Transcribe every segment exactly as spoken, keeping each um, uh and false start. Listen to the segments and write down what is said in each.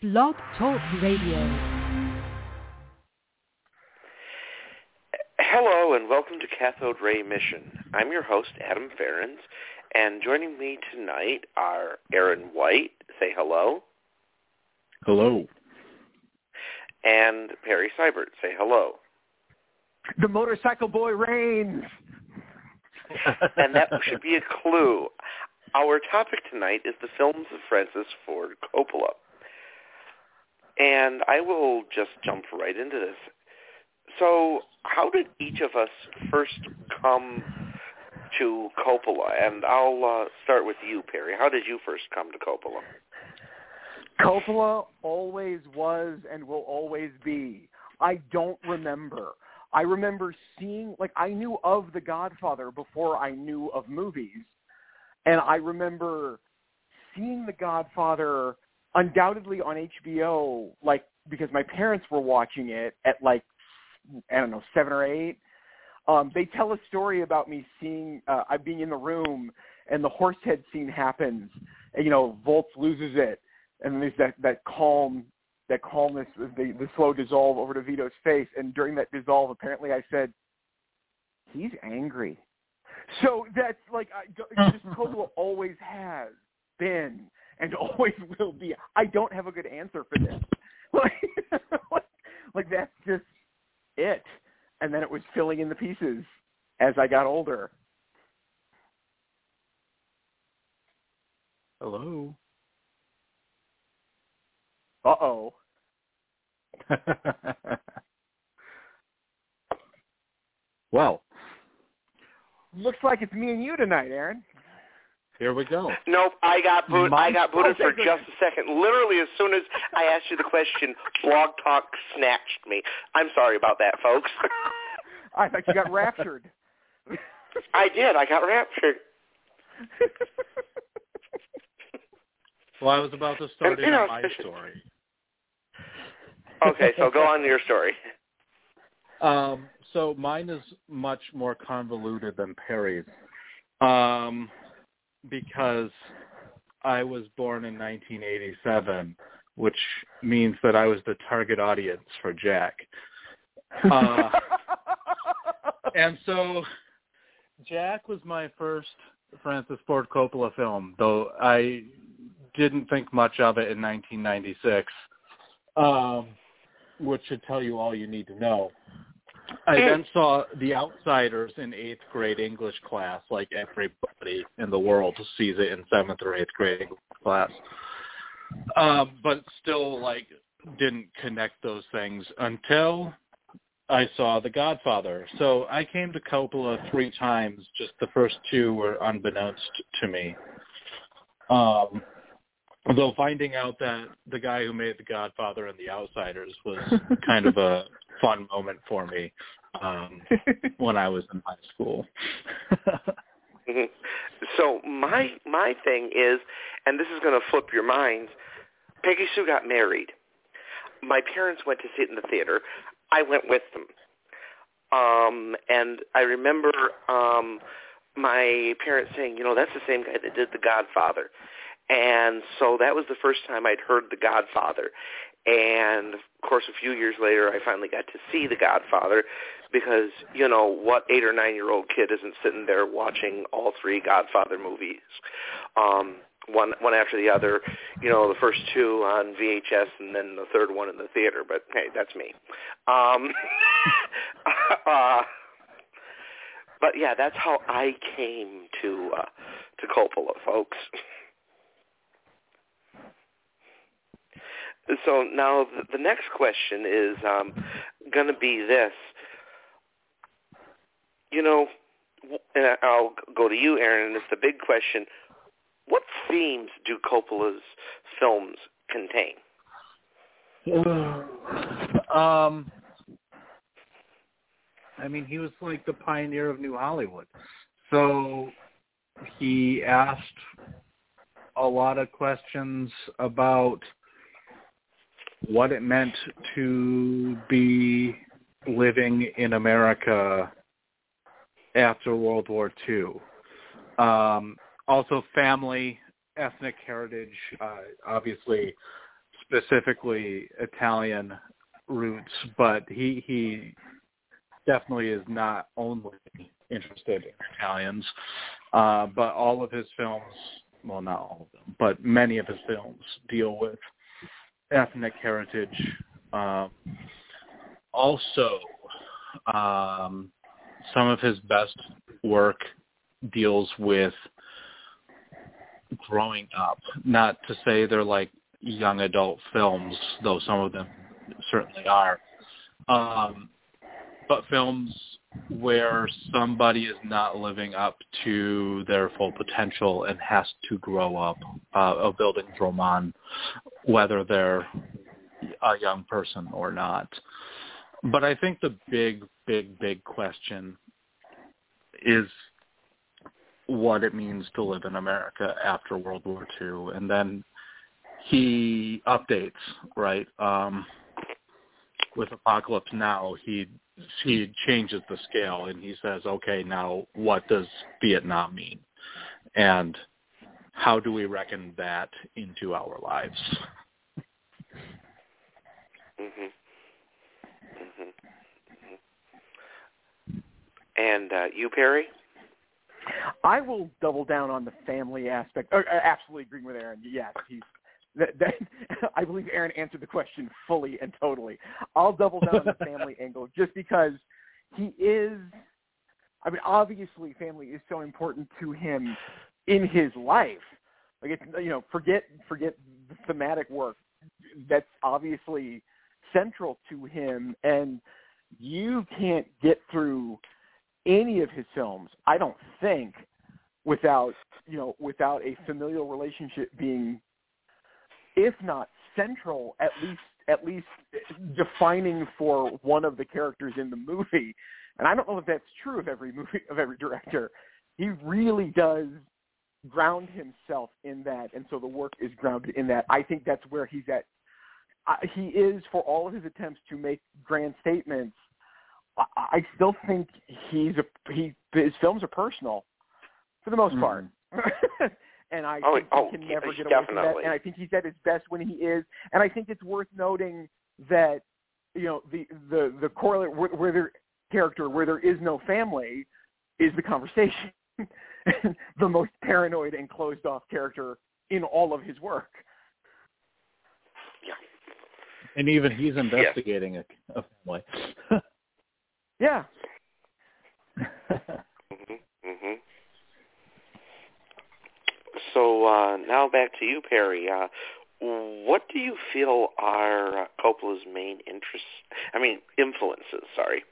Blog Talk Radio. Hello and welcome to Cathode Ray Mission. I'm your host, Adam Ferens, and joining me tonight are Aaron White. Say hello. Hello. And Perry Seibert. Say hello. The motorcycle boy reigns. And that should be a clue. Our topic tonight is the films of Francis Ford Coppola. And I will just jump right into this. So how did each of us first come to Coppola? And I'll uh, start with you, Perry. How did you first come to Coppola? Coppola always was and will always be. I don't remember. I remember seeing, like, I knew of The Godfather before I knew of movies. And I remember seeing The Godfather undoubtedly on H B O, like, because my parents were watching it at, like, I don't know, seven or eight. Um, they tell a story about me seeing, uh, I being in the room, and the horse head scene happens, and, you know, Voltz loses it, and there's that, that calm, that calmness, the, the slow dissolve over to Vito's face, and during that dissolve, apparently I said, he's angry. So that's, like, I, just Coppola always has been and always will be. I don't have a good answer for this. Like, like, like that's just it. And then it was filling in the pieces as I got older. Hello. Uh-oh. Well. Looks like it's me and you tonight, Aaron. Here we go. Nope, I got boot, My- I got booted okay, for good. just a second. Literally, as soon as I asked you the question, Blog Talk snatched me. I'm sorry about that, folks. I thought you got raptured. I did. I got raptured. Well, I was about to start And, in you know, on my story. Okay, so go on to your story. Um, so mine is much more convoluted than Perry's, um, because I was born in nineteen eighty-seven, which means that I was the target audience for Jack. Uh, and so Jack was my first Francis Ford Coppola film, though I didn't think much of it in nineteen ninety-six, um, which should tell you all you need to know. I then saw The Outsiders in eighth grade English class, like everybody in the world sees it in seventh or eighth grade English class, um, but still, like, didn't connect those things until I saw The Godfather. So I came to Coppola three times. Just the first two were unbeknownst to me. Um, although finding out that the guy who made The Godfather and The Outsiders was kind of a fun moment for me um, when I was in high school. Mm-hmm. So my my thing is, and this is going to flip your minds, Peggy Sue got married. My parents went to see it in the theater. I went with them. Um, and I remember um, my parents saying, you know, that's the same guy that did The Godfather. And so that was the first time I'd heard The Godfather. And, of course, a few years later, I finally got to see The Godfather because, you know, what eight- or nine-year-old kid isn't sitting there watching all three Godfather movies, um, one one after the other, you know, the first two on V H S and then the third one in the theater. But, hey, that's me. Um, uh, but, yeah, that's how I came to uh, to Coppola, folks. So now the next question is um, going to be this. You know, and I'll go to you, Aaron, and it's the big question. What themes do Coppola's films contain? um, I mean, he was like the pioneer of New Hollywood. So he asked a lot of questions about what it meant to be living in America after World War Two. Um, also family, ethnic heritage, uh, obviously specifically Italian roots, but he he definitely is not only interested in Italians, uh, but all of his films, well, not all of them, but many of his films deal with ethnic heritage. Um, also, um, some of his best work deals with growing up. Not to say they're like young adult films, though some of them certainly are. Um, but films where somebody is not living up to their full potential and has to grow up. Uh, a Bildungsroman, Roman, whether they're a young person or not. But I think the big, big, big question is what it means to live in America after World War Two. And then he updates, right? Um, with Apocalypse Now, he he changes the scale and he says, okay, now what does Vietnam mean? And how do we reckon that into our lives? Mm-hmm. Mm-hmm. Mm-hmm. And uh, you, Perry? I will double down on the family aspect. Or, uh, absolutely agreeing with Aaron. Yes, he's. That, that, I believe Aaron answered the question fully and totally. I'll double down on the family angle just because he is. I mean, obviously, family is so important to him in his life. Like, it's, you know, forget forget the thematic work. That's obviously central to him, and you can't get through any of his films, I don't think, without you know without a familial relationship being, if not central, at least at least defining for one of the characters in the movie. And I don't know if that's true of every movie of every director. He really does ground himself in that, and so the work is grounded in that. I think that's where he's at. Uh, he is, for all of his attempts to make grand statements, I, I still think he's a he. His films are personal, for the most mm. part. And I oh, think oh, he can never get definitely. away from that. And I think he's at his best when he is. And I think it's worth noting that, you know, the the the correlate where, where there character where there is no family is the conversation. The most paranoid and closed off character in all of his work. Yeah. And even he's investigating yeah. a, a family. Yeah. mm-hmm, mm-hmm. So uh, now back to you, Perry. Uh, what do you feel are uh, Coppola's main interests? I mean, influences. Sorry.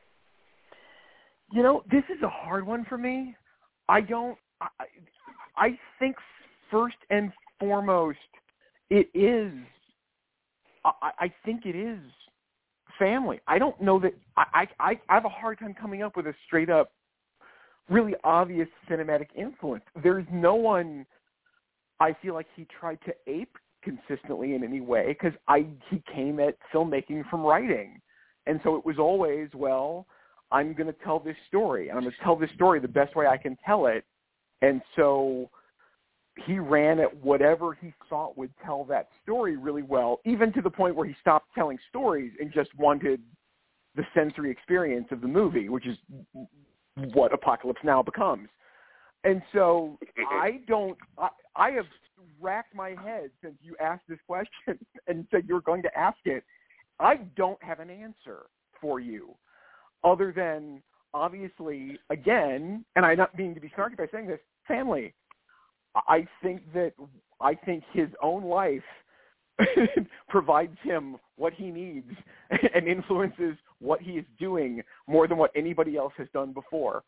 You know, this is a hard one for me. I don't. I, I think first and foremost, it is. I, I think it is family. I don't know that. I, I I have a hard time coming up with a straight up, really obvious cinematic influence. There's no one I feel like he tried to ape consistently in any way, because I he came at filmmaking from writing. And so it was always, well, I'm going to tell this story, and I'm going to tell this story the best way I can tell it. And so he ran at whatever he thought would tell that story really well, even to the point where he stopped telling stories and just wanted the sensory experience of the movie, which is what Apocalypse Now becomes. And so I don't, I, I have racked my head since you asked this question and said you were going to ask it. I don't have an answer for you other than, obviously, again, and I'm not meaning to be snarky by saying this, family. I think that, I think his own life provides him what he needs and influences what he is doing more than what anybody else has done before.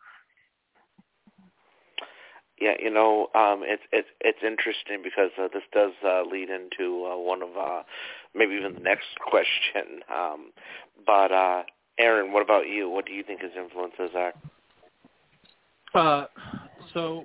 Yeah, you know, um, it's it's it's interesting because uh, this does uh, lead into uh, one of uh, maybe even the next question. Um, but uh, Aaron, what about you? What do you think his influences are? Uh, so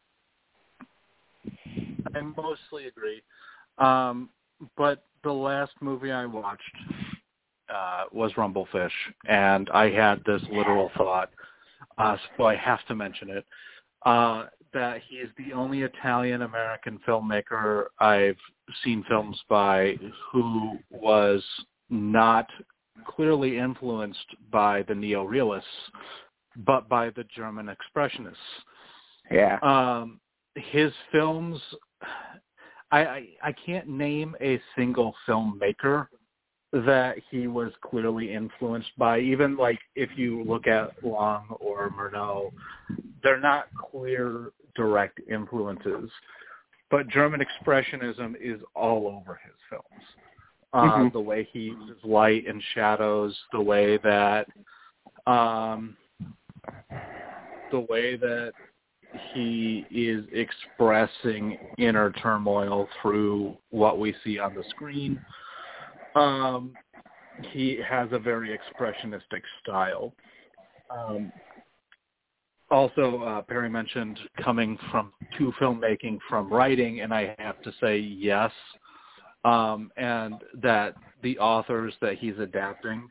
I mostly agree. Um, but the last movie I watched uh, was Rumblefish, and I had this literal thought, uh, so I have to mention it, uh, that he is the only Italian-American filmmaker I've seen films by who was not clearly influenced by the neo-realists, but by the German expressionists. Yeah. Um, his films, I, I I can't name a single filmmaker that he was clearly influenced by. Even like if you look at Long or Murnau, they're not clear direct influences. But German expressionism is all over his films. Uh, mm-hmm. The way he uses light and shadows, the way that, um, the way that he is expressing inner turmoil through what we see on the screen. Um, he has a very expressionistic style. Um, also, uh, Perry mentioned coming from to filmmaking from writing, and I have to say yes. Um, and that the authors that he's adapting,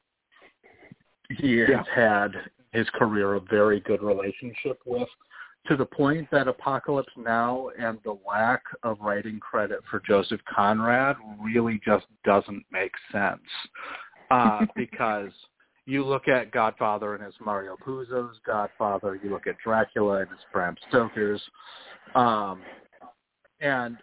he has yeah. had his career a very good relationship with, to the point that Apocalypse Now and the lack of writing credit for Joseph Conrad really just doesn't make sense. Uh, because you look at Godfather and it's Mario Puzo's Godfather, you look at Dracula and it's Bram Stoker's, um, and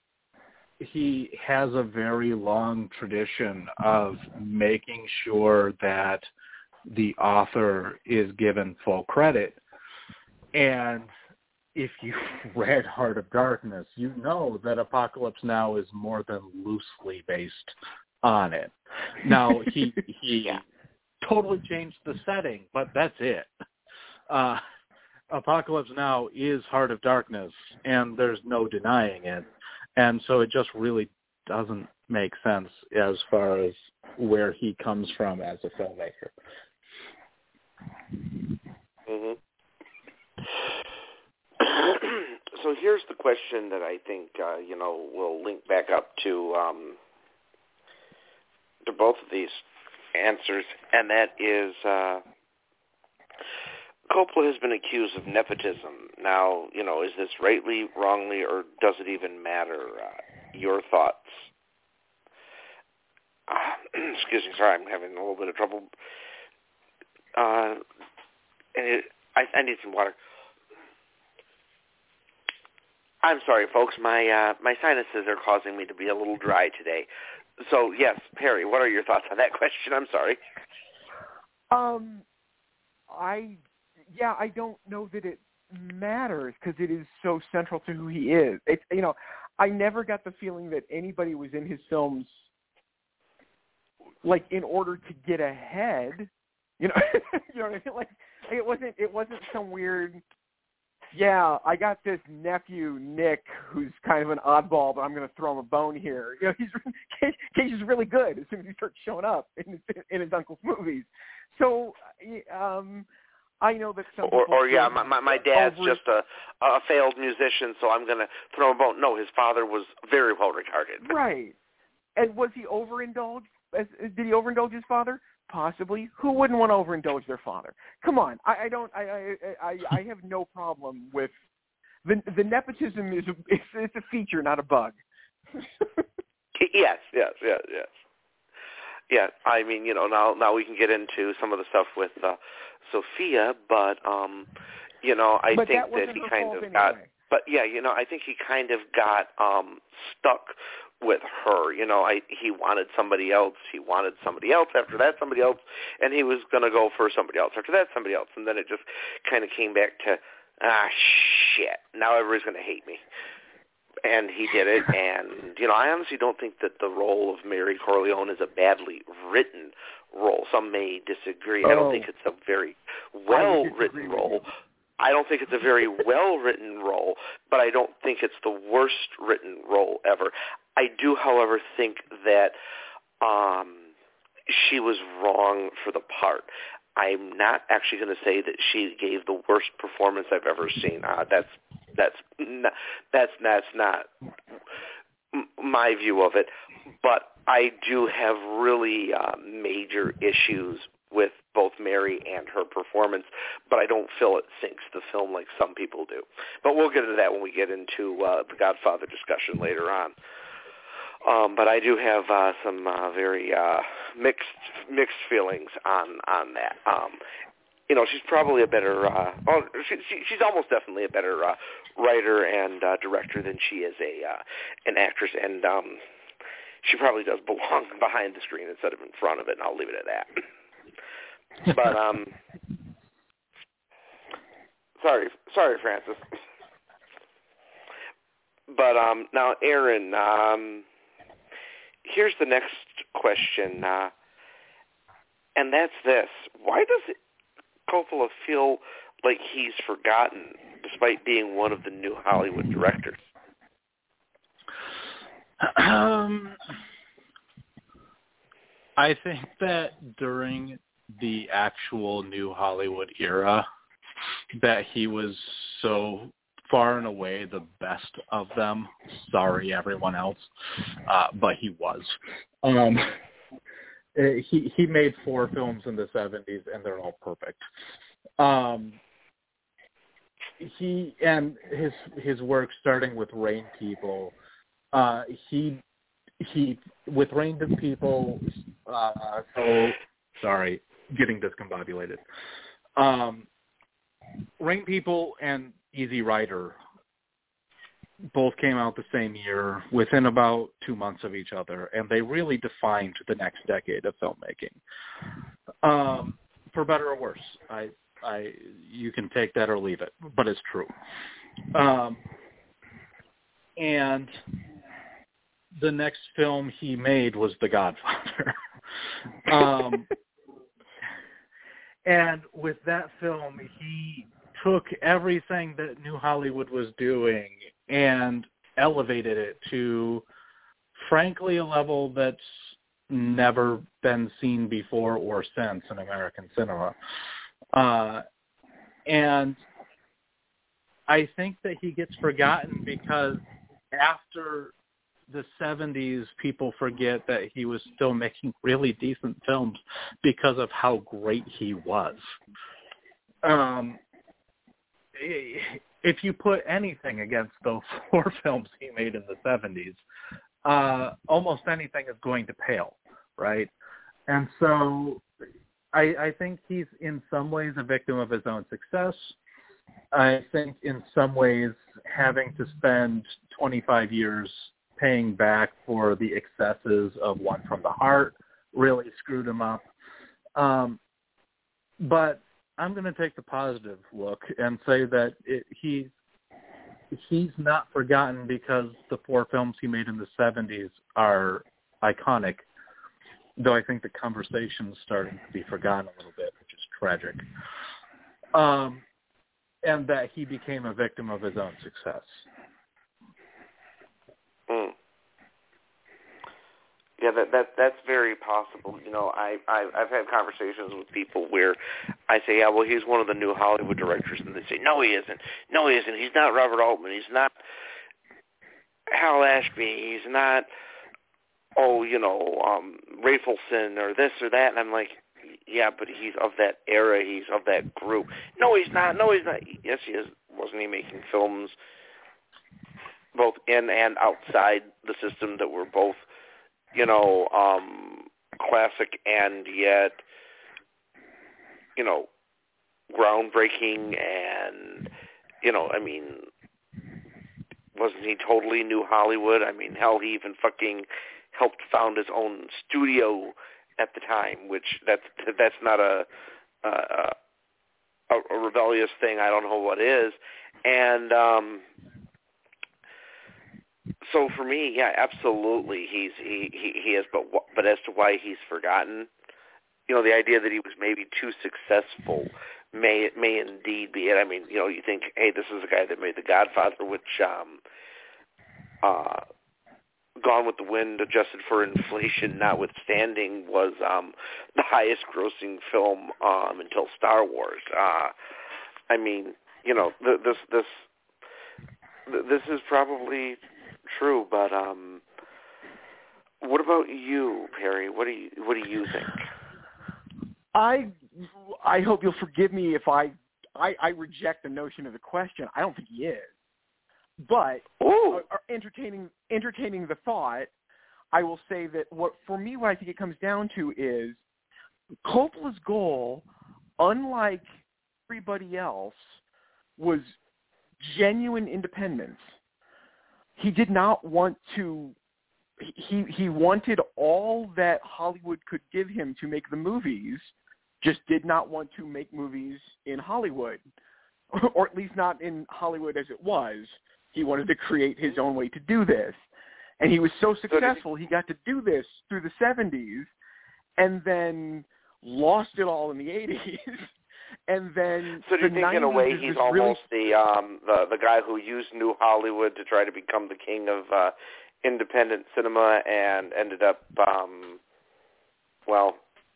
he has a very long tradition of making sure that the author is given full credit. And if you've read Heart of Darkness, you know that Apocalypse Now is more than loosely based on it. Now, he he yeah. totally changed the setting, but that's it. Uh, Apocalypse Now is Heart of Darkness, and there's no denying it. And so it just really doesn't make sense as far as where he comes from as a filmmaker. Mm-hmm. So here's the question that I think, uh, you know, will link back up to um, to both of these answers, and that is uh, Coppola has been accused of nepotism. Now, you know, is this rightly, wrongly, or does it even matter? Uh, your thoughts? Uh, excuse me, sorry, I'm having a little bit of trouble. Uh, and it, I, I need some water. I'm sorry, folks. My uh, my sinuses are causing me to be a little dry today. So, yes, Perry, what are your thoughts on that question? I'm sorry. Um, I, yeah, I don't know that it matters because it is so central to who he is. It's, you know, I never got the feeling that anybody was in his films, like, in order to get ahead. You know, you know what I mean? Like, it wasn't, it wasn't some weird. Yeah, I got this nephew, Nick, who's kind of an oddball, but I'm going to throw him a bone here. You know, he's Cage is really good as soon as he starts showing up in his, in his uncle's movies. So, um, I know that some or, people... Or, yeah, my, my, my dad's over... just a, a failed musician, so I'm going to throw him a bone. No, his father was very well regarded. Right. And was he overindulged? Did he overindulge his father? Possibly. Who wouldn't want to overindulge their father? Come on, I, I don't. I, I I I have no problem with the the nepotism is a, it's, it's a feature, not a bug. yes, yes, yes, yes. Yeah, I mean, you know, now now we can get into some of the stuff with uh, Sophia, but um, you know, I but think that, that he kind of anyway. got. But yeah, you know, I think he kind of got um, stuck with her. You know, I he wanted somebody else. He wanted somebody else. After that, somebody else, and he was going to go for somebody else. After that, somebody else, and then it just kind of came back to ah shit. Now everybody's going to hate me. And he did it. And you know, I honestly don't think that the role of Mary Corleone is a badly written role. Some may disagree. Oh. I don't think it's a very well written role. I don't think it's a very well-written role, but I don't think it's the worst-written role ever. I do, however, think that um, she was wrong for the part. I'm not actually going to say that she gave the worst performance I've ever seen. Uh, that's that's not, that's that's not my view of it, but I do have really uh, major issues with both Mary and her performance, but I don't feel it sinks the film like some people do. But we'll get into that when we get into uh, the Godfather discussion later on. Um, but I do have uh, some uh, very uh, mixed mixed feelings on on that. Um, you know, she's probably a better. Uh, oh, she, she, she's almost definitely a better uh, writer and uh, director than she is a uh, an actress, and um, she probably does belong behind the screen instead of in front of it. And I'll leave it at that. But um, sorry, sorry, Francis. But um, now, Aaron. Um, Here's the next question, uh, and that's this. Why does Coppola feel like he's forgotten, despite being one of the new Hollywood directors? Um, I think that during the actual new Hollywood era, that he was so far and away the best of them. Sorry, everyone else, uh, but he was. Um, he he made four films in the seventies, and they're all perfect. Um, he and his his work, starting with Rain People, uh, he he with Rain People. Uh, so sorry, getting discombobulated. Um, Rain People and Easy Rider both came out the same year, within about two months of each other, and they really defined the next decade of filmmaking. Um, for better or worse, I, I, you can take that or leave it, but it's true. Um, and the next film he made was The Godfather. um, and with that film, he took everything that New Hollywood was doing and elevated it to, frankly, a level that's never been seen before or since in American cinema. Uh, and I think that he gets forgotten because after the seventies, people forget that he was still making really decent films because of how great he was. Um, if you put anything against those four films he made in the seventies, uh, almost anything is going to pale, right? And so I, I think he's in some ways a victim of his own success. I think in some ways having to spend twenty-five years paying back for the excesses of One from the Heart really screwed him up. Um, but I'm going to take the positive look and say that it, he he's not forgotten because the four films he made in the seventies are iconic, though I think the conversation's starting to be forgotten a little bit, which is tragic. Um, and that he became a victim of his own success. Mm. Yeah, that that that's very possible. You know, I, I I've had conversations with people where I say, yeah, well, he's one of the new Hollywood directors, and they say, no, he isn't. No, he isn't. He's not Robert Altman. He's not Hal Ashby. He's not, oh, you know, um, Rafelson or this or that. And I'm like, yeah, but he's of that era. He's of that group. No, he's not. No, he's not. Yes, he is. Wasn't he making films both in and outside the system that were both, you know, um, classic and yet, you know, groundbreaking and, you know, I mean, wasn't he totally new Hollywood? I mean, hell, he even fucking helped found his own studio at the time, which that's, that's not a, a, a rebellious thing. I don't know what is. And, um, so for me, yeah, absolutely, he's he, he, he is. But but as to why he's forgotten, you know, the idea that he was maybe too successful may may indeed be it. I mean, you know, you think, hey, this is the guy that made The Godfather, which um, uh, Gone with the Wind, adjusted for inflation notwithstanding, was um, the highest-grossing film um, until Star Wars. Uh, I mean, you know, th- this this th- this is probably true, but um, what about you, Perry? What do you what do you think? I I hope you'll forgive me if I I, I reject the notion of the question. I don't think he is, but uh, entertaining entertaining the thought. I will say that what for me, what I think it comes down to is Coppola's goal, unlike everybody else, was genuine independence. He did not want to. He he wanted all that Hollywood could give him to make the movies, just did not want to make movies in Hollywood, or at least not in Hollywood as it was. He wanted to create his own way to do this. And he was so successful, he got to do this through the seventies and then lost it all in the eighties. And then so do you the think in a way he's almost really... the um the the guy who used New Hollywood to try to become the king of uh independent cinema and ended up um well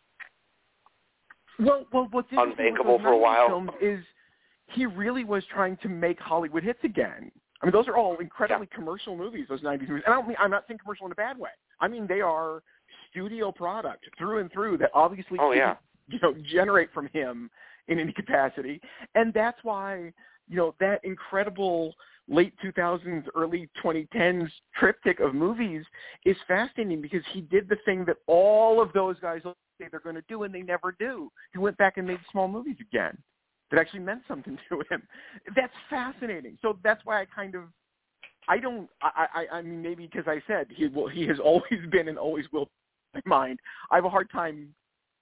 well well what's unmakeable for a while films is he really was trying to make Hollywood hits again. I mean, those are all incredibly yeah. commercial movies, those nineties movies. And I don't mean, I'm not saying commercial in a bad way. I mean, they are studio product through and through that obviously oh, yeah. you know, generate from him in any capacity. And that's why, you know, that incredible late two thousands, early twenty tens triptych of movies is fascinating because he did the thing that all of those guys say they're going to do and they never do. He went back and made small movies again. That actually meant something to him. That's fascinating. So that's why I kind of, I don't, I, I, I mean, maybe because I said he will, he has always been and always will in my mind. I have a hard time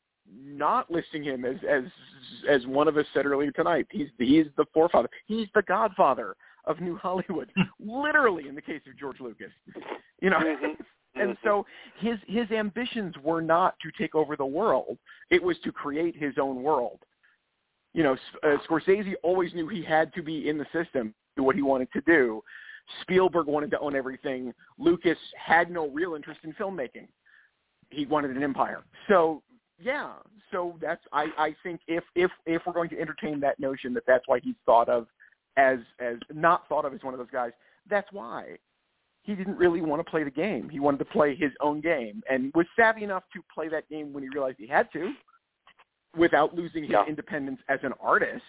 not listing him as, as, as one of us said earlier tonight. He's, he's the forefather. He's the godfather of New Hollywood, literally in the case of George Lucas, you know. Mm-hmm. And so his, his ambitions were not to take over the world. It was to create his own world. You know, uh, Scorsese always knew he had to be in the system, do what he wanted to do. Spielberg wanted to own everything. Lucas had no real interest in filmmaking. He wanted an empire. So, yeah, so that's, I, I think if, if, if we're going to entertain that notion that that's why he's thought of as, as not thought of as one of those guys, that's why. He didn't really want to play the game. He wanted to play his own game and was savvy enough to play that game when he realized he had to, without losing his yeah. independence as an artist,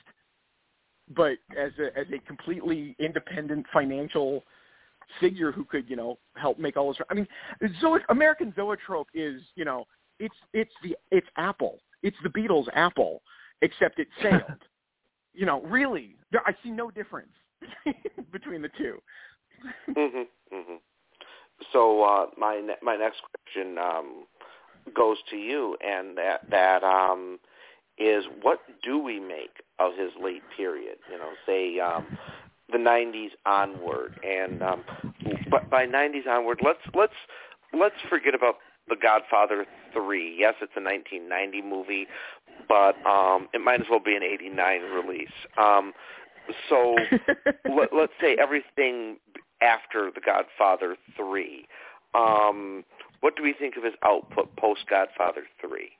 but as a as a completely independent financial figure who could, you know, help make all this. I mean, Zoe, American Zoetrope is, you know, it's it's the it's Apple, it's the Beatles' Apple, except it sailed. You know, really, there, I see no difference between the two. mm-hmm, mm-hmm. So uh, my ne- my next question um, goes to you, and that that. Um, is what do we make of his late period, you know, say um, the nineties onward. And um, but by nineties onward, let's let's let's forget about The Godfather three. Yes, it's a nineteen ninety movie, but um, it might as well be an eighty-nine release. Um, so let, let's say everything after The Godfather three. Um, what do we think of his output post-Godfather three?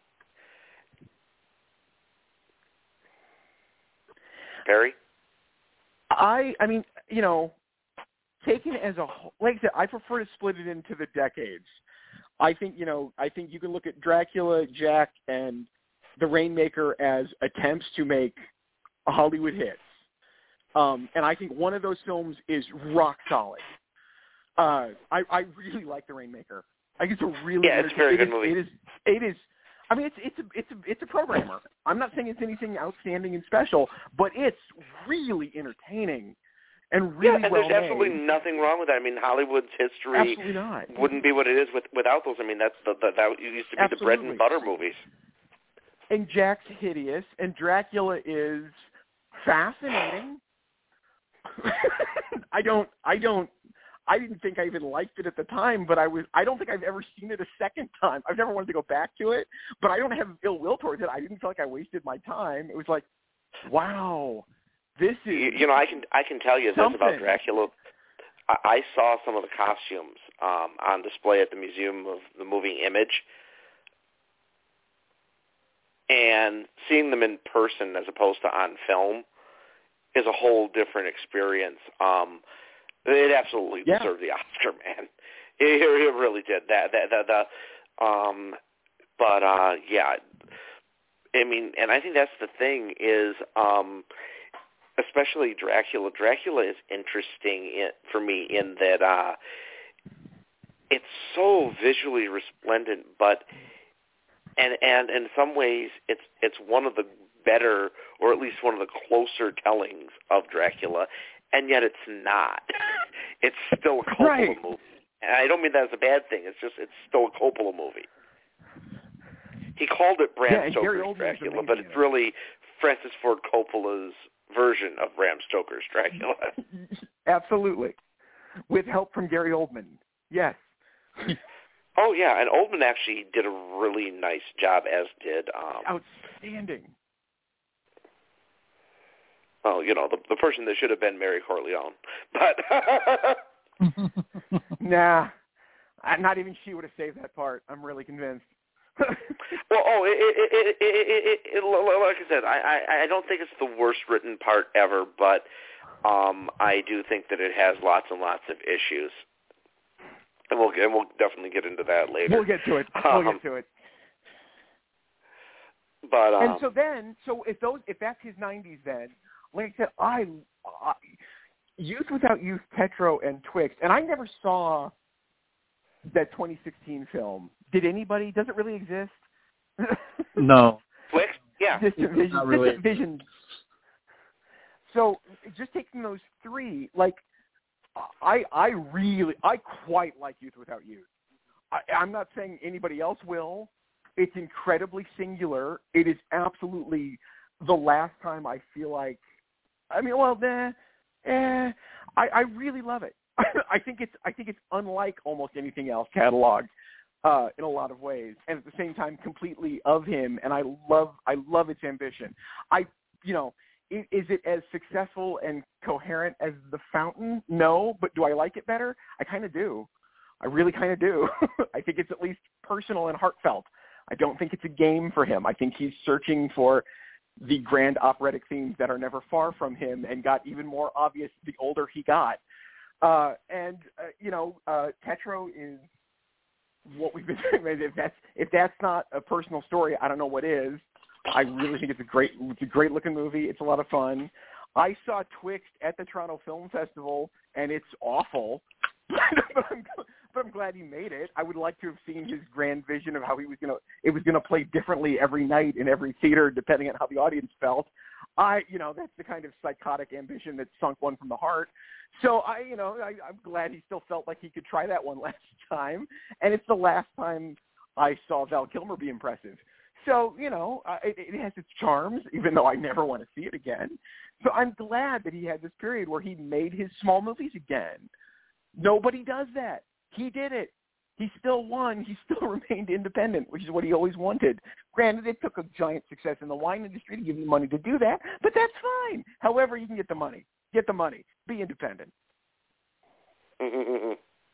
Barry? I, I mean, you know, taken as a whole, like I said, I prefer to split it into the decades. I think, you know, I think you can look at Dracula, Jack, and The Rainmaker as attempts to make Hollywood hits. Um, and I think one of those films is rock solid. Uh, I, I really like The Rainmaker. I think it's a really yeah, it's a very it good is, movie. It is, it is. I mean, it's it's a it's a it's a programmer. I'm not saying it's anything outstanding and special, but it's really entertaining and really yeah, and well there's absolutely made. nothing wrong with that. I mean, Hollywood's history Absolutely not. wouldn't be what it is with, without those. I mean, that's the, the that used to be Absolutely. the bread and butter movies. And Jack's hideous, and Dracula is fascinating. I don't, I don't, I didn't think I even liked it at the time, but I was, I don't think I've ever seen it a second time. I've never wanted to go back to it, but I don't have ill will towards it. I didn't feel like I wasted my time. It was like, wow, this is, You, you know, I can, I can tell you something. this about Dracula. I, I saw some of the costumes um, on display at the Museum of the Moving Image, and seeing them in person as opposed to on film is a whole different experience. Um, it absolutely yeah. deserved the Oscar, man. It, it really did. That, that, that, the, um, but uh, yeah, I mean, and I think that's the thing is, um, especially Dracula. Dracula is interesting in, for me in that uh, it's so visually resplendent, but and and in some ways it's it's one of the better, or at least one of the closer tellings of Dracula, and yet it's not. It's still a Coppola Right. movie. And I don't mean that as a bad thing. It's just it's still a Coppola movie. He called it Bram Yeah, and Gary Stoker's Oldman's Dracula, amazing but in it's it. really Francis Ford Coppola's version of Bram Stoker's Dracula. Absolutely. With help from Gary Oldman. Yes. Oh, yeah, and Oldman actually did a really nice job, as did, um, Outstanding. well, you know, the, the person that should have been Mary Corleone. But, Nah. I- Not even she would have saved that part. I'm really convinced. well, oh, it, it, it, it, it, it, like I said, I, I, I don't think it's the worst written part ever, but um, I do think that it has lots and lots of issues. And we'll, and we'll definitely get into that later. We'll get to it. We'll Um, get to it. But um, And so then, so if those, if that's his nineties, then, like I said, I, I Youth Without Youth, Tetro, and Twixt, and I never saw that twenty sixteen film. Did anybody? Does it really exist? No. Twixt, yeah. Distant Vision. Not really. Distant Vision. So just taking those three, like, I I really, I quite like Youth Without Youth. I, I'm not saying anybody else will. It's incredibly singular. It is absolutely the last time I feel like, I mean, well, eh, eh, I, I really love it. I think it's I think it's unlike almost anything else cataloged uh, in a lot of ways, and at the same time completely of him. And I love I love its ambition. I you know. Is it as successful and coherent as The Fountain? No, but do I like it better? I kind of do. I really kind of do. I think it's at least personal and heartfelt. I don't think it's a game for him. I think he's searching for the grand operatic themes that are never far from him and got even more obvious the older he got. Uh, and, uh, you know, uh, Tetro is what we've been doing. If that's, if that's not a personal story, I don't know what is. I really think it's a great, it's a great looking movie. It's a lot of fun. I saw Twixt at the Toronto Film Festival, and it's awful. but, I'm, but I'm glad he made it. I would like to have seen his grand vision of how he was gonna, it was gonna play differently every night in every theater, depending on how the audience felt. I, you know, that's the kind of psychotic ambition that sunk one from the heart. So I, you know, I, I'm glad he still felt like he could try that one last time, and it's the last time I saw Val Kilmer be impressive. So, you know, uh, it, it has its charms, even though I never want to see it again. So I'm glad that he had this period where he made his small movies again. Nobody does that. He did it. He still won. He still remained independent, which is what he always wanted. Granted, it took a giant success in the wine industry to give him money to do that, but that's fine. However, you can get the money. Get the money. Be independent. Mm-mm-mm.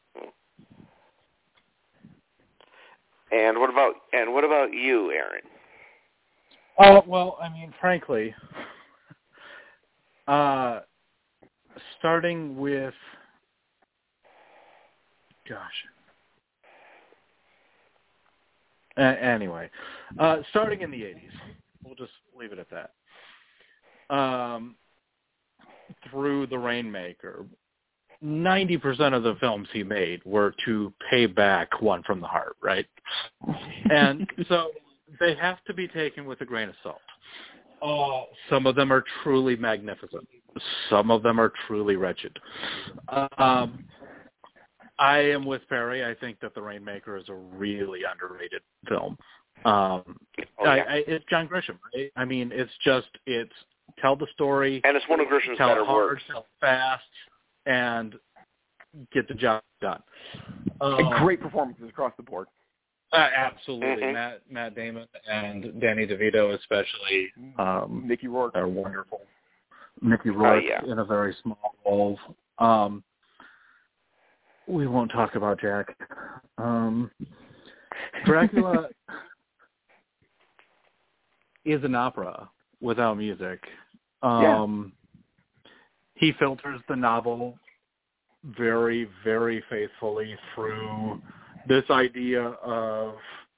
And what about and what about you, Aaron? Uh, well, I mean, frankly, uh, starting with, gosh, uh, anyway, uh, starting in the eighties, we'll just leave it at that. Um, through The Rainmaker, ninety percent of the films he made were to pay back One from the Heart, right? And so they have to be taken with a grain of salt. Uh, some of them are truly magnificent. Some of them are truly wretched. Um, I am with Perry. I think that The Rainmaker is a really underrated film. Um, Oh, yeah. I, I, it's John Grisham, right? I mean, it's just, it's tell the story. And it's one of Grisham's tell better hard, works. Tell fast, and get the job done. Um, And great performances across the board. Uh, absolutely, Mhm. Matt Matt Damon and Danny DeVito especially um, Mickey Rourke are wonderful. Mickey Rourke yeah. in a very small role. Um, we won't talk about Jack. Um, Dracula is an opera without music. Um, yeah. He filters the novel very, very faithfully through this idea of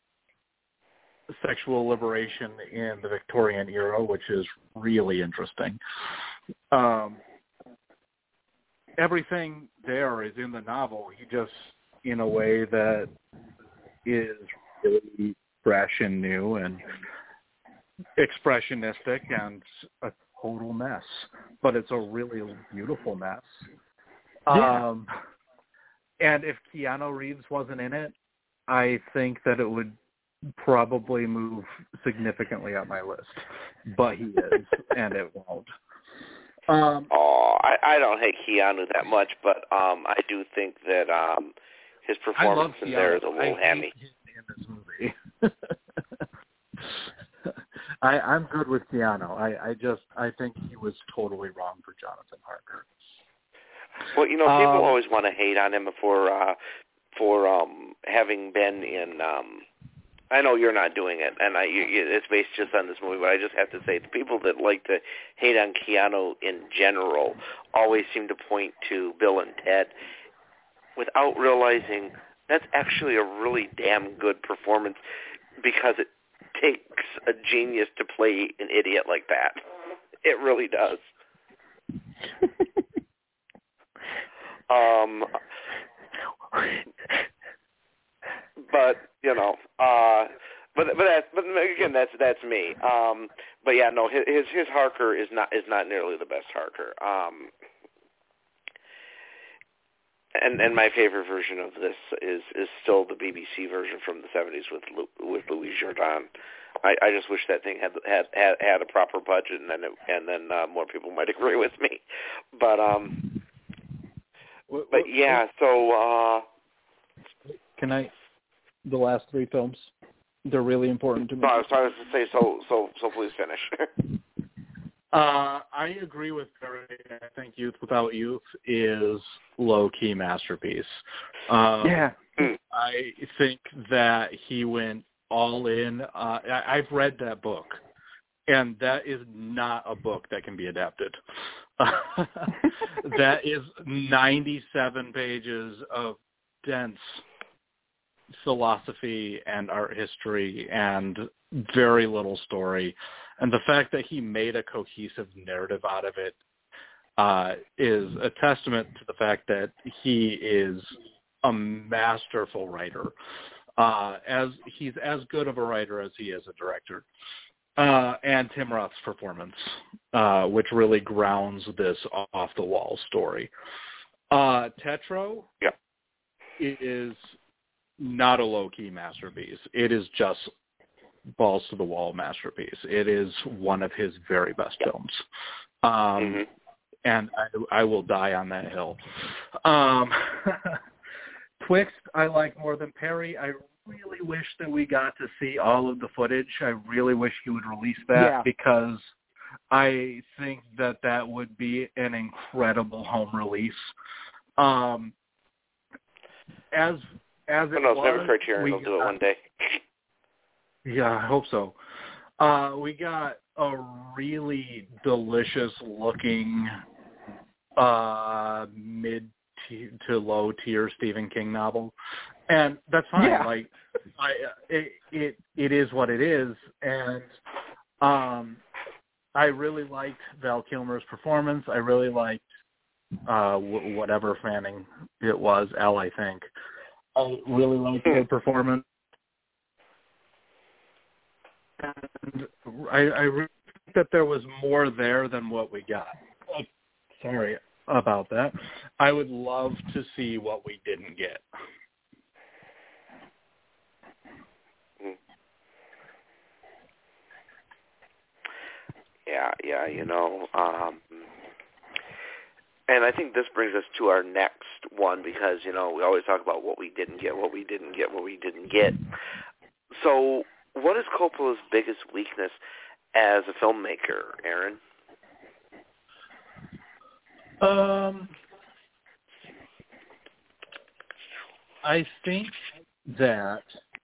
sexual liberation in the Victorian era, which is really interesting. Um, everything there is in the novel. He just in a way that is really fresh and new and expressionistic and a total mess. But it's a really beautiful mess. Yeah. Um, and if Keanu Reeves wasn't in it, I think that it would probably move significantly up my list. But he is, and it won't. Um, oh, I, I don't hate Keanu that much, but um, I do think that um, his performance in there is a little I hammy. hate him in this movie. I, I'm good with Keanu. I, I just I think he was totally wrong for Jonathan Harker. Well, you know, people Um, always want to hate on him for uh, for um, having been in. Um, I know you're not doing it, and I, you, you, it's based just on this movie. But I just have to say, the people that like to hate on Keanu in general always seem to point to Bill and Ted, without realizing that's actually a really damn good performance, because it takes a genius to play an idiot like that. It really does. um, but you know, uh, but but that's but again, that's that's me. Um, but yeah, no, his his Harker is not is not nearly the best Harker. Um, And and my favorite version of this is, is still the B B C version from the seventies with with Louis Jourdan. I, I just wish that thing had had had, had a proper budget, and then it, and then uh, more people might agree with me. But um, what, but what, yeah. So uh, can I? The last three films, they're really important to me. no, I was trying to say so so so. Please finish. Uh, I agree with Perry. I think Youth Without Youth is low-key masterpiece. Um, Yeah. I think that he went all in. Uh, I, I've read that book, and that is not a book that can be adapted. That is ninety-seven pages of dense philosophy and art history and very little story. And the fact that he made a cohesive narrative out of it uh, is a testament to the fact that he is a masterful writer. Uh, as he's as good of a writer as he is a director. Uh, and Tim Roth's performance, uh, which really grounds this off-the-wall story. Uh, Tetro yeah. is not a low-key masterpiece. It is just balls to the wall masterpiece. It is one of his very best films. Um, mm-hmm. And I, I will die on that hill. Um, Twixt, I like more than Perry. I really wish that we got to see all of the footage. I really wish he would release that yeah. because I think that that would be an incredible home release. Um, as as it no, was, Never Criterion we will do it got, one day. Yeah, I hope so. Uh, we got a really delicious looking uh, mid to low tier Stephen King novel, and that's fine. Yeah. Like, I it, it it is what it is, and um, I really liked Val Kilmer's performance. I really liked uh, w- whatever Fanning it was, Elle, I think. I really liked her performance. And I, I really think that there was more there than what we got. Oh, sorry about that. I would love to see what we didn't get. Yeah, yeah, you know. Um, and I think this brings us to our next one because, you know, we always talk about what we didn't get, what we didn't get, what we didn't get. So what is Coppola's biggest weakness as a filmmaker, Aaron? Um, I think that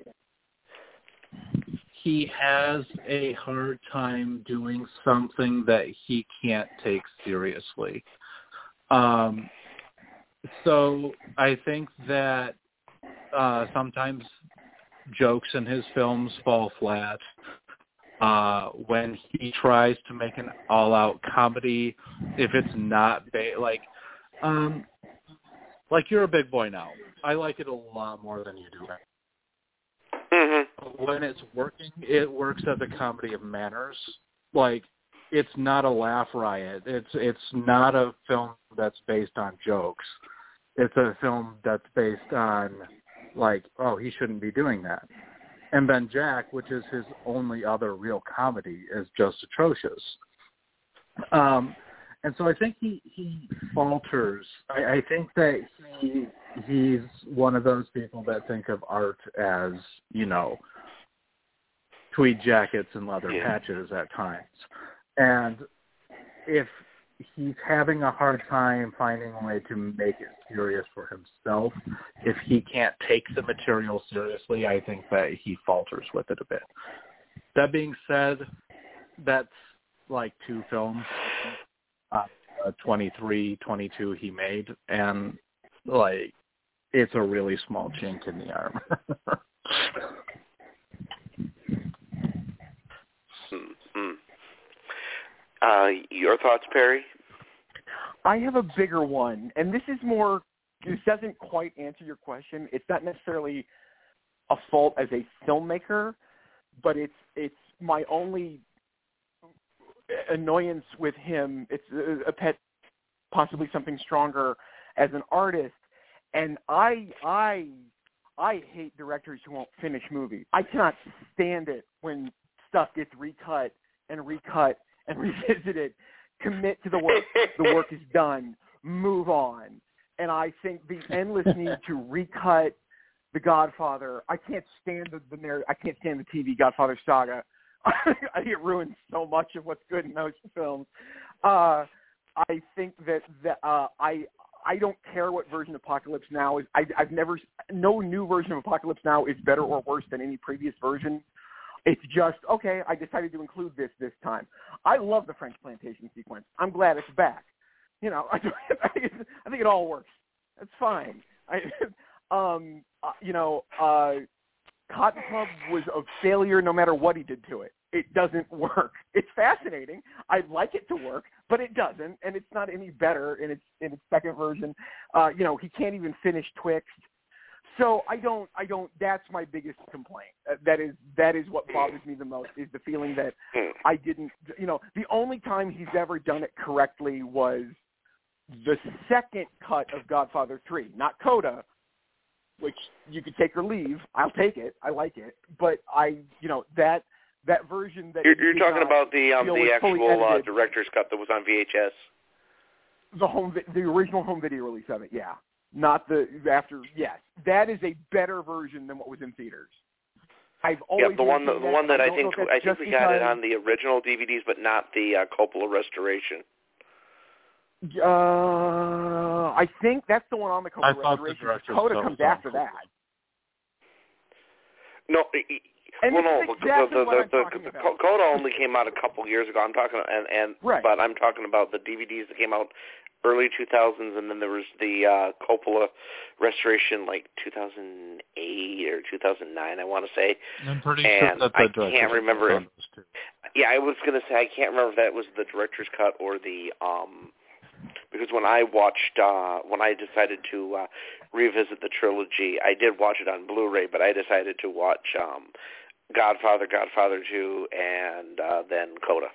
he has a hard time doing something that he can't take seriously. Um, so I think that uh, sometimes jokes in his films fall flat. Uh, when he tries to make an all-out comedy, if it's not ba- like, um, like you're a big boy now. I like it a lot more than you do. Mm-hmm. When it's working, it works as a comedy of manners. Like, it's not a laugh riot. It's it's not a film that's based on jokes. It's a film that's based on, like, oh, he shouldn't be doing that. And then Jack, which is his only other real comedy, is just atrocious. Um, and so I think he, he falters. I, I think that he he's one of those people that think of art as, you know, tweed jackets and leather yeah. patches at times. And if he's having a hard time finding a way to make it serious for himself, if he can't take the material seriously, I think that he falters with it a bit. That being said, that's like two films, uh, twenty-three, twenty-two he made, and like it's a really small chink in the armor. mm-hmm. uh, your thoughts, Perry? I have a bigger one, and this is more, this doesn't quite answer your question. It's not necessarily a fault as a filmmaker, but it's it's my only annoyance with him. It's a, a pet, possibly something stronger as an artist, and I I I hate directors who won't finish movies. I cannot stand it when stuff gets recut and recut and revisited. Commit to the work. The work is done. Move on. And I think the endless need to recut The Godfather. I can't stand the, the narrative. I can't stand the T V Godfather saga. I think it ruins so much of what's good in those films. Uh, I think that, that uh, I I don't care what version of Apocalypse Now is. I, I've never no new version of Apocalypse Now is better or worse than any previous version. It's just, okay, I decided to include this this time. I love the French plantation sequence. I'm glad it's back. You know, I, I, think, it, I think it all works. It's fine. I, um, uh, you know, uh, Cotton Club was a failure no matter what he did to it. It doesn't work. It's fascinating. I'd like it to work, but it doesn't, and it's not any better in its in its second version. Uh, you know, he can't even finish Twixt. So I don't, I don't, that's my biggest complaint. Uh, that is, that is what bothers me the most, is the feeling that I didn't, you know, the only time he's ever done it correctly was the second cut of Godfather three, not Coda, which you could take or leave. I'll take it. I like it. But I, you know, that, that version that You're, you're talking about the, um, the actual uh, director's cut that was on V H S? The home, the original home video release of it, yeah. Not the after. Yes, that is a better version than what was in theaters. I've always yeah, the one, the, the one that I, I think I think we got because, it on the original D V Ds, but not the uh, Coppola restoration. Uh, I think that's the one on the Coppola restoration. Coda comes after that. No, and well, no, exactly the, the, the, the, the about. Coda only came out a couple years ago. I'm talking, and and right. but I'm talking about the D V Ds that came out early two thousands, and then there was the uh, Coppola restoration, like two thousand eight or two thousand nine, I want to say. I'm pretty and sure that I the can't remember if, too. Yeah, I was going to say I can't remember if that was the director's cut or the um, because when I watched uh, when I decided to uh, revisit the trilogy, I did watch it on Blu-ray, but I decided to watch um, Godfather, Godfather two, and uh, then Coda.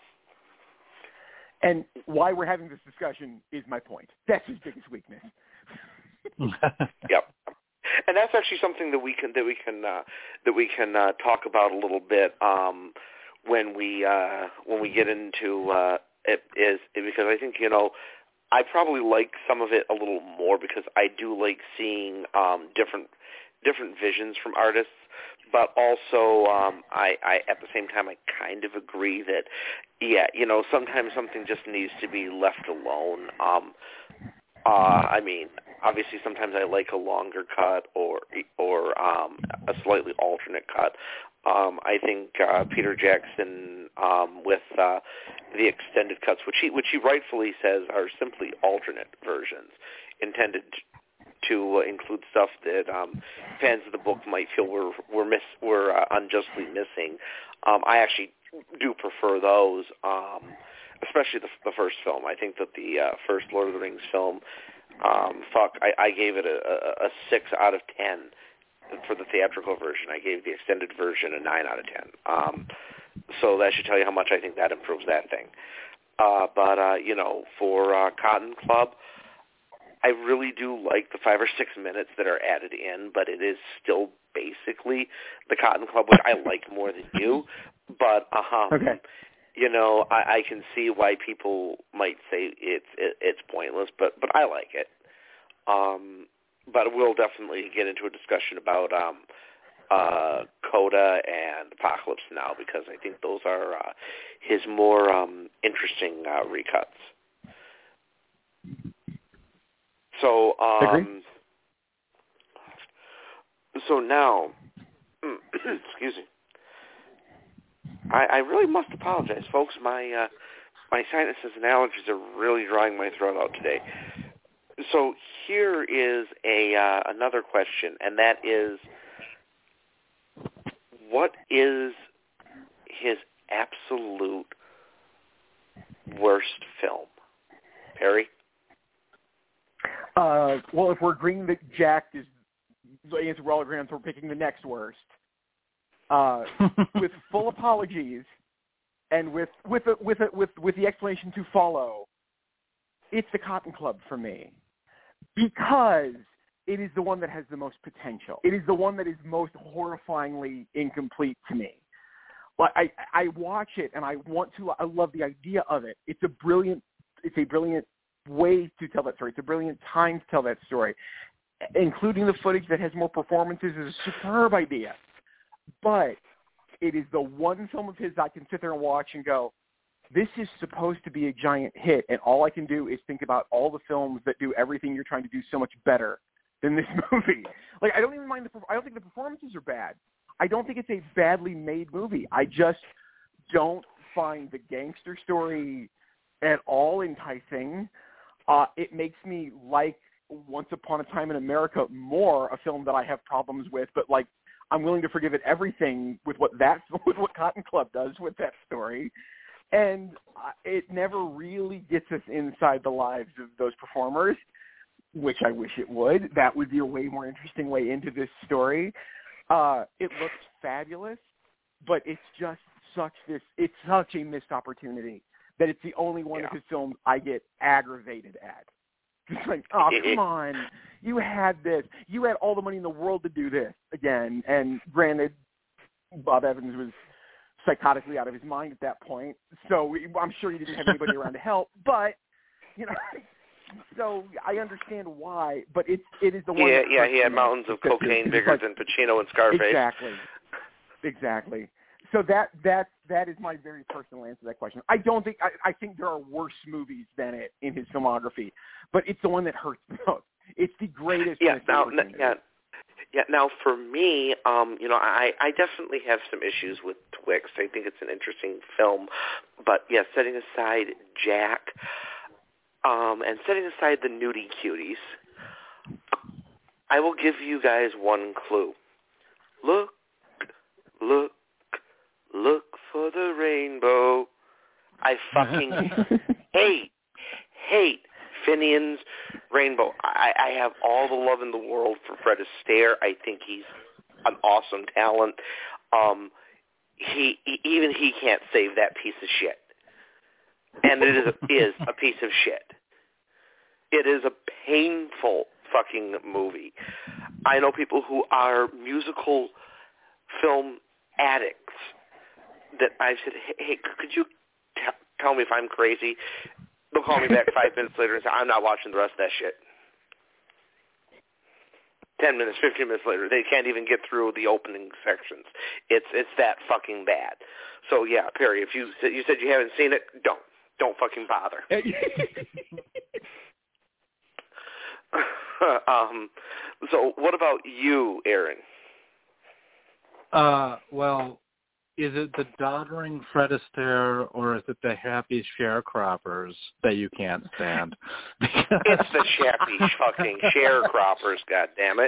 And why we're having this discussion is my point. That's his biggest weakness. Yep, and that's actually something that we can that we can uh, that we can uh, talk about a little bit um, when we uh, when we get into uh, it. Is because I think you know I probably like some of it a little more because I do like seeing um, different different visions from artists. But also, um, I, I at the same time, I kind of agree that, yeah, you know, sometimes something just needs to be left alone. Um, uh, I mean, obviously, sometimes I like a longer cut or or um, a slightly alternate cut. Um, I think uh, Peter Jackson um, with uh, the extended cuts, which he which he rightfully says are simply alternate versions intended to uh, include stuff that um, fans of the book might feel were were miss were uh, unjustly missing. Um, I actually do prefer those, um, especially the, the first film. I think that the uh, first Lord of the Rings film Um, fuck, I, I gave it a, a, a six out of ten for the theatrical version. I gave the extended version a nine out of ten. Um, so that should tell you how much I think that improves that thing. Uh, but, uh, you know, for uh, Cotton Club, I really do like the five or six minutes that are added in, but it is still basically the Cotton Club, which I like more than you. But, um, okay. you know, I, I can see why people might say it's it, it's pointless, but, but I like it. Um, but we'll definitely get into a discussion about um, uh, Coda and Apocalypse Now, because I think those are uh, his more um, interesting uh, recuts. So, um, so now, excuse me, I, I really must apologize, folks. My uh, my sinuses and allergies are really drying my throat out today. So here is a uh, another question, and that is, what is his absolute worst film? Perry? Uh, well, if we're agreeing that Jack is, I guess we're all agreeing we're picking the next worst. Uh, with full apologies, and with with a, with a, with with the explanation to follow, it's the Cotton Club for me, because it is the one that has the most potential. It is the one that is most horrifyingly incomplete to me. But I I watch it and I want to. I love the idea of it. It's a brilliant. It's a brilliant way to tell that story. It's a brilliant time to tell that story. Including the footage that has more performances is a superb idea. But it is the one film of his I can sit there and watch and go, this is supposed to be a giant hit, and all I can do is think about all the films that do everything you're trying to do so much better than this movie. Like, I don't even mind the – I don't think the performances are bad. I don't think it's a badly made movie. I just don't find the gangster story at all enticing. Uh, it makes me like Once Upon a Time in America more, a film that I have problems with, but like I'm willing to forgive it everything with what that with what Cotton Club does with that story, and uh, it never really gets us inside the lives of those performers, which I wish it would. That would be a way more interesting way into this story. Uh, it looks fabulous, but it's just such this it's such a missed opportunity that it's the only one yeah. of his films I get aggravated at. It's like, oh, come on. You had this. You had all the money in the world to do this again. And granted, Bob Evans was psychotically out of his mind at that point, so I'm sure he didn't have anybody around to help. But, you know, so I understand why, but it's, it is the one Yeah, that yeah, he had mountains of cocaine bigger like, than Pacino and Scarface. Exactly. Exactly. So that that that is my very personal answer to that question. I don't think I, I think there are worse movies than it in his filmography, but it's the one that hurts the most. It's the greatest. Yeah. Now, n- yeah. Yeah. Now, for me, um, you know, I, I definitely have some issues with Twixt. I think it's an interesting film, but yeah, setting aside Jack, um, and setting aside the nudie cuties, I will give you guys one clue. Look, look. Look for the rainbow. I fucking hate, hate Finian's Rainbow. I, I have all the love in the world for Fred Astaire. I think he's an awesome talent. Um, he, he even he can't save that piece of shit, and it is a, is a piece of shit. It is a painful fucking movie. I know people who are musical film addicts that I said, hey, hey could you t- tell me if I'm crazy? They'll call me back five minutes later and say, I'm not watching the rest of that shit. Ten minutes, fifteen minutes later, they can't even get through the opening sections. It's it's that fucking bad. So yeah, Perry, if you you said you haven't seen it, don't don't fucking bother. um, so what about you, Aaron? Uh, well. Is it the doddering Fred Astaire, or is it the happy sharecroppers that you can't stand? It's the happy fucking sharecroppers, goddammit.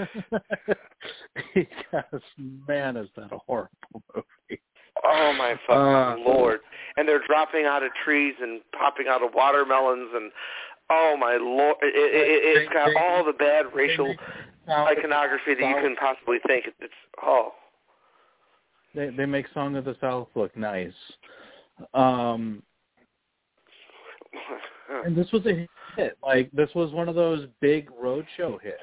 Because, man, is that a horrible movie. Oh, my fucking uh, Lord. And they're dropping out of trees and popping out of watermelons, and, Oh my lord! It, it, it's got all the bad racial iconography that you can possibly think. It's oh. They they make Song of the South look nice. Um, and this was a hit. Like, this was one of those big roadshow hits.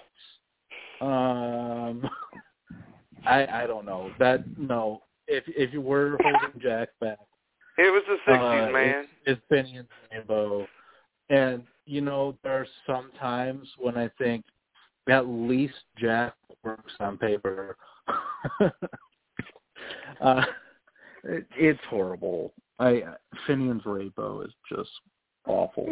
Um, I I don't know that. No, if if you were holding Jack back, it was the sixties, uh, man. It's, it's Phineas and Rainbow, and you know there are some times when I think at least Jack works on paper. uh, it, it's horrible. I Phineas and Rainbow is just awful.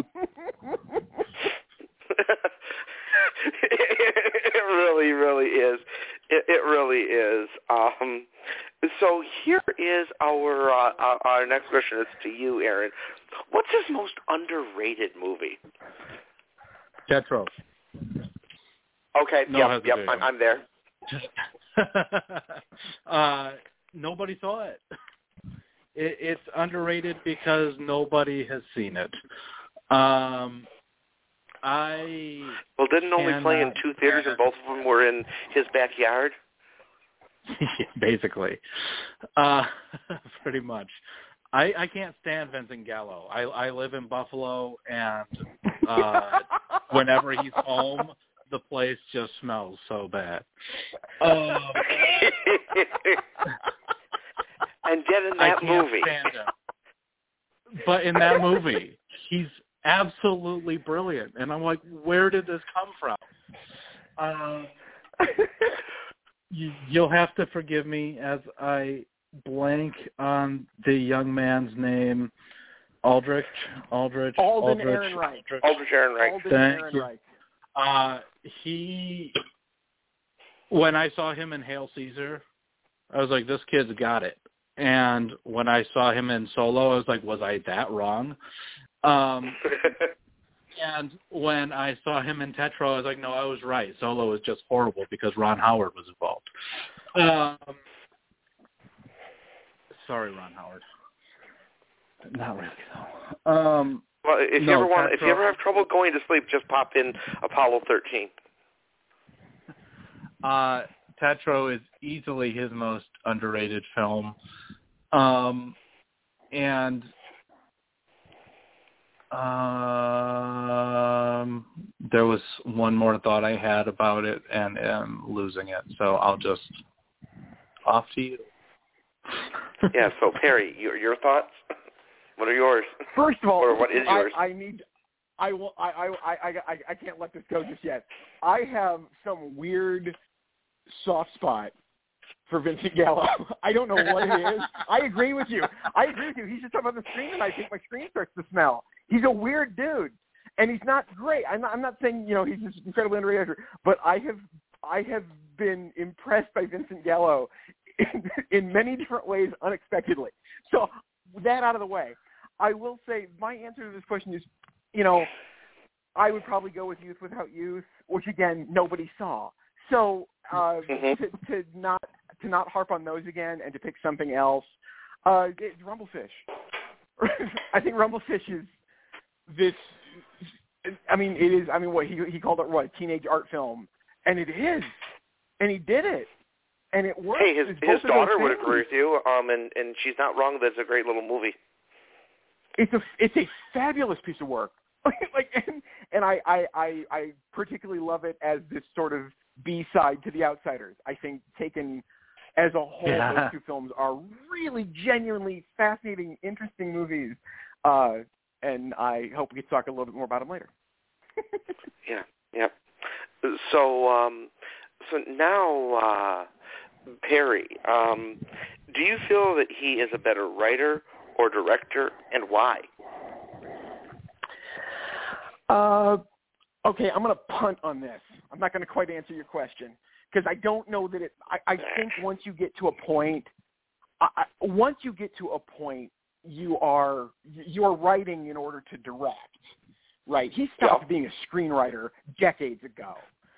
It really, really is. It, it really is. Um, so here is our uh, our our next question. It's to you, Aaron. What's his most underrated movie? Tetro. Okay. No yep. Yep. I'm, I'm there. uh, nobody saw it. it. It's underrated because nobody has seen it. Um. I well didn't only play in two theaters and both of them were in his backyard. Basically, uh, pretty much. I, I can't stand Vincent Gallo. I I live in Buffalo, and uh, whenever he's home, the place just smells so bad. Um, and yet in that I can't movie, stand him. But in that movie, he's absolutely brilliant, and I'm like, where did this come from? Um, you, you'll have to forgive me as I blank on the young man's name. Aldrich, Aldrich, Alden Aldrich, Ehrenreich. Aldrich, Aldrich Ehrenreich. Alden Thank Ehrenreich. you. Uh, he, when I saw him in Hail Caesar, I was like, this kid's got it. And when I saw him in Solo, I was like, was I that wrong? Um, and when I saw him in Tetro, I was like, no, I was right. Solo is just horrible because Ron Howard was involved. Um, sorry, Ron Howard. Not really, though. Um, well, if no, you ever want, Tetro, if you ever have trouble going to sleep, just pop in Apollo thirteen. Uh, Tetro is easily his most underrated film. Um, and Um, there was one more thought I had about it, and I'm losing it. So I'll just off to you. Yeah. So Perry, your your thoughts? What are yours? First of all, or what is yours? I, I need. I will. I, I. I. I. I can't let this go just yet. I have some weird soft spot for Vincent Gallo. I don't know what it is. I agree with you. I agree with you. He's just talking about the screen, and I think my screen starts to smell. He's a weird dude, and he's not great. I'm not, I'm not saying, you know, he's just incredibly underrated, but I have I have been impressed by Vincent Gallo in, in many different ways unexpectedly. So that out of the way, I will say my answer to this question is, you know, I would probably go with Youth Without Youth, which again nobody saw. So uh, mm-hmm. to, to not to not harp on those again and to pick something else, uh, it's Rumblefish. I think Rumblefish is this. I mean, it is. I mean, what he he called it what teenage art film, and it is, and he did it, and it worked. Hey, his it's his daughter would things. agree with you, um, and and she's not wrong. That's a great little movie. It's a it's a fabulous piece of work. like, and, and I, I I I particularly love it as this sort of B-side to The Outsiders. I think taken as a whole, yeah. those two films are really genuinely fascinating, interesting movies. Uh, and I hope we can talk a little bit more about them later. yeah, yeah. So, um, so now, uh, Perry, um, do you feel that he is a better writer or director, and why? Uh, okay, I'm going to punt on this. I'm not going to quite answer your question because I don't know that it. I, I think once you get to a point, I, I, once you get to a point, you are you're writing in order to direct, right? He stopped yeah. being a screenwriter decades ago.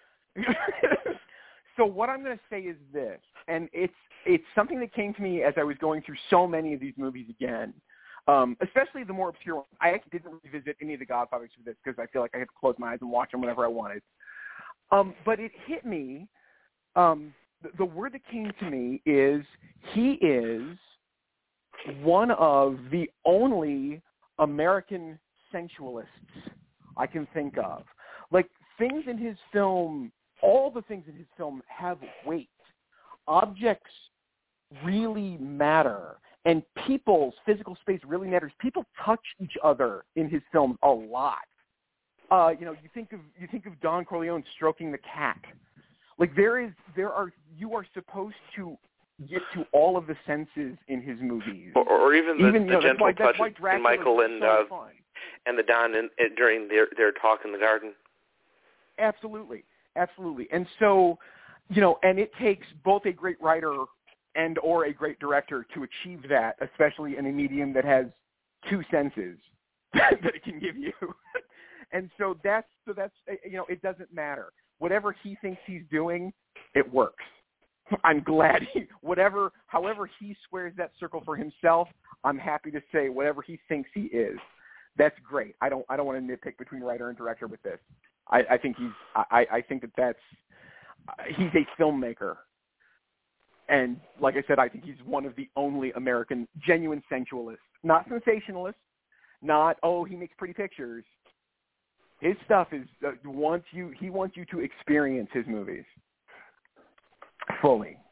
So what I'm going to say is this, and it's it's something that came to me as I was going through so many of these movies again. Um, especially the more obscure ones. I actually didn't revisit any of the Godfathers for this because I feel like I had to close my eyes and watch them whenever I wanted. Um, but it hit me. Um, the, the word that came to me is he is one of the only American sensualists I can think of. Like, things in his film, all the things in his film have weight. Objects really matter, and people's physical space really matters. People touch each other in his films a lot. Uh, you know, you think of you think of Don Corleone stroking the cat. Like, there is, there are, you are supposed to get to all of the senses in his movies, or, or even the, even, the you know, gentle why, touches in Michael and so uh, fun. and the Don in, in, during their their talk in the garden. Absolutely, absolutely. And so, you know, and it takes both a great writer and or a great director to achieve that, especially in a medium that has two senses that it can give you. And so that's so that's you know, it doesn't matter. Whatever he thinks he's doing, it works. I'm glad he, whatever, however he squares that circle for himself, I'm happy to say whatever he thinks he is. That's great. I don't, I don't want to nitpick between writer and director with this. I, I think he's, I, I think that that's, he's a filmmaker. And like I said, I think he's one of the only American genuine sensualists, not sensationalists, not, oh, he makes pretty pictures. His stuff is, uh, wants you, he wants you to experience his movies fully.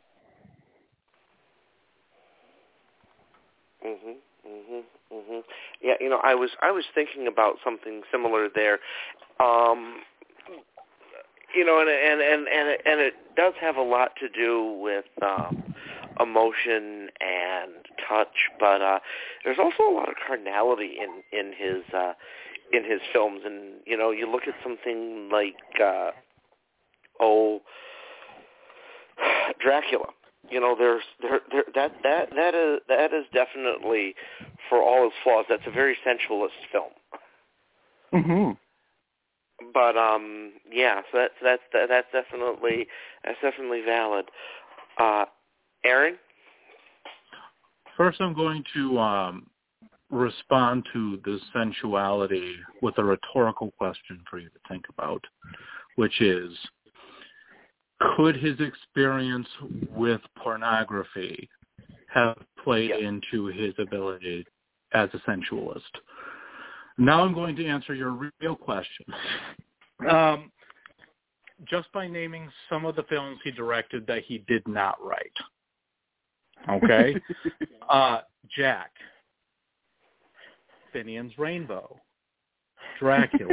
Mhm, mhm, mhm. Yeah, you know, I was I was thinking about something similar there. Um, you know, and and and and it, and it does have a lot to do with um, emotion and touch, but uh, there's also a lot of carnality in in his uh, in his films, and you know, you look at something like uh, oh. Dracula, you know, there's there, there that that that is that is definitely, for all its flaws, that's a very sensualist film. Mhm. But um, yeah, so that's that's that, that's definitely that's definitely valid. Uh, Aaron? First, I'm going to um, respond to the sensuality with a rhetorical question for you to think about, which is, could his experience with pornography have played Yes. into his ability as a sensualist? Now I'm going to answer your real question. Um, just by naming some of the films he directed that he did not write. Okay? uh, Jack. Finian's Rainbow. Dracula.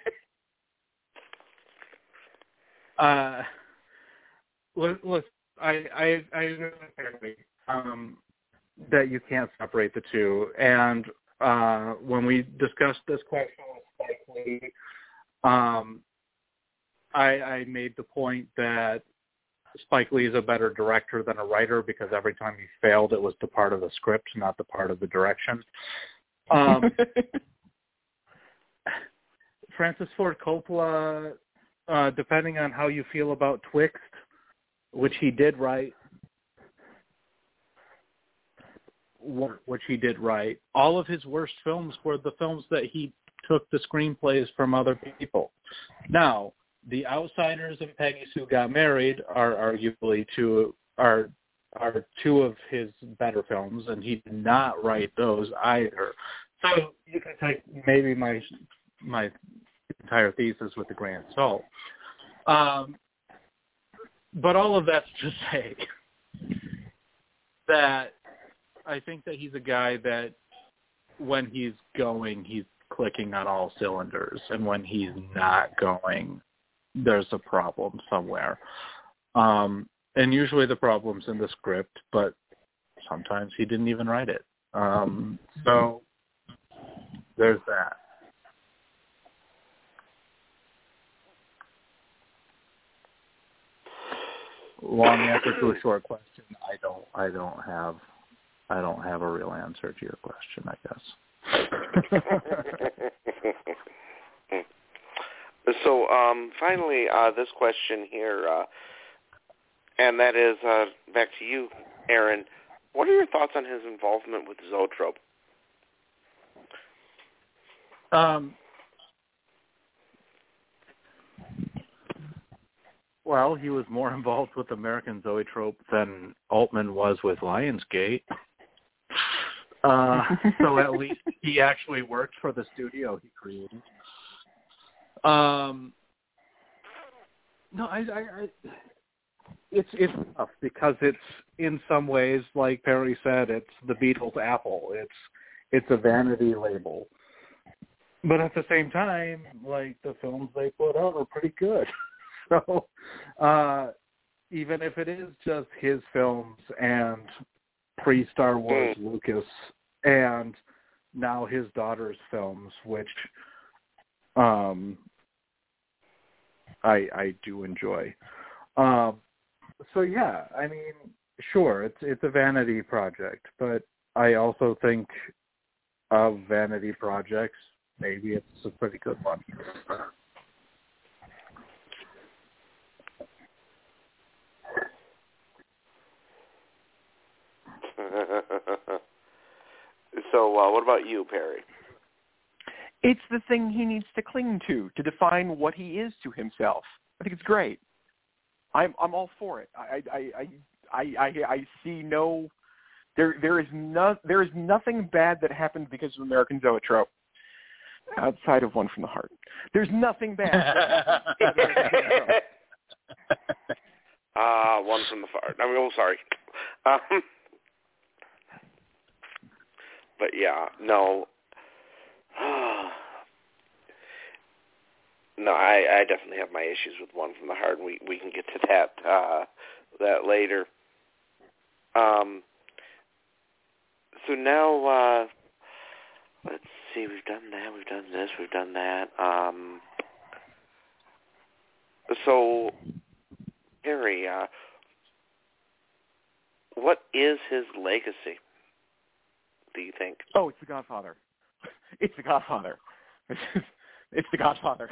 uh... Look, look, I, I, I agree um, that you can't separate the two. And uh, when we discussed this question with Spike Lee, um, I, I made the point that Spike Lee is a better director than a writer because every time he failed, it was the part of the script, not the part of the direction. Um, Francis Ford Coppola, uh, depending on how you feel about Twixt, which he did write, which he did write. All of his worst films were the films that he took the screenplays from other people. Now, The Outsiders and Peggy Sue Got Married are arguably two are are two of his better films, and he did not write those either. So you can take maybe my my entire thesis with a grain of salt. Um, But all of that's to say that I think that he's a guy that when he's going, he's clicking on all cylinders. And when he's not going, there's a problem somewhere. Um, and usually the problem's in the script, but sometimes he didn't even write it. Um, so there's that. Long answer to a short question. I don't. I don't have. I don't have a real answer to your question, I guess. So um, finally, uh, this question here, uh, and that is uh, back to you, Aaron. What are your thoughts on his involvement with Zoetrope? Um, well, he was more involved with American Zoetrope than Altman was with Lionsgate. Uh, so at least he actually worked for the studio he created. Um, no, I, I, I it's it's tough because it's in some ways, like Perry said, it's the Beatles' Apple. It's it's a vanity label, but at the same time, like the films they put out are pretty good. So uh, even if it is just his films and pre-Star Wars mm. Lucas and now his daughter's films, which um, I I do enjoy. Um, so yeah, I mean, sure, it's it's a vanity project, but I also think of vanity projects, maybe it's a pretty good one. So uh, what about you, Perry? It's the thing he needs to cling to, to define what he is to himself. I think it's great. I'm I'm all for it. I I I I, I, I see no there there is no there is nothing bad that happened because of American Zoetrope outside of One from the Heart. There's nothing bad. Ah, uh, One from the Heart. I mean, oh, sorry. Um, but yeah, no. No, I, I definitely have my issues with One from the Heart, and we, we can get to that uh, that later. Um, so now, uh, let's see, we've done that, we've done this, we've done that. Um, so, Harry, uh, what is his legacy, do you think? Oh, it's The Godfather. It's The Godfather. It's The Godfather.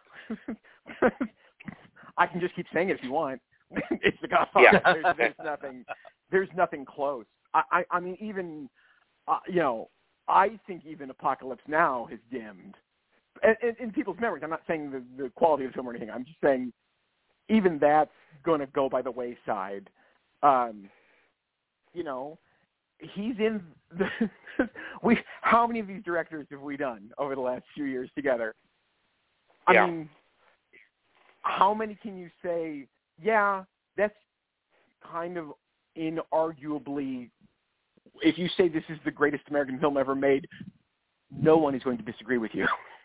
I can just keep saying it if you want. It's The Godfather. Yeah. There's, there's nothing. There's nothing close. I, I, I mean, even uh, you know, I think even Apocalypse Now has dimmed in, in people's memories. I'm not saying the, the quality of the film or anything. I'm just saying even that's going to go by the wayside. Um, you know, he's in the. we. How many of these directors have we done over the last few years together? I yeah. mean, how many can you say, yeah, that's kind of inarguably, if you say this is the greatest American film ever made, no one is going to disagree with you.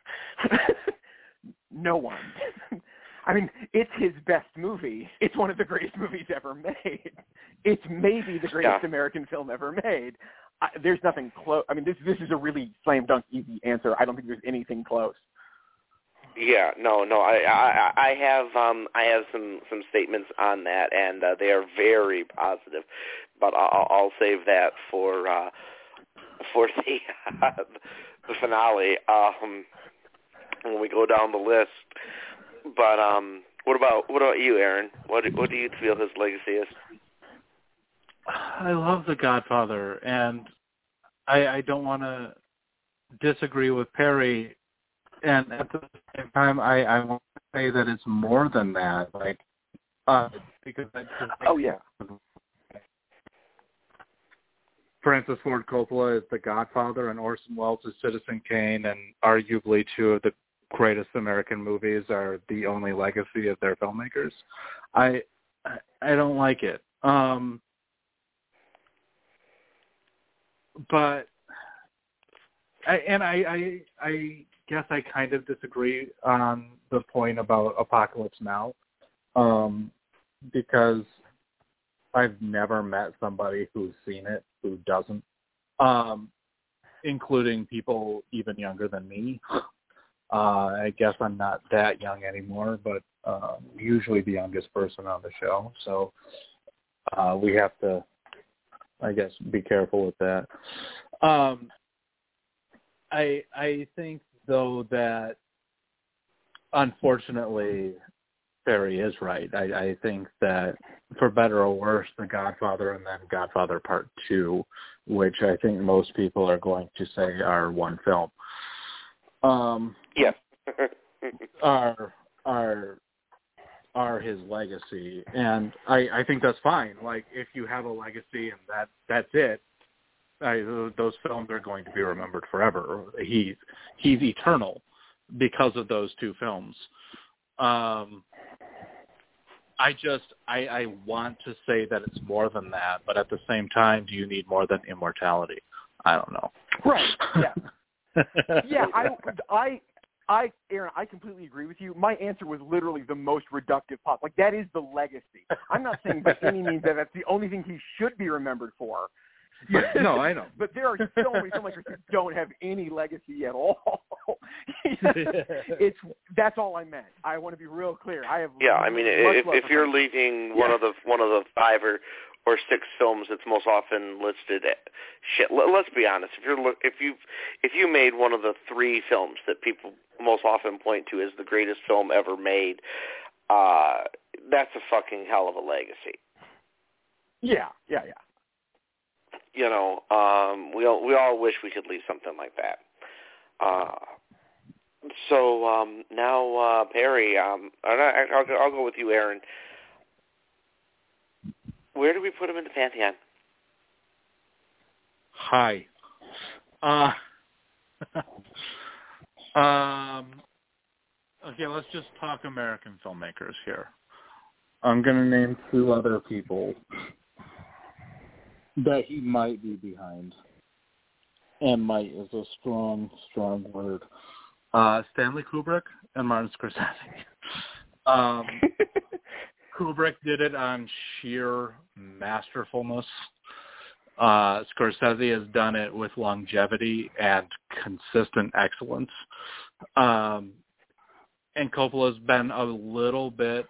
No one. I mean, it's his best movie. It's one of the greatest movies ever made. It's maybe the greatest yeah. American film ever made. I, there's nothing close. I mean, this this is a really slam dunk easy answer. I don't think there's anything close. Yeah, no, no. I, I, I have, um, I have some, some statements on that, and uh, they are very positive. But I'll, I'll save that for, uh, for the, uh, the finale um, when we go down the list. But um, what about, what about you, Aaron? What, what do you feel his legacy is? I love The Godfather, and I, I don't want to disagree with Perry. And at the same time, I, I want to say that it's more than that. Like, uh, because I just think oh yeah, Francis Ford Coppola is The Godfather, and Orson Welles is Citizen Kane, and arguably two of the greatest American movies are the only legacy of their filmmakers. I I, I don't like it, um, but I, and I I. I guess I kind of disagree on the point about Apocalypse Now, um, because I've never met somebody who's seen it who doesn't, um, including people even younger than me. Uh, I guess I'm not that young anymore, but uh, usually the youngest person on the show, so uh, we have to, I guess, be careful with that. Um, I I think though that unfortunately Perry is right. I, I think that for better or worse, The Godfather and then Godfather Part Two, which I think most people are going to say are one film, um, yes, are are are his legacy, and I, I think that's fine. Like, if you have a legacy and that that's it, I, those films are going to be remembered forever. He's he's eternal because of those two films. Um, I just I, I want to say that it's more than that, but at the same time, do you need more than immortality? I don't know. Right. Yeah. yeah. I I. I, Aaron, I completely agree with you. My answer was literally the most reductive possible. Like, that is the legacy. I'm not saying by any means that that's the only thing he should be remembered for. No, I know. But there are so many filmmakers who don't have any legacy at all. It's that's all I meant. I want to be real clear. I have yeah. I mean, if if you're fun. leaving yeah. one of the one of the five or or six films that's most often listed, shit. Let's be honest. If you're if you if you made one of the three films that people most often point to as the greatest film ever made, uh, that's a fucking hell of a legacy. Yeah, yeah, yeah. You know, um, we all, we all wish we could leave something like that. Uh, so um, now, uh, Perry, um, I'll, I'll, I'll go with you, Aaron. Where do we put him in the Pantheon? Hi. Uh, um, okay, let's just talk American filmmakers here. I'm going to name two other people that he might be behind. And might is a strong, strong word. Uh, Stanley Kubrick and Martin Scorsese. Um, Kubrick did it on sheer masterfulness. Uh, Scorsese has done it with longevity and consistent excellence. Um, and Coppola's been a little bit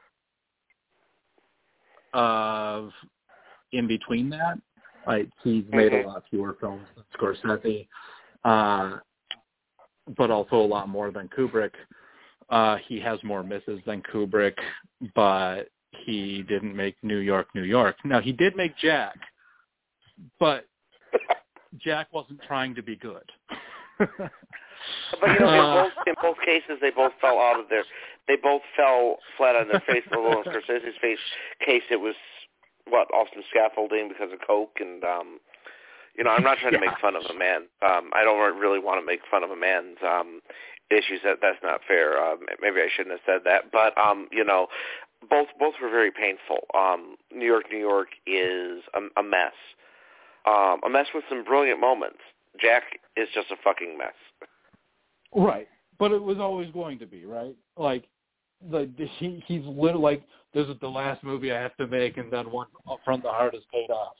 of in between that. Like, he's made mm-hmm. a lot fewer films than Scorsese, uh, but also a lot more than Kubrick. Uh, he has more misses than Kubrick, but he didn't make New York, New York. Now, he did make Jack, but Jack wasn't trying to be good. But, you know, in both, in both cases, they both fell out of their, they both fell flat on their face. Although in Scorsese's face, case, it was, what, Austin scaffolding because of coke, and, um, you know, I'm not trying to yeah. make fun of a man. Um, I don't really want to make fun of a man's um, issues. That That's not fair. Um, maybe I shouldn't have said that. But, um, you know, both both were very painful. Um, New York, New York is a, a mess. Um, a mess with some brilliant moments. Jack is just a fucking mess. Right. But it was always going to be, right? Like, the, he, he's literally like, this is the last movie I have to make, and then one from the heart is paid off.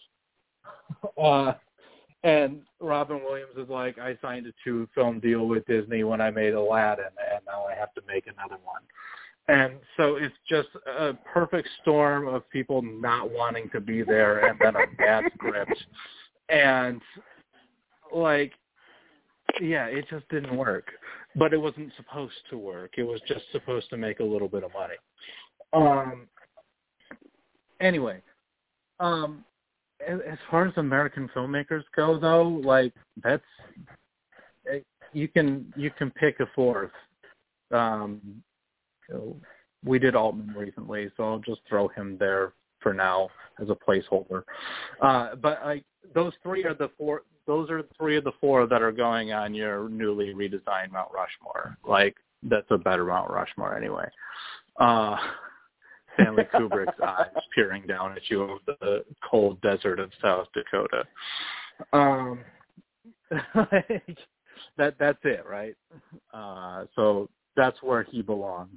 Uh, and Robin Williams is like, I signed a two-film deal with Disney when I made Aladdin, and now I have to make another one. And so it's just a perfect storm of people not wanting to be there, and then a bad script. And, like, yeah, it just didn't work. But it wasn't supposed to work. It was just supposed to make a little bit of money. Um. Anyway, um, as, as far as American filmmakers go, though, like, that's you can you can pick a fourth. Um, you know, we did Altman recently, so I'll just throw him there for now as a placeholder. Uh, but I, those three are the four. Those are three of the four that are going on your newly redesigned Mount Rushmore. Like, that's a better Mount Rushmore anyway. Uh, Stanley Kubrick's eyes peering down at you over the cold desert of South Dakota. Um, like, that that's it, right? Uh, so that's where he belongs.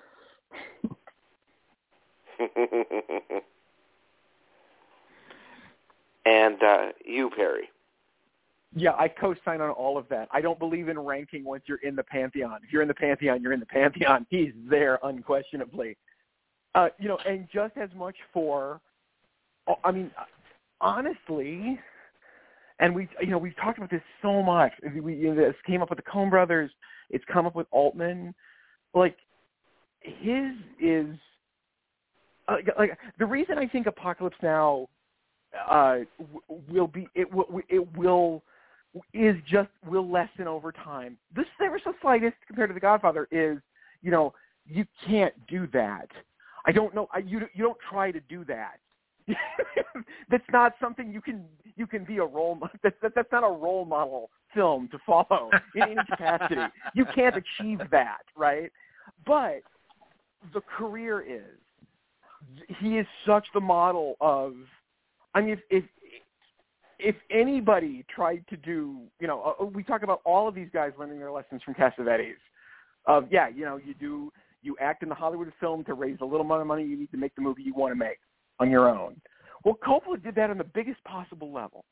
And uh, you, Perry. Yeah, I co-sign on all of that. I don't believe in ranking once you're in the Pantheon. If you're in the Pantheon, you're in the Pantheon. He's there unquestionably. Uh, you know, and just as much for, I mean, honestly, and we, you know, we've talked about this so much. We, you know, this came up with the Coen Brothers. It's come up with Altman. Like, his is, uh, like, the reason I think Apocalypse Now uh, will be, it will, it will is just will lessen over time. This ever so slightest compared to The Godfather is, you know, you can't do that. I don't know. I, you you don't try to do that. That's not something you can you can be a role model. That's that, that's not a role model film to follow in any capacity. You can't achieve that, right? But the career is. He is such the model of. I mean, if if if anybody tried to do, you know, uh, we talk about all of these guys learning their lessons from Cassavetes. Of yeah, you know, you do you act in the Hollywood film to raise a little amount of money you need to make the movie you want to make on your own. Well, Coppola did that on the biggest possible level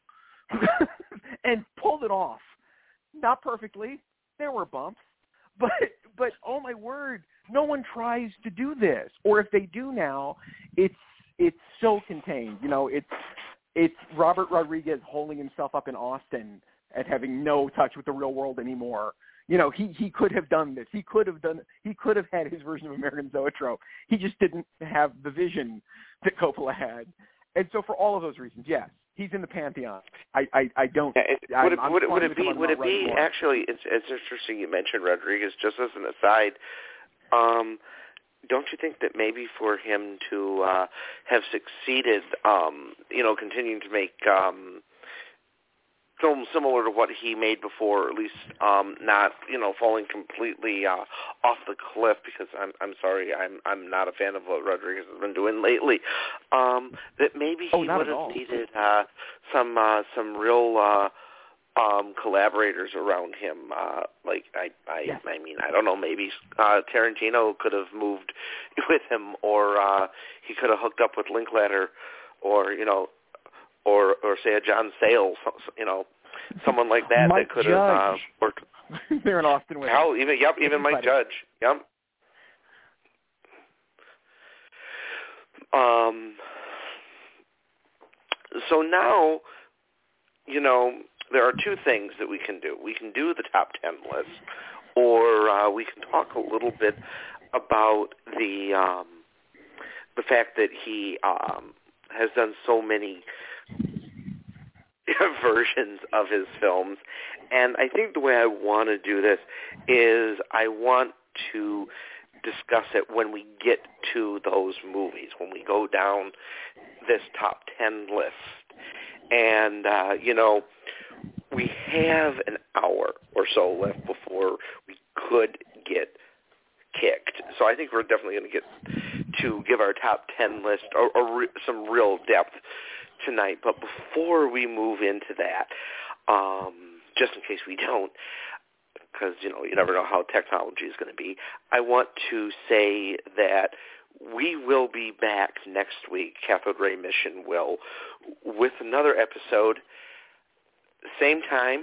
and pulled it off. Not perfectly. There were bumps. But, but oh, my word, no one tries to do this. Or if they do now, it's it's so contained. You know, it's it's Robert Rodriguez holding himself up in Austin and having no touch with the real world anymore. You know, he, he could have done this. He could have done. He could have had his version of American Zoetrope. He just didn't have the vision that Coppola had. And so, for all of those reasons, yes, he's in the pantheon. I, I, I don't. Yeah, it, I'm, would it, I'm would it, would it be? Would it right be more. actually? It's, it's interesting you mentioned Rodriguez. Just as an aside, um, don't you think that maybe for him to uh, have succeeded, um, you know, continuing to make um, films similar to what he made before, or at least um, not, you know, falling completely uh, off the cliff, because I'm I'm sorry, I'm I'm not a fan of what Rodriguez has been doing lately. Um, that maybe oh, he would have needed uh, some uh, some real uh, um, collaborators around him. Uh, like I I, yes. I mean I don't know, maybe uh, Tarantino could have moved with him, or uh, he could have hooked up with Linklater, or you know. Or, or say a John Sayles, you know, someone like that Mike that could have uh, worked. They're in Austin with Hell, even yep, even Mike Judge, yep. Um. So now, you know, there are two things that we can do. We can do the top ten list, or uh, we can talk a little bit about the um, the fact that he um, has done so many versions of his films. And I think the way I want to do this is I want to discuss it when we get to those movies, when we go down this top ten list. And, uh, you know, we have an hour or so left before we could get kicked. So I think we're definitely going to get to give our top ten list or, or re- some real depth tonight. But before we move into that, um, just in case we don't, because, you know, you never know how technology is going to be, I want to say that we will be back next week, Cathode Ray Mission will, with another episode, same time,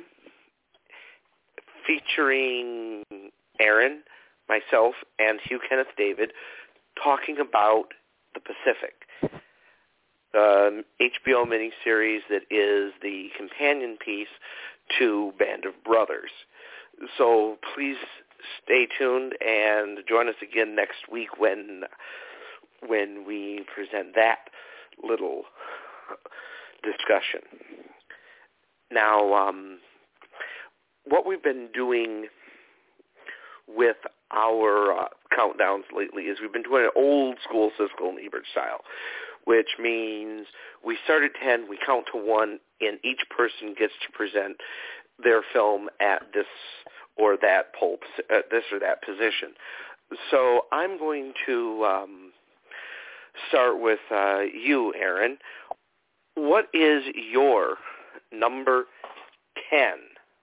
featuring Aaron, myself, and Hugh Kenneth David, talking about the Pacific. The H B O miniseries that is the companion piece to Band of Brothers. So please stay tuned and join us again next week when when we present that little discussion. Now, um, what we've been doing with our uh, countdowns lately is we've been doing an old school Siskel and Ebert style, which means we start at ten, we count to one, and each person gets to present their film at this or that pole, at this or that position. So I'm going to um, start with uh, you, Aaron. What is your number ten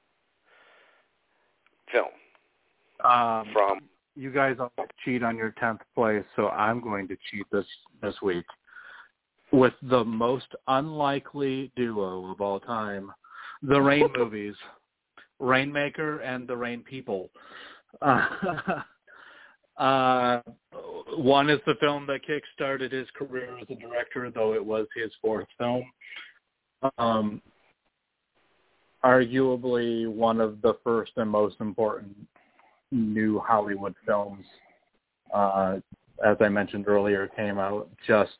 film? Um, from you guys all cheat on your tenth place, so I'm going to cheat this this week with the most unlikely duo of all time, the Rain movies, Rainmaker and the Rain People. Uh, uh, one is the film that kick-started his career as a director, though it was his fourth film. Um, arguably one of the first and most important new Hollywood films, uh, as I mentioned earlier, came out just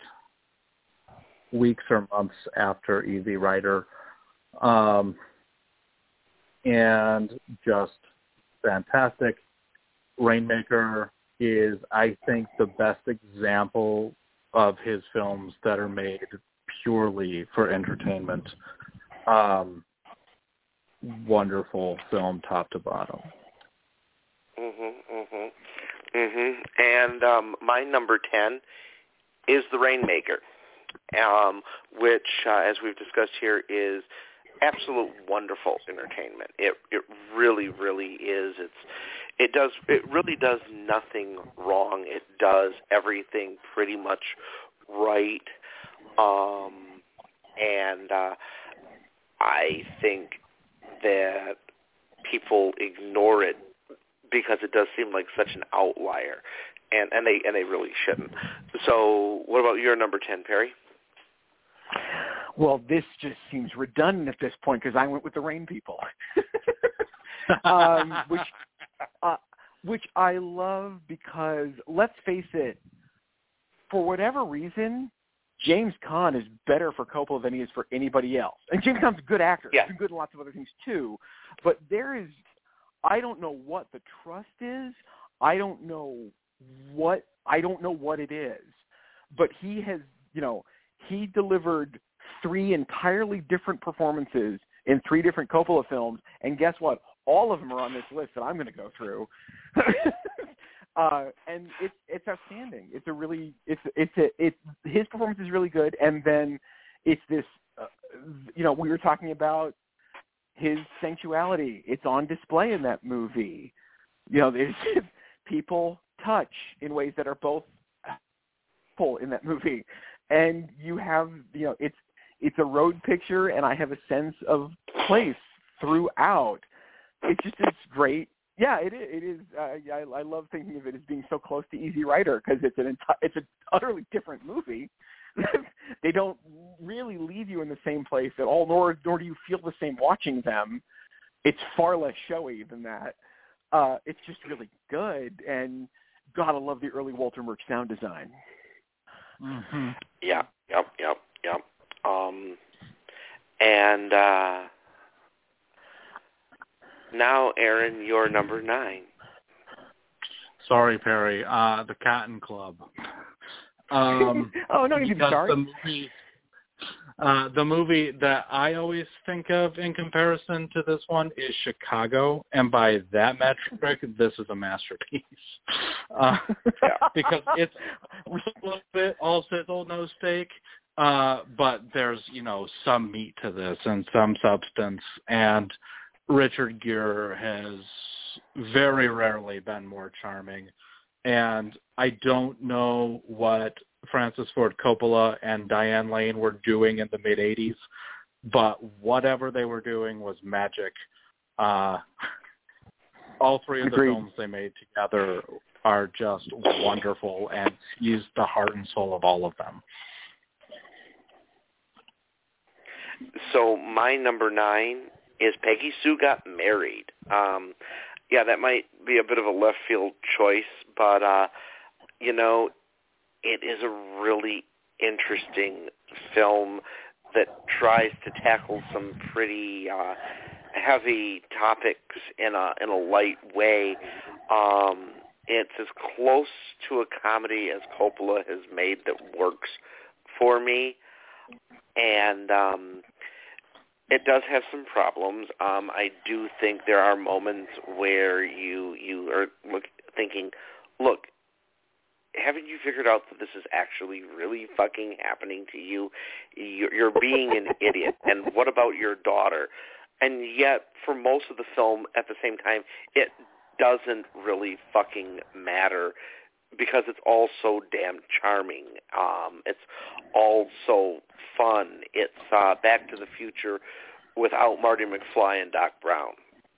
weeks or months after Easy Rider. Um, and just fantastic. Rainmaker is, I think, the best example of his films that are made purely for entertainment. Um, wonderful film, top to bottom. Mhm, mhm, mhm. And um, my number ten is The Rainmaker, um, which, uh, as we've discussed here, is absolute wonderful entertainment. It it really, really is. It's it does it really does nothing wrong. It does everything pretty much right. Um, and uh, I think that people ignore it because it does seem like such an outlier, and, and they and they really shouldn't. So, what about your number ten, Perry? Well, this just seems redundant at this point because I went with the Rain People, um, which uh, which I love because, let's face it, for whatever reason, James Caan is better for Coppola than he is for anybody else. And James Caan's a good actor. Yeah. He's been good in lots of other things too. But there is, I don't know what the trust is. I don't know what, I don't know what it is. But he has, you know, he delivered three entirely different performances in three different Coppola films. And guess what? All of them are on this list that I'm going to go through. Uh, and it's it's outstanding. It's a really it's it's a it's his performance is really good, and then it's this uh, you know we were talking about his sensuality. It's on display in that movie. You know, there's people touch in ways that are both full in that movie, and you have you know it's it's a road picture, and I have a sense of place throughout. It's just this great. Yeah, it is. It is uh, I, I love thinking of it as being so close to Easy Rider because it's an enti- it's an utterly different movie. They don't really leave you in the same place at all, nor nor do you feel the same watching them. It's far less showy than that. Uh, it's just really good, and God, I love the early Walter Murch sound design. Mm-hmm. Yeah, yep, yep, yep. Um, and. Uh, Now, Aaron, you're number nine. Sorry, Perry. Uh, the Cotton Club. Um, oh, no, you can be sorry. The movie, uh, the movie that I always think of in comparison to this one is Chicago, and by that metric, this is a masterpiece. Uh, because it's a little bit all sizzle, no steak, uh, but there's, you know, some meat to this and some substance, and Richard Gere has very rarely been more charming, and I don't know what Francis Ford Coppola and Diane Lane were doing in the mid-eighties, but whatever they were doing was magic. Uh, all three of the Agreed. films they made together are just wonderful, and he's the heart and soul of all of them. So my number nine is Peggy Sue Got Married. Um, yeah, that might be a bit of a left field choice, but, uh, you know, it is a really interesting film that tries to tackle some pretty uh, heavy topics in a in a light way. Um, it's as close to a comedy as Coppola has made that works for me, and um, it does have some problems. Um, I do think there are moments where you you are look, thinking, look, haven't you figured out that this is actually really fucking happening to you? You're, you're being an idiot. And what about your daughter? And yet, for most of the film, at the same time, it doesn't really fucking matter because it's all so damn charming. Um, it's all so fun. It's uh, Back to the Future without Marty McFly and Doc Brown.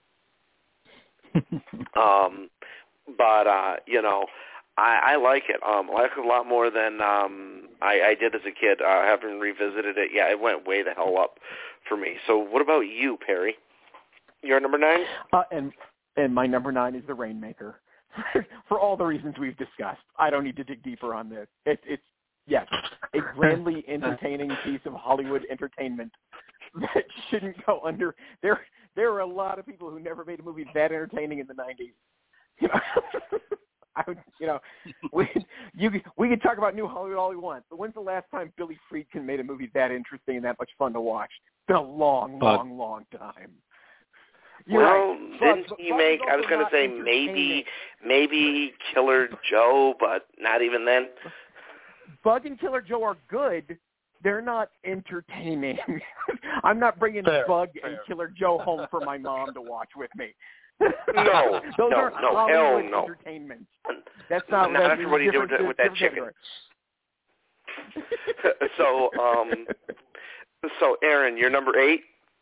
um, but, uh, you know, I, I like it. Um, I like it a lot more than um, I, I did as a kid. Uh, I haven't revisited it. Yeah, it went way the hell up for me. So what about you, Perry? Your number nine? Uh, and and my number nine is The Rainmaker. For all the reasons we've discussed. I don't need to dig deeper on this. It, it's, yes, a grandly entertaining piece of Hollywood entertainment that shouldn't go under. There there were a lot of people who never made a movie that entertaining in the nineties. You know, I would, you know, we you we could talk about New Hollywood all we want, but when's the last time Billy Friedkin made a movie that interesting and that much fun to watch? It's been a long, But, long, long time. You're well, right. didn't Bug, he Bug make? is I was also going to not say maybe, entertaining. maybe Killer Joe, but not even then. Bug and Killer Joe are good. They're not entertaining. I'm not bringing Fair, Bug fair. and Killer Joe home for my mom to watch with me. No, those no, are no, Hollywood hell no. entertainment. That's not. Not that's after what he did with, different- with that different chicken. category. so, um, so Aaron, you're number eight.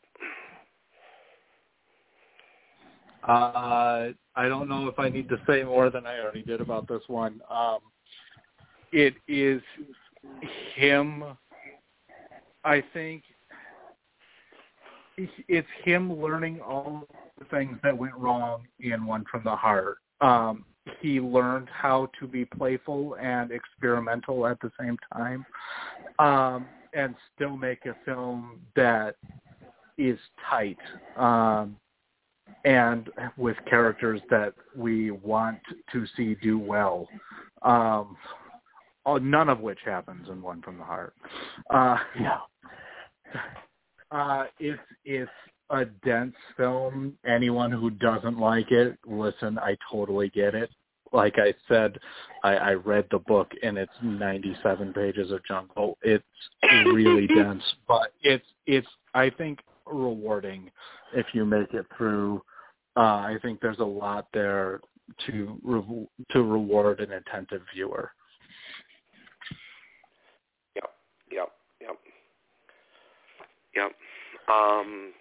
Uh, I don't know if I need to say more than I already did about this one. Um, it is him, I think, it's him learning all the things that went wrong in One from the Heart. Um, he learned how to be playful and experimental at the same time, um, and still make a film that is tight, um, and with characters that we want to see do well. Um, none of which happens in One from the Heart. Uh, Yeah. Uh, it's it's a dense film. Anyone who doesn't like it, listen, I totally get it. Like I said, I, I read the book and it's ninety-seven pages of jungle. It's really dense, but it's it's I think rewarding if you make it through. Uh, I think there's a lot there to re- to reward an attentive viewer. Yep, yep, yep, yep. Um,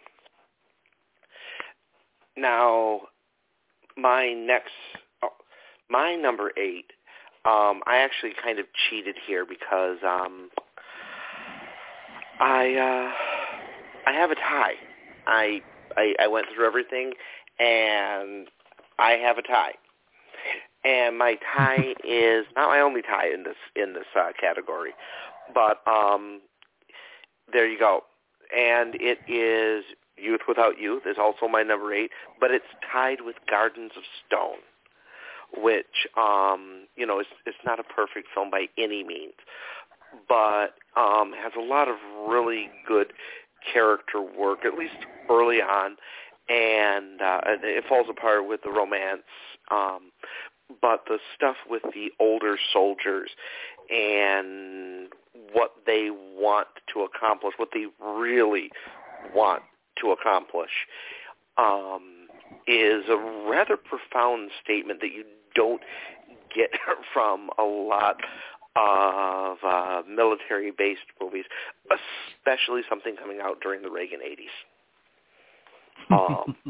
now, my next, oh, my number eight, um, I actually kind of cheated here because um, I uh, I have a tie. I, I I went through everything, and I have a tie. And my tie is not my only tie in this in this uh, category, but um, there you go. And it is Youth Without Youth is also my number eight, but it's tied with Gardens of Stone, which um, you know is it's not a perfect film by any means, but um, has a lot of really good character work, at least early on, and uh, it falls apart with the romance. Um, but the stuff with the older soldiers and what they want to accomplish, what they really want to accomplish, um, is a rather profound statement that you don't get from a lot of uh, military-based movies, especially something coming out during the Reagan eighties. Um,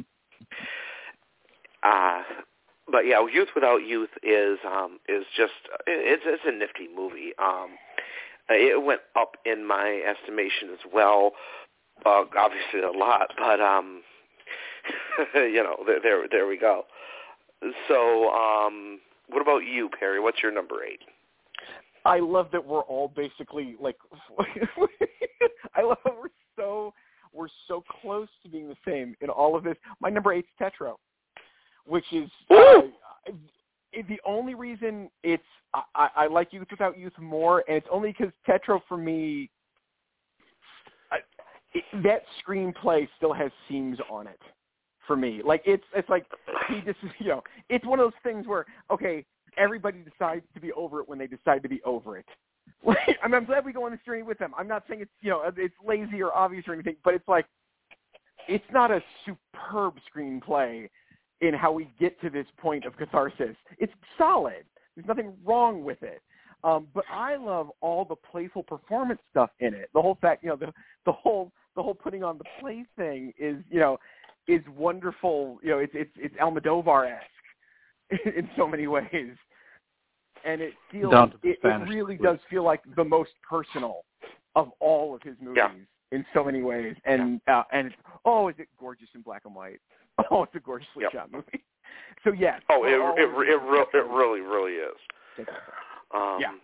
uh, but yeah, Youth Without Youth is um, is just it's it's a nifty movie. Um, it went up in my estimation as well, uh, obviously a lot, but um, you know there, there there we go. So um, what about you, Perry? What's your number eight? I love that we're all basically like. I love that we're so we're so close to being the same in all of this. My number eight's Tetro, which is uh, the only reason it's I, I like Youth Without Youth more, and it's only because Tetro for me I, it, that screenplay still has seams on it for me. Like it's it's like he just you know it's one of those things where okay. Everybody decides to be over it when they decide to be over it. I mean, I'm glad we go on this journey with them. I'm not saying it's, you know, it's lazy or obvious or anything, but it's like, it's not a superb screenplay in how we get to this point of catharsis. It's solid. There's nothing wrong with it. Um, but I love all the playful performance stuff in it. The whole fact, you know, the, the whole, the whole putting on the play thing is, you know, is wonderful. You know, it's, it's, it's Almodovar-esque in so many ways. And it feels it, it really does feel like the most personal of all of his movies yeah. in so many ways. And yeah. uh, and it's, oh, is it gorgeous in black and white? Oh, it's a gorgeously yep. shot movie. So yes. Oh, it it it, it, re- it really really is. Um, yeah.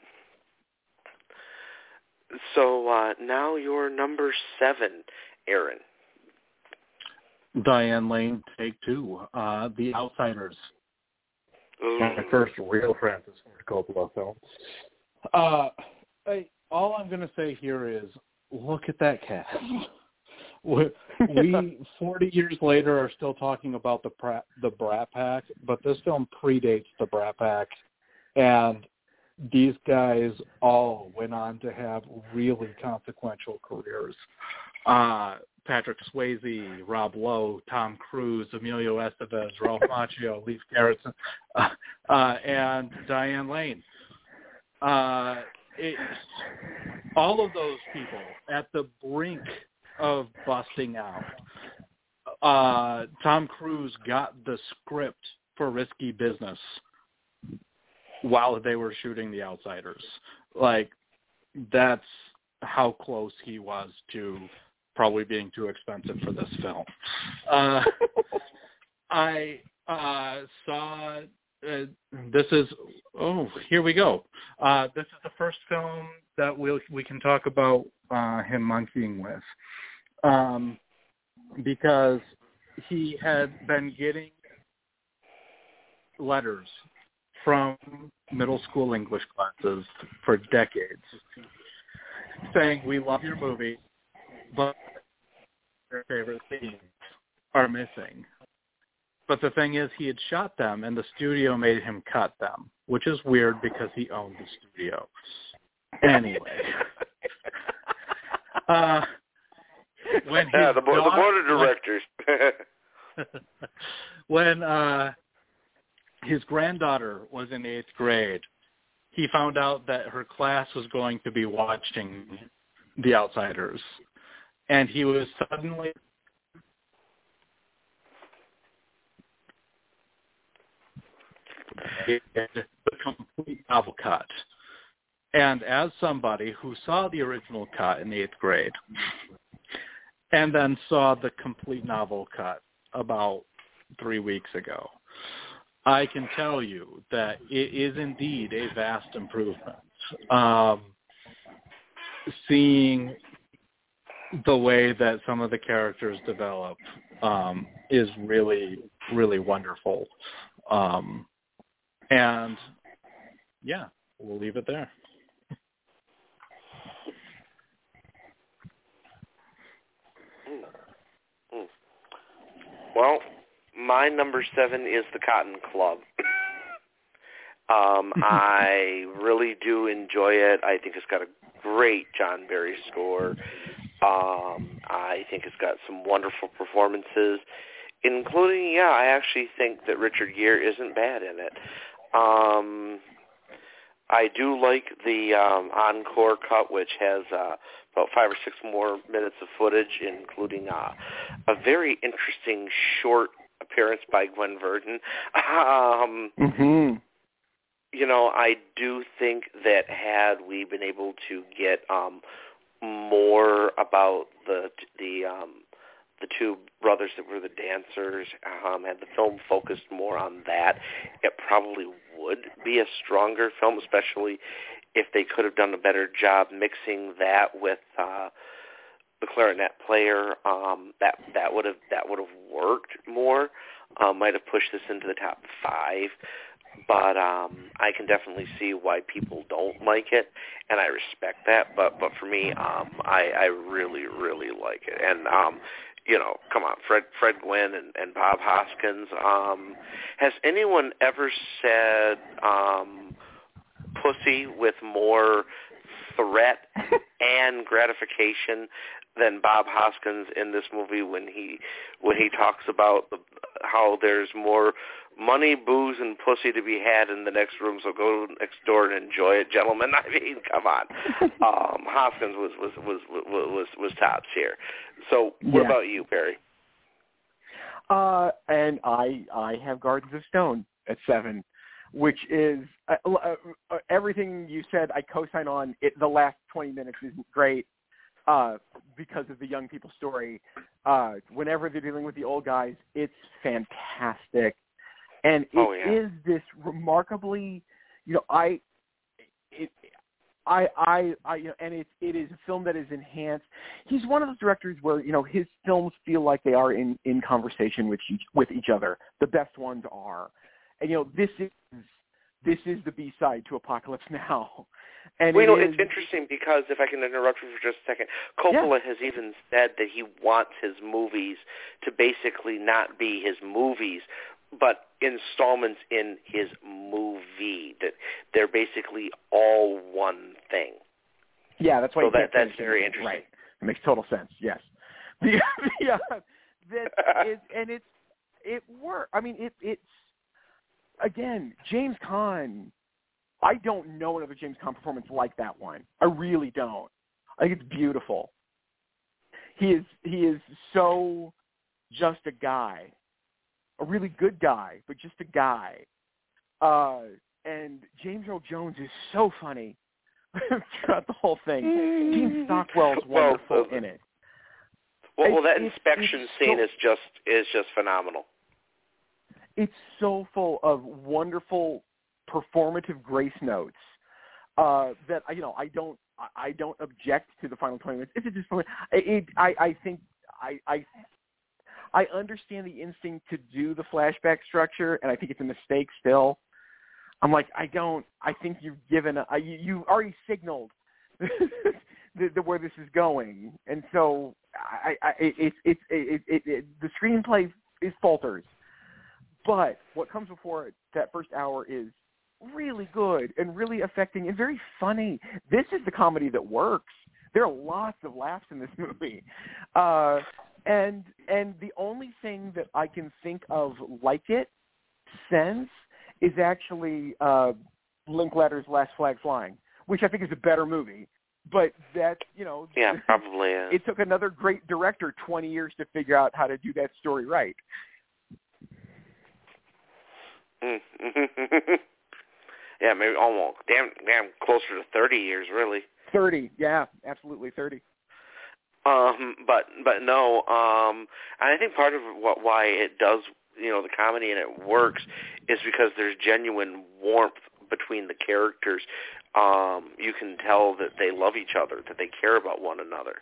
So uh, now you're number seven, Aaron. Diane Lane, Take Two, uh, The Outsiders. Ooh. My first real Francis Ford Coppola film. Uh, I, all I'm going to say here is, look at that cast. we, we, forty years later, are still talking about the Brat, the Brat Pack, but this film predates the Brat Pack, and these guys all went on to have really consequential careers. Uh, Patrick Swayze, Rob Lowe, Tom Cruise, Emilio Estevez, Ralph Macchio, Leif Garrison, uh, uh, and Diane Lane. Uh, it, all of those people at the brink of busting out. Uh, Tom Cruise got the script for Risky Business while they were shooting The Outsiders. Like, that's how close he was to probably being too expensive for this film. Uh, I uh, saw, uh, this is, oh, here we go. Uh, this is the first film that we'll, we can talk about uh, him monkeying with. Um, because he had been getting letters from middle school English classes for decades saying, we love your movie, but their favorite scenes are missing. But the thing is, he had shot them, and the studio made him cut them, which is weird because he owned the studio. Anyway. uh, when yeah, the, bo- daughter, the board of directors. when uh, his granddaughter was in eighth grade, he found out that her class was going to be watching The Outsiders. And he was suddenly the complete novel cut. And as somebody who saw the original cut in eighth grade and then saw the complete novel cut about three weeks ago, I can tell you that it is indeed a vast improvement. Um, seeing the way that some of the characters develop um, is really, really wonderful. Um, and, yeah, we'll leave it there. Well, my number seven is The Cotton Club. um, I really do enjoy it. I think it's got a great John Barry score. Um, I think it's got some wonderful performances, including, yeah, I actually think that Richard Gere isn't bad in it. Um, I do like the um, encore cut, which has uh, about five or six more minutes of footage, including uh, a very interesting short appearance by Gwen Verdon. Um, mm-hmm. You know, I do think that had we been able to get um, more about the the um, the two brothers that were the dancers, um, had the film focused more on that, it probably would be a stronger film, especially if they could have done a better job mixing that with uh, the clarinet player. Um, that that would have that would have worked more. Um, might have pushed this into the top five. But um, I can definitely see why people don't like it, and I respect that. But but for me, um, I, I really, really like it. And, um, you know, come on, Fred Fred Gwynne and, and Bob Hoskins. Um, has anyone ever said um, pussy with more threat and gratification than Bob Hoskins in this movie when he when he talks about the, how there's more money, booze, and pussy to be had in the next room, so go next door and enjoy it, gentlemen. I mean, come on. Um, Hoskins was was, was was was was tops here. So, what yeah. about you, Barry? Uh, and I I have Gardens of Stone at seven, which is uh, uh, everything you said. I co-sign on. It, the last twenty minutes isn't great uh, because of the young people story. Uh, whenever they're dealing with the old guys, it's fantastic. And it oh, yeah. is this remarkably, you know, I, it, I, I, I, you know, and it, it is a film that is enhanced. He's one of those directors where, you know, his films feel like they are in, in conversation with each, with each other. The best ones are. And, you know, this is, this is the B-side to Apocalypse Now. And well, it you know, is, it's interesting because, if I can interrupt you for just a second, Coppola yeah. has even said that he wants his movies to basically not be his movies, but installments in his movie, that they're basically all one thing. Yeah, that's why so you that, can't that's finish very it. interesting. Right. It makes total sense, yes. The, yeah, that is, and it's, it works. I mean, it, it's, again, James Caan, I don't know another James Caan performance like that one. I really don't. I think it's beautiful. He is, he is so just a guy. A really good guy, but just a guy. Uh, and James Earl Jones is so funny throughout the whole thing. Gene Stockwell's wonderful well, in it. Well, well, It's, that it's, inspection it's scene so, is just is just phenomenal. It's so full of wonderful performative grace notes uh, that you know I don't I don't object to the final twenty minutes. It's just it, I I think I I. I understand the instinct to do the flashback structure, and I think it's a mistake still. I'm like, I don't, I think you've given, a, you, you already signaled the, the, where this is going. And so I, I, it, it, it, it, it, the screenplay is falters. But what comes before it, that first hour is really good and really affecting and very funny. This is the comedy that works. There are lots of laughs in this movie. Uh, And and the only thing that I can think of like it since is actually uh, Linklater's Last Flag Flying, which I think is a better movie. But that, you know, yeah, probably. Is. It took another great director twenty years to figure out how to do that story right. Yeah, maybe almost damn, damn, closer to thirty years, really. Thirty, yeah, absolutely thirty. Um, but but no, um, and I think part of what why it does, you know, the comedy and it works is because there's genuine warmth between the characters. Um, you can tell that they love each other, that they care about one another,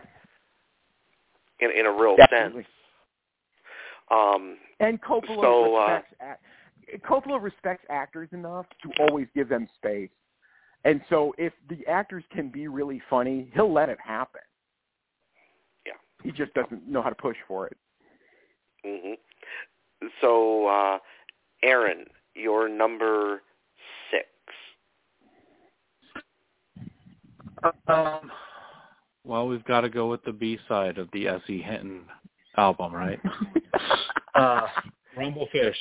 in in a real Absolutely. sense. Um, and Coppola so, respects uh, Coppola respects actors enough to always give them space, and so if the actors can be really funny, he'll let it happen. He just doesn't know how to push for it. Mm-hmm. So, uh, Aaron, your number six. Um, well, we've got to go with the B-side of the S E. Hinton album, right? uh, Rumblefish.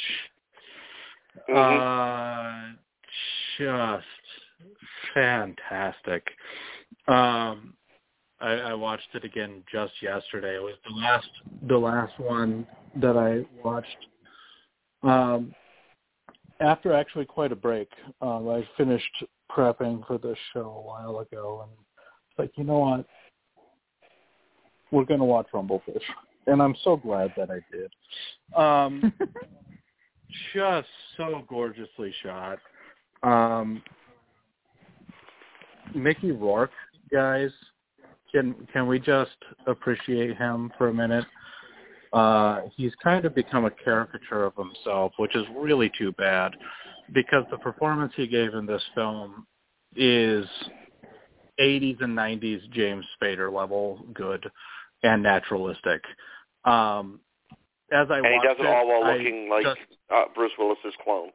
Mm-hmm. Uh, just fantastic. Um, I, I watched it again just yesterday. It was the last the last one that I watched um, after actually quite a break. Um, I finished prepping for this show a while ago, and it's like, you know what? We're going to watch Rumblefish, and I'm so glad that I did. Um, just so gorgeously shot. Um, Mickey Rourke, guys. Can can we just appreciate him for a minute? Uh, he's kind of become a caricature of himself, which is really too bad, because the performance he gave in this film is eighties and nineties James Spader level good and naturalistic. Um, as I and he watched does it all while I looking like just, uh, Bruce Willis's clone.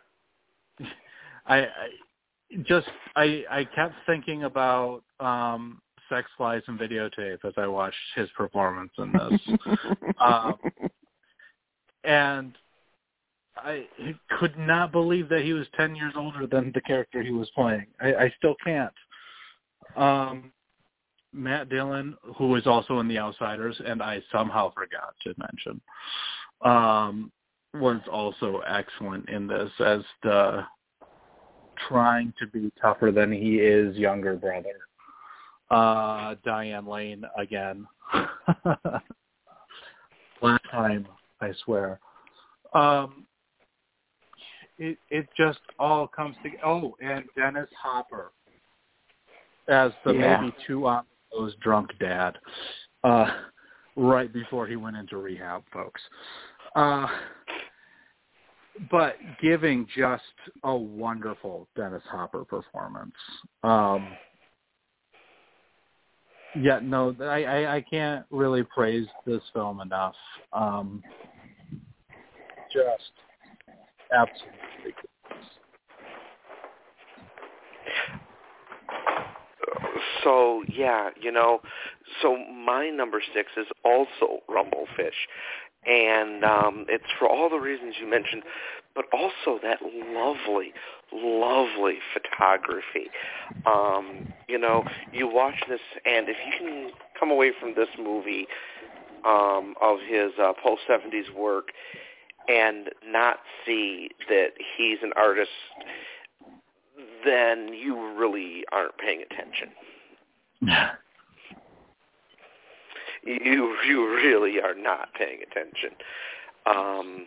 I, I just I I kept thinking about um, Sex, Lies, and Videotape as I watched his performance in this. um, and I could not believe that he was ten years older than the character he was playing. I, I still can't. Um, Matt Dillon, who is also in The Outsiders, and I somehow forgot to mention, um, was also excellent in this as the trying to be tougher than he is younger brother. Uh, Diane Lane again. Last time, I swear. Um, it it just all comes together. Oh, and Dennis Hopper. as the Yeah. maybe too on those drunk dad uh, right before he went into rehab, folks. Uh, but giving just a wonderful Dennis Hopper performance. Um, yeah, no, I, I, I can't really praise this film enough. Um, just absolutely. So, yeah, you know, so my number six is also Rumblefish. And um, it's for all the reasons you mentioned, but also that lovely, lovely photography. Um, you know, you watch this, and if you can come away from this movie um, of his uh, post-seventies work and not see that he's an artist, then you really aren't paying attention. You you really are not paying attention. Um,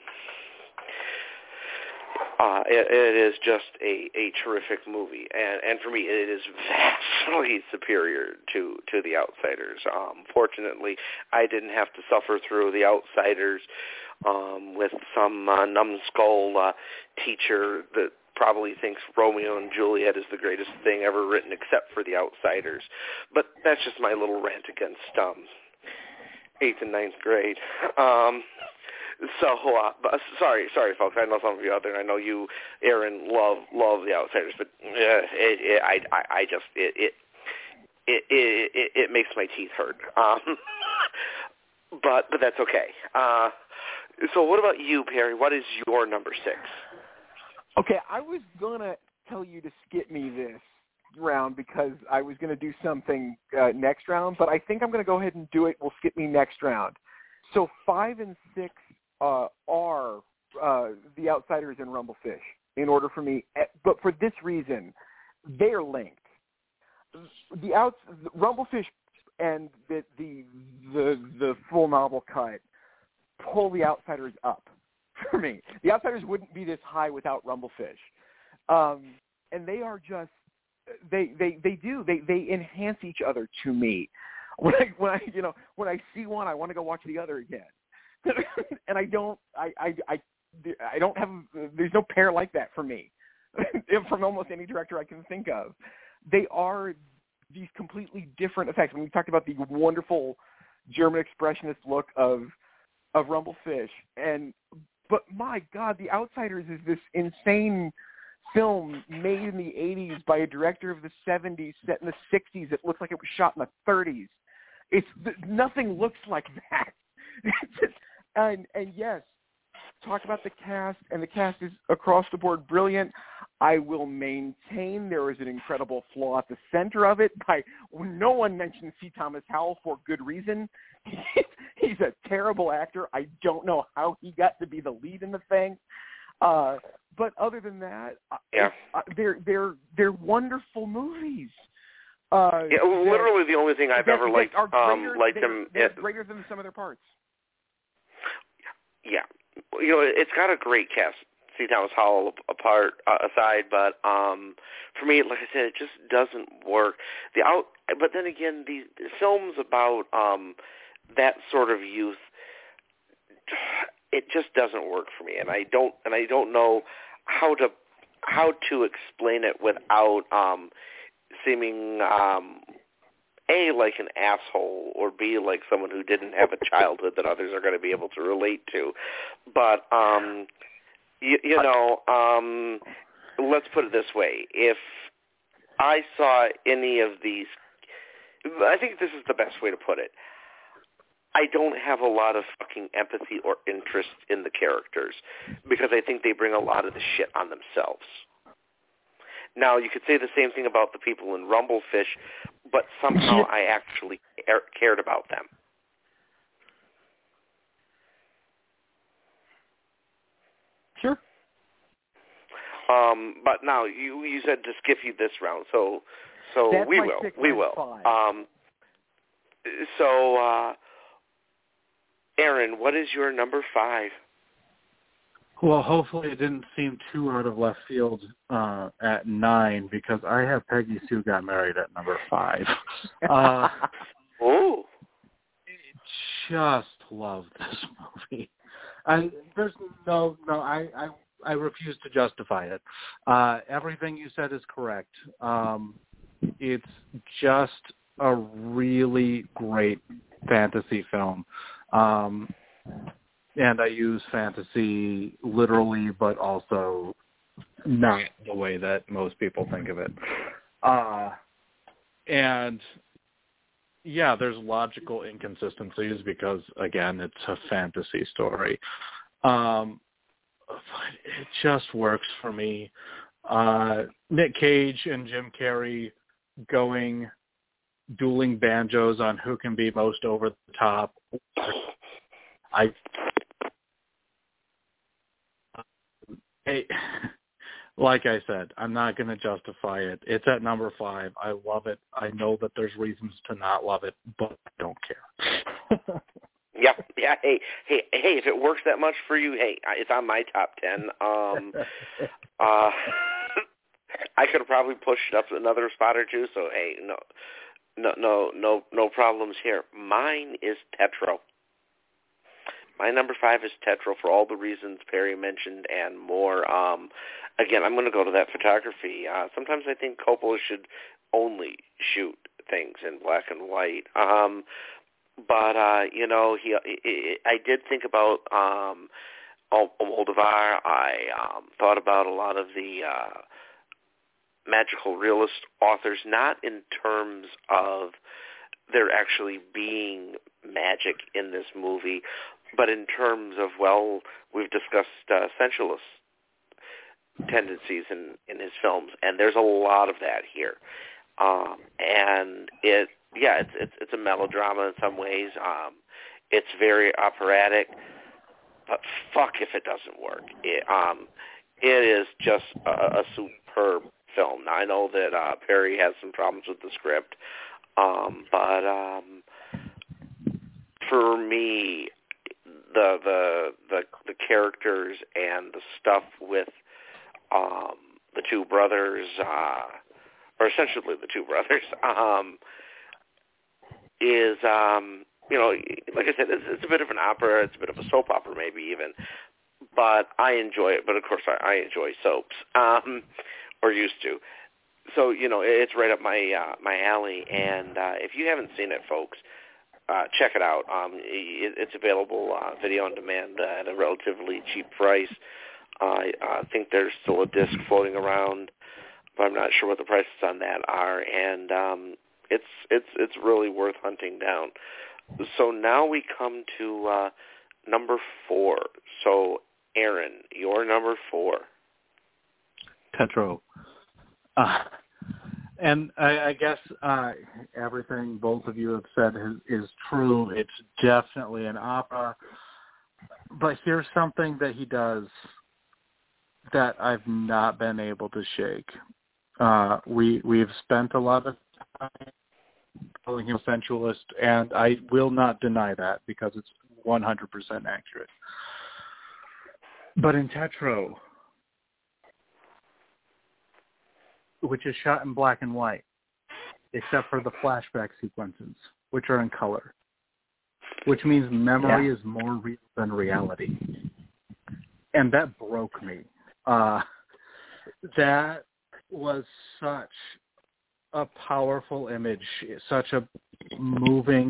uh, it, it is just a, a terrific movie, and, and for me, it is vastly superior to, to The Outsiders. Um, fortunately, I didn't have to suffer through The Outsiders um, with some uh, numbskull uh, teacher that probably thinks Romeo and Juliet is the greatest thing ever written except for The Outsiders. But that's just my little rant against um, eighth and ninth grade. Um, so, uh, but, sorry, sorry, folks. I know some of you out there, and I know you, Aaron, love love The Outsiders, but uh, it, it, I, I, I just it it, it it it it makes my teeth hurt. Um, but but that's okay. Uh, so, what about you, Perry? What is your number six? Okay, I was going to tell you to skip me this round because I was going to do something uh, next round, but I think I'm going to go ahead and do it. We'll skip me next round. So five and six uh, are uh, The Outsiders and Rumblefish in order for me, but for this reason, they're linked. The outs, Rumblefish and the, the the the full novel cut pull The Outsiders up. For me, The Outsiders wouldn't be this high without Rumblefish, um, and they are just they they they do they they enhance each other to me. When I when I you know when I see one, I want to go watch the other again, and I don't I, I I I don't have there's no pair like that for me from almost any director I can think of. They are these completely different effects. When we talked about the wonderful German expressionist look of of Rumblefish and But my God, The Outsiders is this insane film made in the eighties by a director of the seventies, set in the sixties. It looks like it was shot in the thirties. It's nothing looks like that. It's just, and and yes, talk about the cast, and the cast is across the board brilliant. I will maintain there is an incredible flaw at the center of it. By no one mentions C. Thomas Howell for good reason. He's a terrible actor. I don't know how he got to be the lead in the thing. Uh, but other than that, yeah. uh, they're they're they're wonderful movies. Uh, yeah, literally the only thing I've that, ever that liked are greater, um, liked they're, them. They're it, greater than some of their parts. Yeah, you know, it's got a great cast. C. Thomas Howell apart uh, aside, but um, for me, like I said, it just doesn't work. The out, but then again, these the films about um, that sort of youth, it just doesn't work for me, and I don't, and I don't know how to how to explain it without um, seeming um, A, like an asshole, or B, like someone who didn't have a childhood that others are going to be able to relate to. But um, you, you know, um, let's put it this way: if I saw any of these, I think this is the best way to put it. I don't have a lot of fucking empathy or interest in the characters because I think they bring a lot of the shit on themselves. Now, you could say the same thing about the people in Rumblefish, but somehow I actually cared about them. Sure. Um, but now, you you said to skip you this round, so so That's we my will. six We and will. five. Um, so, uh, Aaron, what is your number five? Well, hopefully it didn't seem too out of left field uh, at nine, because I have Peggy Sue Got Married at number five. Uh, oh. Just love this movie. I there's no no I I, I refuse to justify it. Uh, everything you said is correct. Um, it's just a really great fantasy film. Um, and I use fantasy literally, but also not the way that most people think of it. Uh, and yeah, there's logical inconsistencies because, again, it's a fantasy story. Um, but it just works for me. Uh, Nick Cage and Jim Carrey going, dueling banjos on who can be most over the top. I, I like I said, I'm not going to justify it. It's at number five. I love it. I know that there's reasons to not love it, but I don't care. Yep. Yeah. Hey, hey, hey! If it works that much for you, hey, it's on my top ten. Um, uh, I could have probably pushed it up another spot or two. So hey, no, no, no, no, no problems here. Mine is Tetro. My number five is Tetro for all the reasons Perry mentioned and more. Um, again, I'm going to go to that photography. Uh, sometimes I think Coppola should only shoot things in black and white. Um, but, uh, you know, he, he, I did think about um, Almodovar. I um, thought about a lot of the uh, magical realist authors, not in terms of there actually being magic in this movie, but in terms of, well, we've discussed uh, sensualist tendencies in, in his films, and there's a lot of that here. Um, and it, yeah, it's, it's it's a melodrama in some ways. Um, it's very operatic, but fuck if it doesn't work. It, um, it is just a, a superb film. Now, I know that uh, Perry has some problems with the script, um, but um, for me, the the the the characters and the stuff with um, the two brothers, uh, or essentially the two brothers, um, is um, you know, like I said, it's, it's a bit of an opera, it's a bit of a soap opera, maybe even, but I enjoy it. But of course, I, I enjoy soaps, um, or used to. So you know, it's right up my uh, my alley. And uh, if you haven't seen it, folks, Uh, check it out. Um, it, it's available uh, video on demand uh, at a relatively cheap price. Uh, I think there's still a disc floating around, but I'm not sure what the prices on that are. And um, it's it's it's really worth hunting down. So now we come to uh, number four. So Aaron, your number four. Tetro. Uh, And I, I guess uh, everything both of you have said is, is true. It's definitely an opera. But here's something that he does that I've not been able to shake. Uh, we, we've spent a lot of time calling him a sensualist, and I will not deny that because it's one hundred percent accurate. But in Tetro, which is shot in black and white, except for the flashback sequences, which are in color, which means memory yeah. is more real than reality. And that broke me. Uh, that was such a powerful image, such a moving,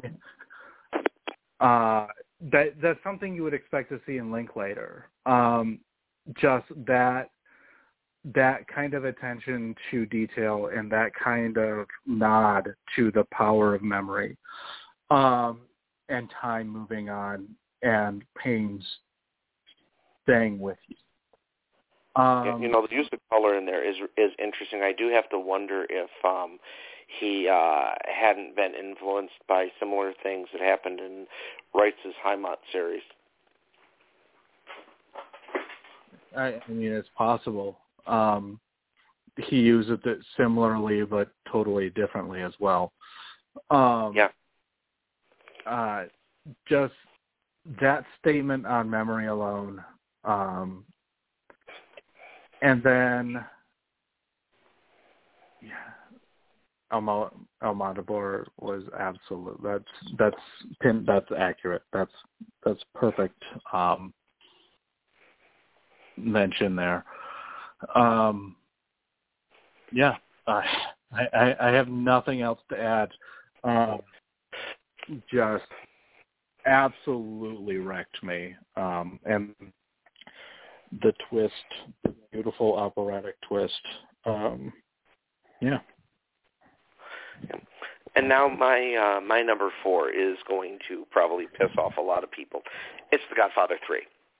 uh, that that's something you would expect to see in Linklater. Um, just that that kind of attention to detail and that kind of nod to the power of memory, um, and time moving on and pains staying with you. Um, you know, the use of color in there is is interesting. I do have to wonder if um, he uh, hadn't been influenced by similar things that happened in Reitz's Heimat series. I, I mean, it's possible. Um, he used it similarly, but totally differently as well. Um, yeah. Uh, just that statement on memory alone, um, and then yeah, Almo- Almodovar was absolute. That's that's pin. That's accurate. That's that's perfect um, mention there. Um, yeah, I, I I have nothing else to add. Um, just absolutely wrecked me, um, and the twist, the beautiful operatic twist. Um, yeah. And now my uh, my number four is going to probably piss off a lot of people. It's The Godfather three.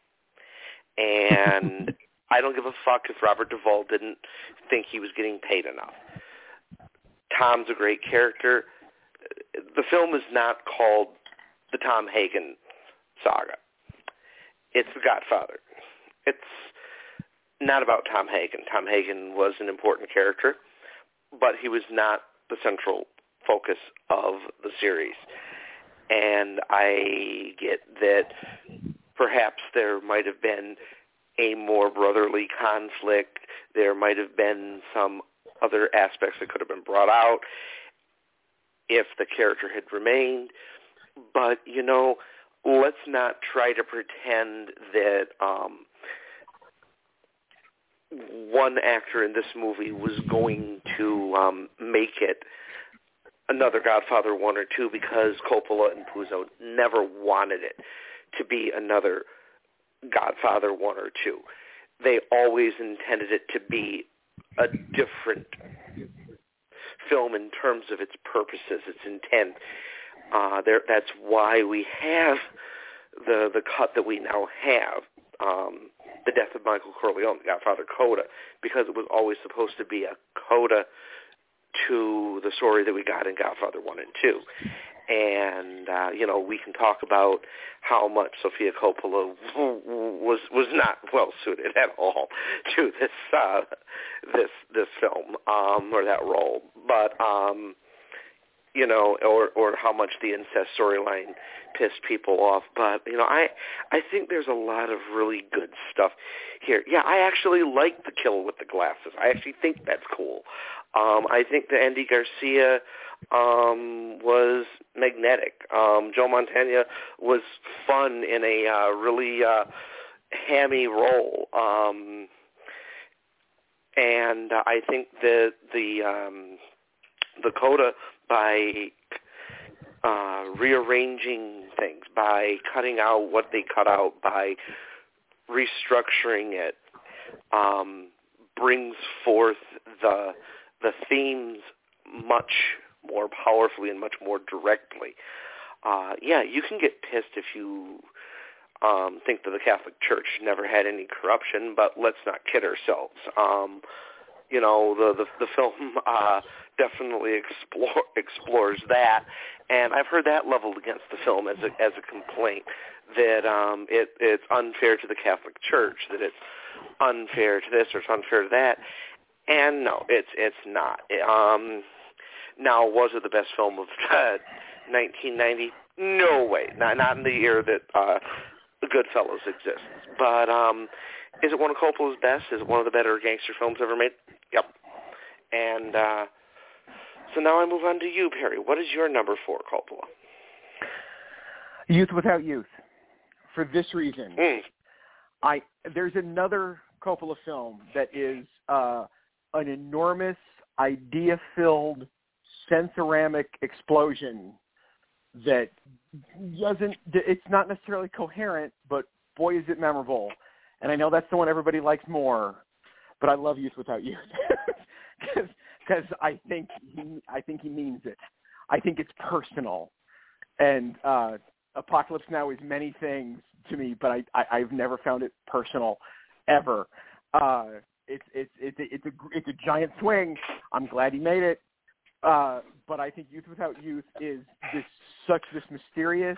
And I don't give a fuck if Robert Duvall didn't think he was getting paid enough. Tom's a great character. The film is not called the Tom Hagen saga. It's The Godfather. It's not about Tom Hagen. Tom Hagen was an important character, but he was not the central focus of the series. And I get that perhaps there might have been a more brotherly conflict. There might have been some other aspects that could have been brought out if the character had remained. But, you know, let's not try to pretend that um, one actor in this movie was going to um, make it another Godfather one or two, because Coppola and Puzo never wanted it to be another Godfather one or two. They always intended it to be a different film in terms of its purposes, its intent. Uh, there, that's why we have the the cut that we now have, um, The Death of Michael Corleone, The Godfather Coda, because it was always supposed to be a coda to the story that we got in Godfather one and two. And, uh, you know, we can talk about how much Sofia Coppola was was not well suited at all to this uh, this this film um, or that role, but um, you know, or or how much the incest storyline pissed people off. But you know, I I think there's a lot of really good stuff here. Yeah, I actually like The Kill with the Glasses. I actually think that's cool. Um, I think that Andy Garcia um, was magnetic. Um, Joe Mantegna was fun in a uh, really uh, hammy role. Um, and uh, I think that the um, the coda, by uh, rearranging things, by cutting out what they cut out, by restructuring it, um, brings forth the the themes much more powerfully and much more directly. Uh, yeah, you can get pissed if you um, think that the Catholic Church never had any corruption, but let's not kid ourselves. Um, you know, the the, the film uh, definitely explore, explores that, and I've heard that leveled against the film as a as a complaint, that um, it it's unfair to the Catholic Church, that it's unfair to this or it's unfair to that. And no, it's it's not. Um, now, was it the best film of uh, nineteen ninety? No way. Not not in the year that uh, Goodfellas exists. But um, is it one of Coppola's best? Is it one of the better gangster films ever made? Yep. And uh, so now I move on to you, Perry. What is your number four, Coppola? Youth Without Youth. For this reason, mm. I there's another Coppola film that is uh, an enormous, idea-filled, sensoramic explosion that doesn't, it's not necessarily coherent, but boy, is it memorable. And I know that's the one everybody likes more, but I love Youth Without Youth because I think he, I think he means it. I think it's personal. And uh, Apocalypse Now is many things to me, but I, I, I've never found it personal ever. Uh, it's it's it's a, it's a it's a giant swing. I'm glad he made it, uh, but I think Youth Without Youth is this such this mysterious,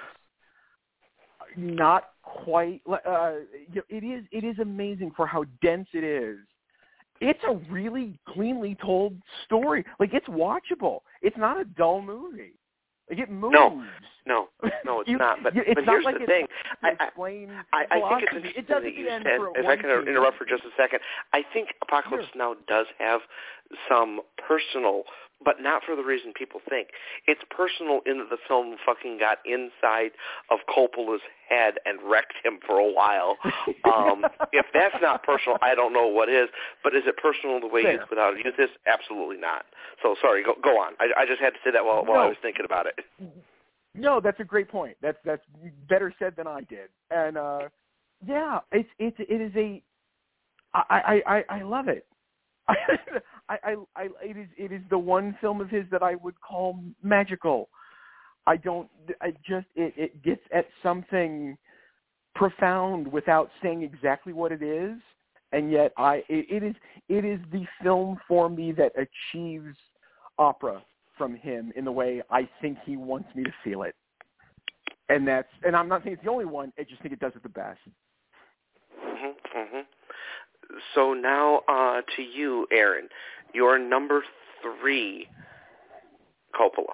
not quite. Uh, you know, it is it is amazing for how dense it is. It's a really cleanly told story. Like, it's watchable. It's not a dull movie. Like it moves. No, no, no, it's you, not. But, it's but not here's like the thing. I, explain I, I think it's philosophy. interesting It does that at the you end said, for if one I can scene. interrupt for just a second, I think Apocalypse Sure. Now does have some personal, but not for the reason people think. It's personal in that the film fucking got inside of Coppola's head and wrecked him for a while. Um, if that's not personal, I don't know what is. But is it personal the way Fair. Youth Without a Youth is? Absolutely not. So sorry, go, go on. I, I just had to say that while, while No. I was thinking about it. No, that's a great point. That's that's better said than I did. And uh, yeah, it's it's it is a I I, I, I love it. I, I I it is it is the one film of his that I would call magical. I don't I just it, it gets at something profound without saying exactly what it is, and yet I it, it is it is the film for me that achieves opera from him in the way I think he wants me to feel it. And that's and I'm not saying it's the only one, I just think it does it the best. Mm-hmm, mm-hmm. So now uh, to you, Aaron, your number three Coppola.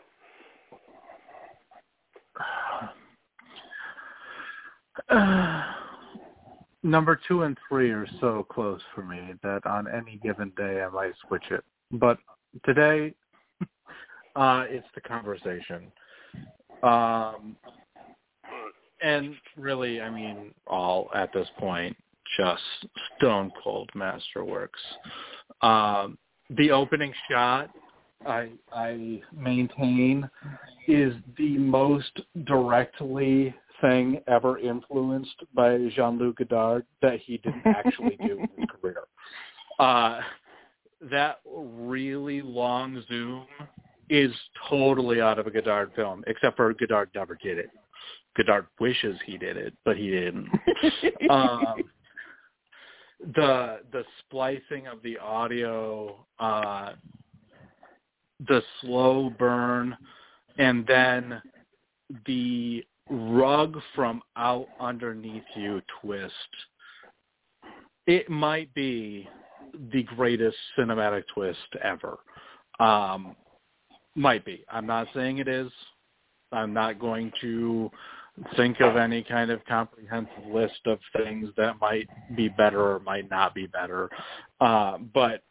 Uh, number two and three are so close for me that on any given day I might switch it. But today, uh, it's The Conversation. Um, and really, I mean, all at this point, just stone cold masterworks. Um, the opening shot, I, I maintain, is the most directly thing ever influenced by Jean-Luc Godard that he didn't actually do in his career. Uh, that really long zoom is totally out of a Godard film, except for Godard never did it. Godard wishes he did it, but he didn't. um, the the splicing of the audio, uh, the slow burn, and then the rug from out underneath you twist. It might be the greatest cinematic twist ever. Um, might be. I'm not saying it is. I'm not going to think of any kind of comprehensive list of things that might be better or might not be better. Uh, but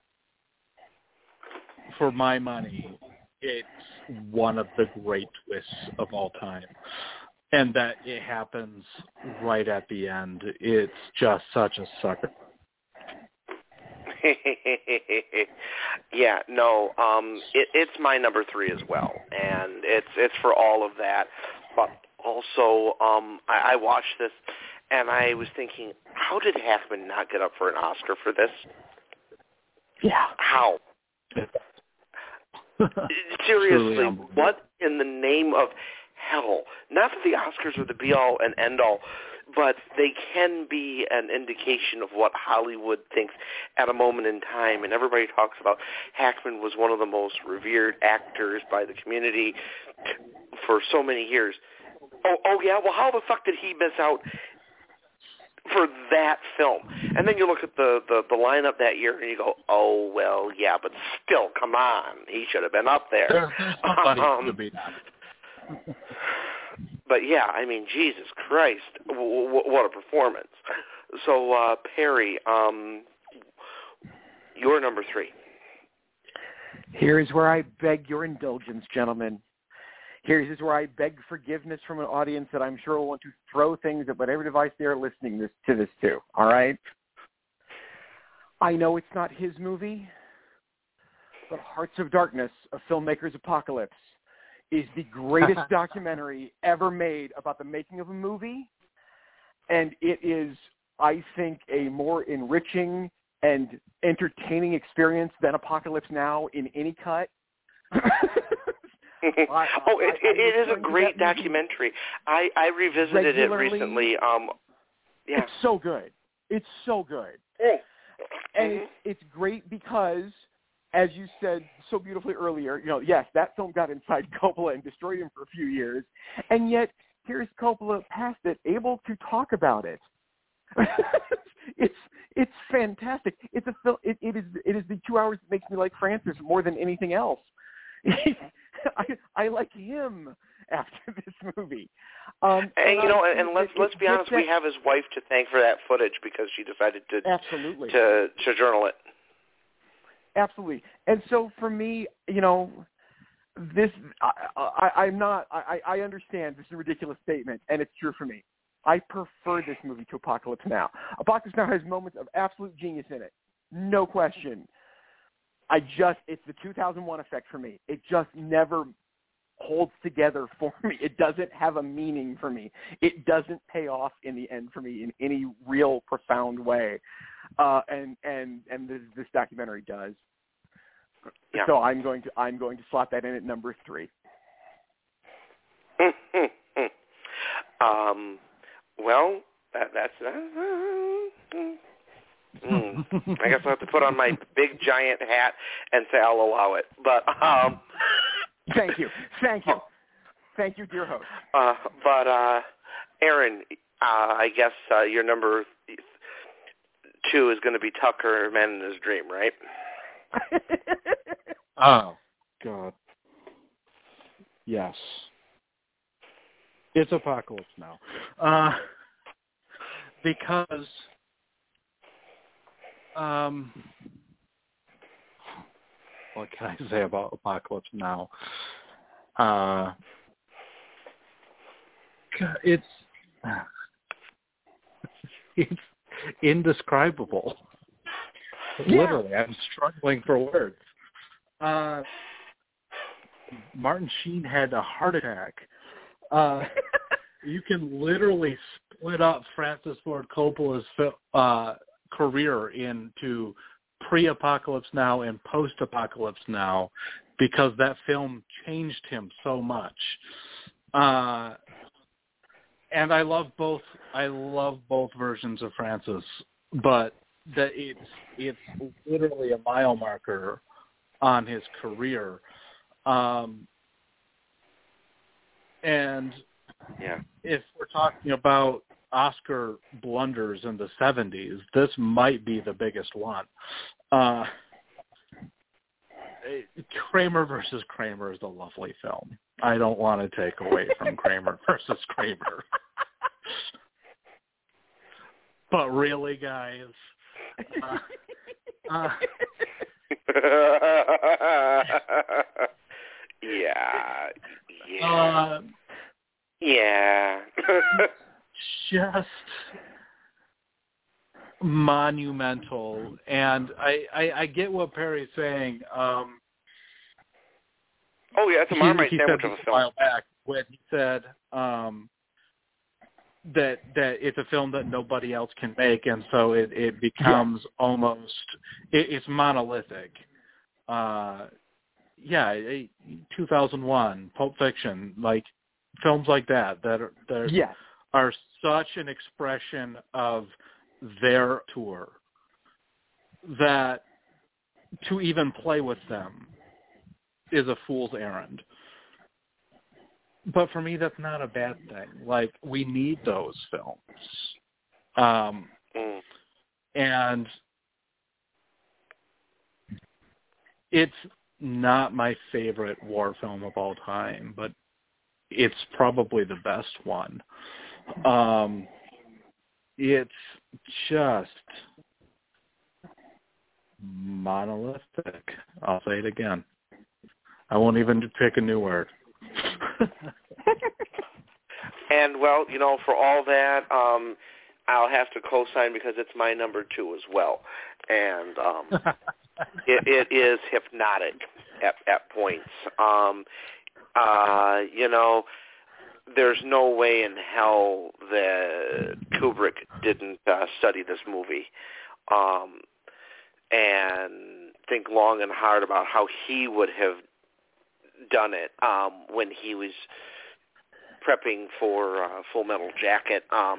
for my money, it's one of the great twists of all time. And that it happens right at the end. It's just such a sucker. yeah, no, um, it, it's my number three as well, and it's it's for all of that. But also, um, I, I watched this, and I was thinking, how did Hackman not get up for an Oscar for this? Yeah. How? Seriously, what in the name of hell? Not that the Oscars are the be-all and end-all, but they can be an indication of what Hollywood thinks at a moment in time. And everybody talks about Hackman was one of the most revered actors by the community for so many years. Oh, oh yeah? Well, how the fuck did he miss out for that film? And then you look at the, the, the lineup that year and you go, oh, well, yeah, but still, come on. He should have been up there. There, there's somebody um, to be. But yeah, I mean, Jesus Christ, w- w- what a performance! So uh, Perry, um, you're number three. Here is where I beg your indulgence, gentlemen. Here is where I beg forgiveness from an audience that I'm sure will want to throw things at whatever device they are listening this, to this to. All right? I know it's not his movie, but Hearts of Darkness, A Filmmaker's Apocalypse, is the greatest documentary ever made about the making of a movie, and it is, I think, a more enriching and entertaining experience than Apocalypse Now in any cut. I, oh, it, I, I it is a great documentary. I, I revisited it recently. Um, yeah. It's so good. It's so good. Mm. And Mm-hmm. it's, it's great because, as you said so beautifully earlier, you know, yes, that film got inside Coppola and destroyed him for a few years, and yet here's Coppola past it, able to talk about it. it's it's fantastic. It's a film. It, it is it is the two hours that makes me like Francis more than anything else, I, I like him after this movie. Um, and, and you know, I, and, and let's it, let's it, be honest, that, we have his wife to thank for that footage because she decided to absolutely to to journal it. Absolutely. And so for me, you know, this I, I, I'm not. I, I understand this is a ridiculous statement, and it's true for me. I prefer this movie to Apocalypse Now. Apocalypse Now has moments of absolute genius in it, no question. I just, it's the two thousand one effect for me. It just never holds together for me. It doesn't have a meaning for me. It doesn't pay off in the end for me in any real profound way. Uh, and and and this, this documentary does. Yeah. So I'm going to I'm going to slot that in at number three. um, well, that, that's. Uh, Mm. I guess I'll have to put on my big giant hat and say I'll allow it. But um, thank you, thank you, thank you, dear host. Uh, but uh, Aaron, uh, I guess uh, your number two is going to be Tucker, Man in His Dream, right? Oh God, yes, it's Apocalypse Now, uh, because. Um, what can I say about Apocalypse Now? Uh, it's it's indescribable. Yeah. Literally, I'm struggling for words. Uh, Martin Sheen had a heart attack. Uh, you can literally split up Francis Ford Coppola's uh, career into pre-Apocalypse Now and post-Apocalypse Now because that film changed him so much. Uh, and I love both. I love both versions of Francis, but that it's it's literally a mile marker on his career. Um, and yeah. if we're talking about Oscar blunders in the seventies, this might be the biggest one. Uh, Kramer versus Kramer is a lovely film. I don't want to take away from Kramer versus Kramer. But really, guys, uh, uh, yeah, yeah, uh, yeah. just monumental. And I, I, I get what Perry's saying. Um, oh yeah, it's a Marmite he, he sandwich said of a this film. a while back when he said um, that that it's a film that nobody else can make, and so it, it becomes yeah. almost it, it's monolithic. Uh, yeah, two thousand one, Pulp Fiction, like films like that that are that are, yes. are such an expression of their tour that to even play with them is a fool's errand. But for me, that's not a bad thing. Like, we need those films. Um, mm. And it's not my favorite war film of all time, but it's probably the best one. Um, it's just monolithic. I'll say it again. I won't even pick a new word. And, well, you know, for all that, um, I'll have to co-sign because it's my number two as well. And um, it, it is hypnotic at, at points. Um, uh, you know, there's no way in hell that Kubrick didn't uh, study this movie um, and think long and hard about how he would have done it um, when he was prepping for uh, Full Metal Jacket. Um,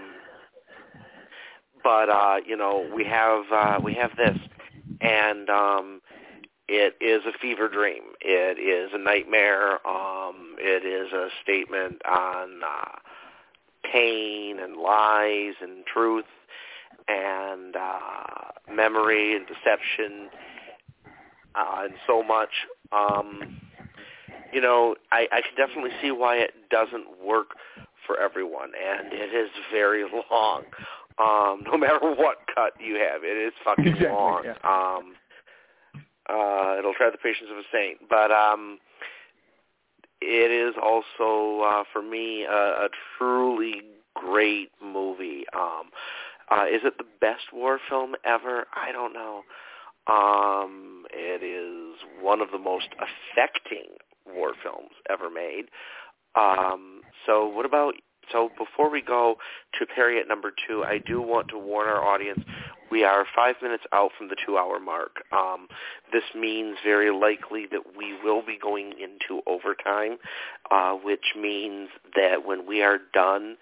but uh, you know, we have uh, we have this, and um, it is a fever dream. It is a nightmare. Um, it is a statement on uh, pain and lies and truth and uh, memory and deception uh, and so much. Um, you know, I, I can definitely see why it doesn't work for everyone, and it is very long. Um, no matter what cut you have, it is fucking exactly, long. Yeah. Um, uh, it'll try the patience of a saint, but um, it is also, uh, for me, a, a truly great movie. Um, uh, is it the best war film ever? I don't know. Um, it is one of the most affecting war films ever made. Um, so what about, so before we go to Perry at number two, I do want to warn our audience, we are five minutes out from the two-hour mark. Um, this means very likely that we will be going into overtime, uh, which means that when we are done,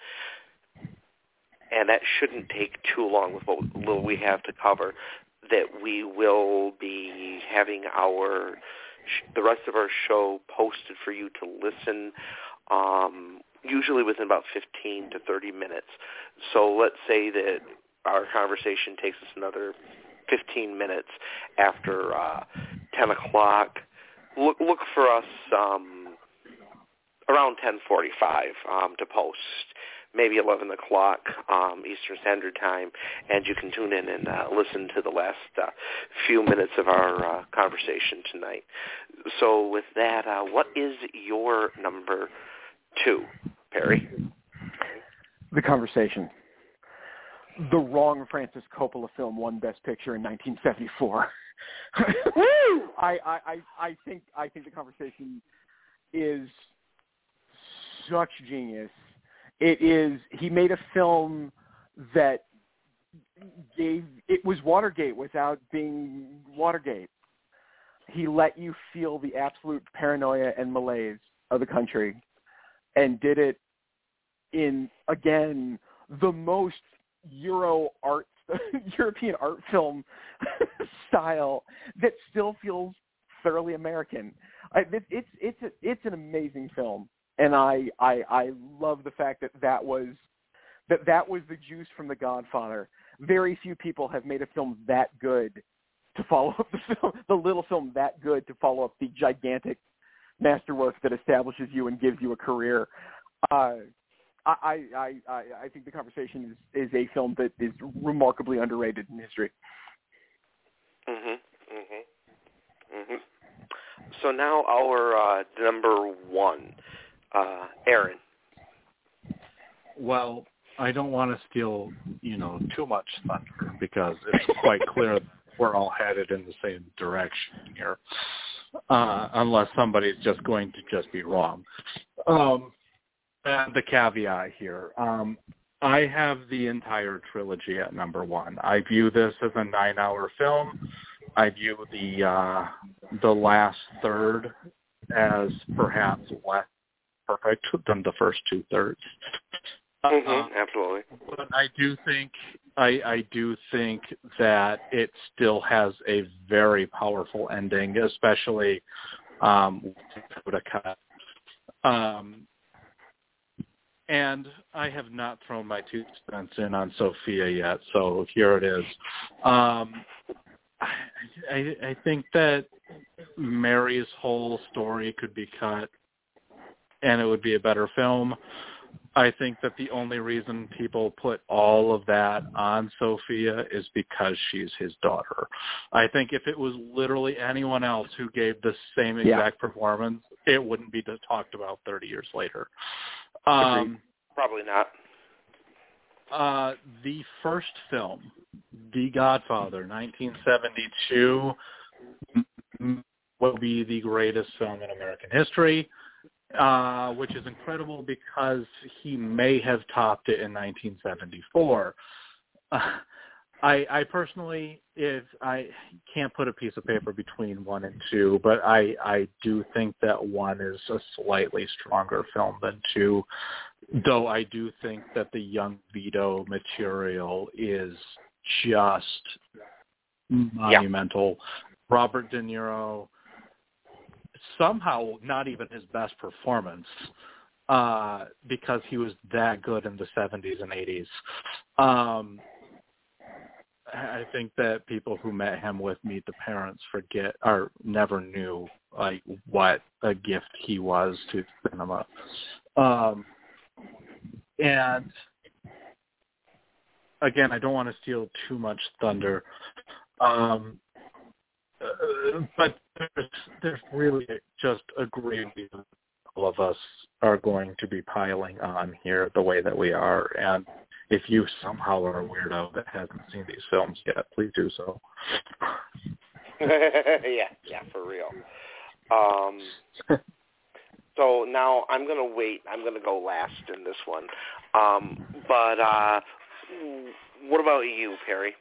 and that shouldn't take too long with what little we have to cover, that we will be having our the rest of our show posted for you to listen, um, usually within about fifteen to thirty minutes. So let's say that our conversation takes us another fifteen minutes after uh, ten o'clock. Look, look for us um, around ten forty-five um, to post. Maybe eleven o'clock um, Eastern Standard Time, and you can tune in and uh, listen to the last uh, few minutes of our uh, conversation tonight. So with that, uh, what is your number two, Perry? The Conversation. The wrong Francis Coppola film won Best Picture in nineteen seventy-four. I, I, I, I think I think The Conversation is such genius. It is, he made a film that gave, it was Watergate without being Watergate. He let you feel the absolute paranoia and malaise of the country and did it in, again, the most Euro art, European art film style that still feels thoroughly American. I, it, it's, it's, a, it's an amazing film. And I, I I love the fact that that was that that was the juice from The Godfather. Very few people have made a film that good to follow up the film, the little film that good to follow up the gigantic masterwork that establishes you and gives you a career. Uh, I, I I I think The Conversation is, is a film that is remarkably underrated in history. Mhm. Mhm. Mhm. So now our uh, number one. Uh, Aaron. Well, I don't want to steal, you know, too much thunder because it's quite clear we're all headed in the same direction here, uh, unless somebody's just going to just be wrong. Um, and the caveat here, um, I have the entire trilogy at number one. I view this as a nine-hour film. I view the uh, the last third as perhaps less perfect than the first two thirds. Mm-hmm, uh, absolutely. But I do think I, I do think that it still has a very powerful ending, especially um, with the cut. Um, and I have not thrown my two cents in on Sophia yet, so here it is. Um, I, I, I think that Mary's whole story could be cut and it would be a better film. I think that the only reason people put all of that on Sophia is because she's his daughter. I think if it was literally anyone else who gave the same exact yeah. performance, it wouldn't be talked about thirty years later. Um, Probably not. Uh, the first film, The Godfather, nineteen seventy-two, will be the greatest film in American history. Uh, which is incredible because he may have topped it in nineteen seventy-four. Uh, I, I personally, if I can't put a piece of paper between one and two, but I, I do think that one is a slightly stronger film than two, though I do think that the young Vito material is just monumental. Yeah. Robert De Niro, somehow not even his best performance uh, because he was that good in the seventies and eighties. Um, I think that people who met him with Meet the Parents forget or never knew like what a gift he was to cinema. Um, and again, I don't want to steal too much thunder, um, uh, but there's, there's really just a great deal all of us are going to be piling on here the way that we are. And if you somehow are a weirdo that hasn't seen these films yet, please do so. yeah, yeah, for real. Um, so now I'm going to wait. I'm going to go last in this one. Um, but uh, what about you, Perry?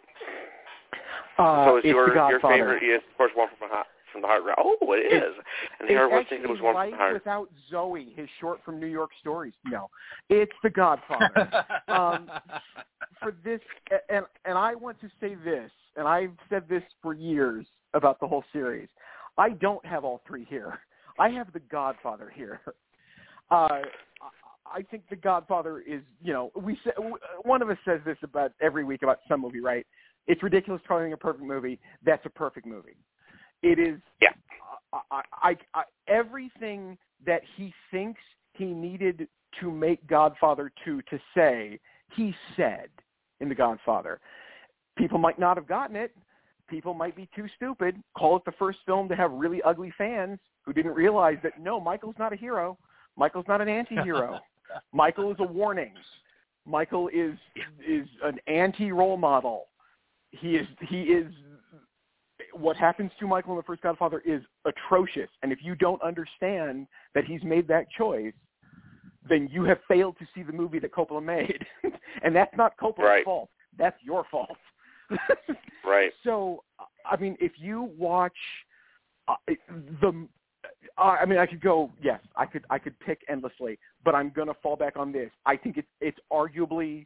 Uh, so is it's your, The Godfather. your favorite is, of course, One from the Heart? From the Heart. Oh, it is. It's, and here it's I was thinking it was One from the Heart. Without Zoe, his short from New York Stories. No, it's The Godfather. um, for this, and and I want to say this, and I've said this for years about the whole series. I don't have all three here. I have The Godfather here. Uh, I think The Godfather is, you know, we say, one of us says this about every week about some movie, right? It's ridiculous calling a perfect movie. That's a perfect movie. It is. Yeah. I, I, I, everything that he thinks he needed to make Godfather two to say, he said in The Godfather. People might not have gotten it. People might be too stupid. Call it the first film to have really ugly fans who didn't realize that, no, Michael's not a hero. Michael's not an anti-hero. Michael is a warning. Michael is is an anti-role model. He is he is what happens to Michael in the first Godfather is atrocious. And if you don't understand that he's made that choice, then you have failed to see the movie that Coppola made. And that's not Coppola's right. fault. That's your fault. Right. So, I mean, if you watch uh, the, uh, I mean, I could go, yes, I could, I could pick endlessly, but I'm going to fall back on this. I think it's, it's arguably,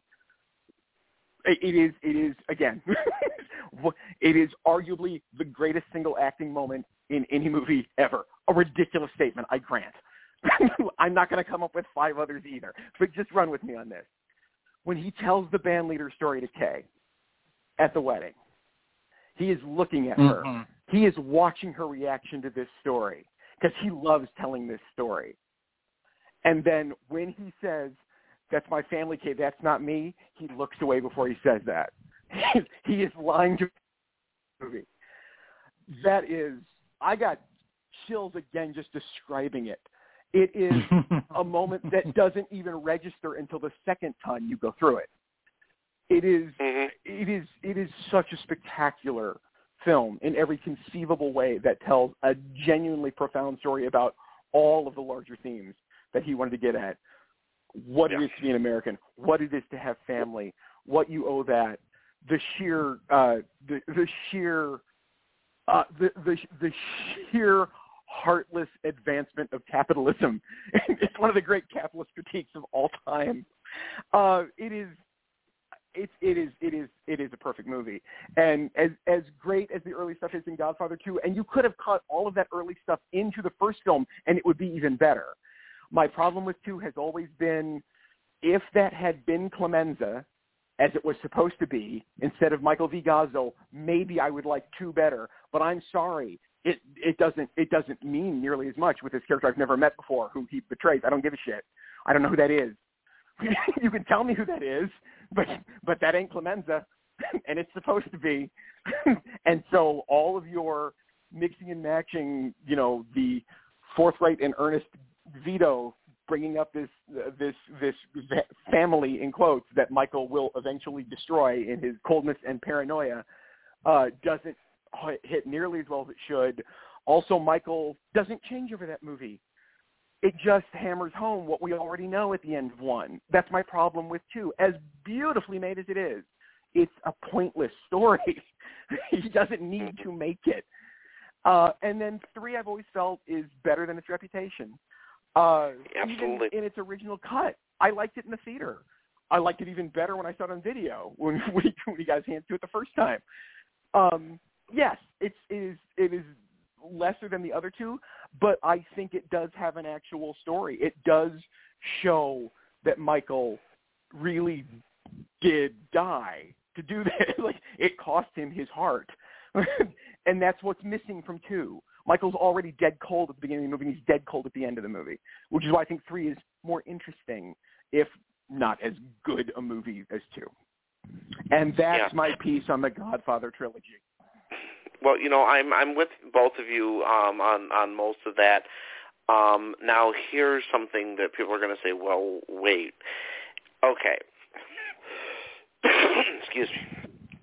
it, it is, it is, again, it is arguably the greatest single acting moment in any movie ever. A ridiculous statement, I grant. I'm not going to come up with five others either, but just run with me on this. When he tells the band leader story to Kay at the wedding, he is looking at her. Mm-hmm. He is watching her reaction to this story because he loves telling this story. And then when he says, "That's my family, Kay, that's not me," he looks away before he says that. He is lying to the movie. That is, I got chills again just describing it. It is a moment that doesn't even register until the second time you go through it. It is, mm-hmm. it is, it is such a spectacular film in every conceivable way that tells a genuinely profound story about all of the larger themes that he wanted to get at. What yeah. it is to be an American, what it is to have family, what you owe that, the sheer, uh, the, the sheer, uh, the, the, the sheer heartless advancement of capitalism. It's one of the great capitalist critiques of all time. Uh, it is, it, it is, it is, it is a perfect movie. And as as great as the early stuff is in Godfather two, and you could have cut all of that early stuff into the first film, and it would be even better. My problem with two has always been, if that had been Clemenza, as it was supposed to be, instead of Michael V. Gazzo, maybe I would like two better. But I'm sorry. It it doesn't it doesn't mean nearly as much with this character I've never met before who he betrays. I don't give a shit. I don't know who that is. You can tell me who that is, but but that ain't Clemenza, and it's supposed to be. And so all of your mixing and matching, you know, the forthright and earnest Vito bringing up this uh, this this family in quotes that Michael will eventually destroy in his coldness and paranoia uh, doesn't hit nearly as well as it should. Also, Michael doesn't change over that movie. It just hammers home what we already know at the end of one. That's my problem with two. As beautifully made as it is, it's a pointless story. He doesn't need to make it. Uh, and then three, I've always felt, is better than its reputation. Uh, Absolutely. Even in its original cut. I liked it in the theater. I liked it even better when I saw it on video, when we, when we got his hands to it the first time. Um, yes, it's, it is it is lesser than the other two, but I think it does have an actual story. It does show that Michael really did die to do this. Like, it cost him his heart. And that's what's missing from two. Michael's already dead cold at the beginning of the movie, and he's dead cold at the end of the movie, which is why I think three is more interesting, if not as good a movie as two. And that's yeah. my piece on the Godfather trilogy. Well, you know, I'm I'm with both of you um, on on most of that. Um, now, here's something that people are going to say. Well, wait. Okay. Excuse me.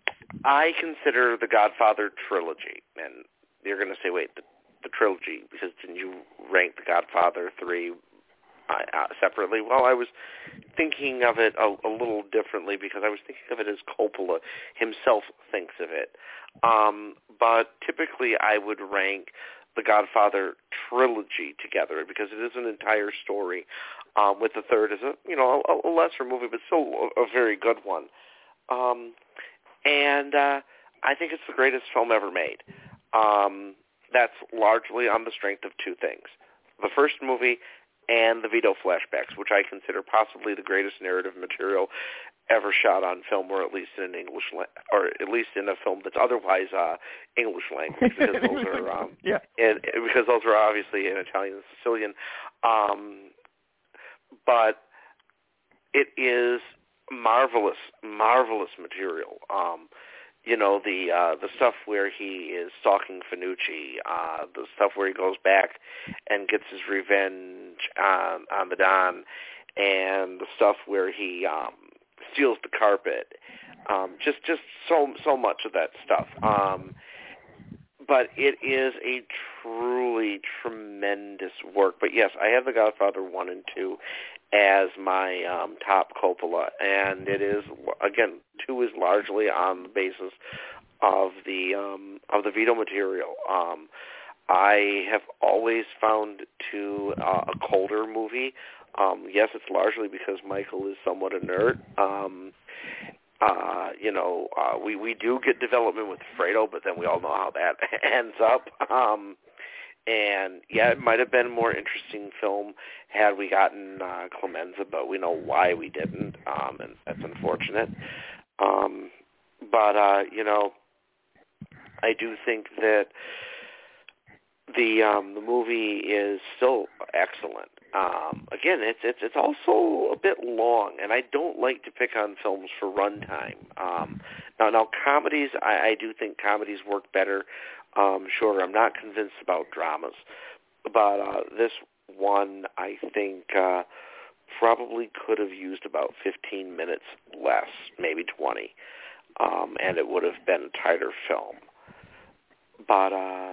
I consider the Godfather trilogy, and you're going to say, wait, the, the trilogy, because didn't you rank the Godfather three uh, uh, separately? Well, I was thinking of it a, a little differently because I was thinking of it as Coppola himself thinks of it. Um, but typically I would rank the Godfather trilogy together because it is an entire story, um, with the third as a, you know, a, a lesser movie, but still a, a very good one. Um, and uh, I think it's the greatest film ever made. Um, that's largely on the strength of two things. The first movie and the Vito flashbacks, which I consider possibly the greatest narrative material ever shot on film, or at least in an English, la- or at least in a film that's otherwise uh, English language, because those are, um, yeah, and, because those are obviously in Italian and Sicilian. Um, but it is marvelous, marvelous material. Um, you know, the uh, the stuff where he is stalking Finucci, uh, the stuff where he goes back and gets his revenge on, on the Don, and the stuff where he um, steals the carpet. Um, just just so so much of that stuff. Um, but it is a truly tremendous work. But yes, I have The Godfather one and two as my um, top Coppola, and it is, again, two is largely on the basis of the um, of the Vito material. Um, I have always found two uh, a colder movie. Um, yes, it's largely because Michael is somewhat inert. Um, uh, you know, uh, we we do get development with Fredo, but then we all know how that ends up. Um, And, yeah, it might have been a more interesting film had we gotten uh, Clemenza, but we know why we didn't, um, and that's unfortunate. Um, but, uh, you know, I do think that the um, the movie is still excellent. Um, again, it's, it's it's also a bit long, and I don't like to pick on films for runtime. Um, now, now, comedies, I, I do think comedies work better. Um, sure, I'm not convinced about dramas, but uh, this one I think uh, probably could have used about fifteen minutes less, maybe twenty, um, and it would have been a tighter film. But uh,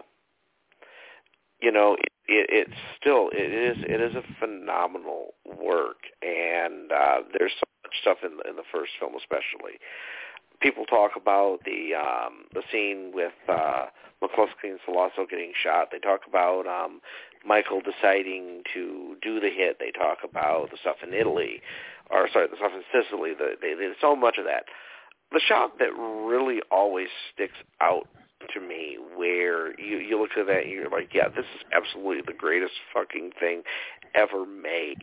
you know, it, it, it's still it is it is a phenomenal work, and uh, there's so much stuff in the, in the first film, especially. People talk about the um, the scene with uh, McCluskey and Sollozzo getting shot. They talk about um, Michael deciding to do the hit. They talk about the stuff in Italy, or sorry, the stuff in Sicily. The, they, there's so much of that. The shot that really always sticks out to me, where you, you look at that and you're like, yeah, this is absolutely the greatest fucking thing ever made,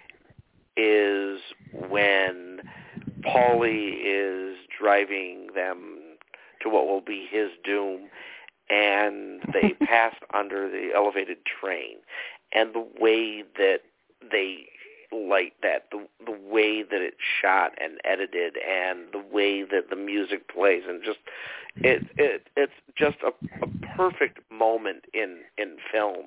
is when Paulie is driving them to what will be his doom, and they pass under the elevated train, and the way that they light that, the the way that it's shot and edited, and the way that the music plays, and just it it it's just a, a perfect moment in in film.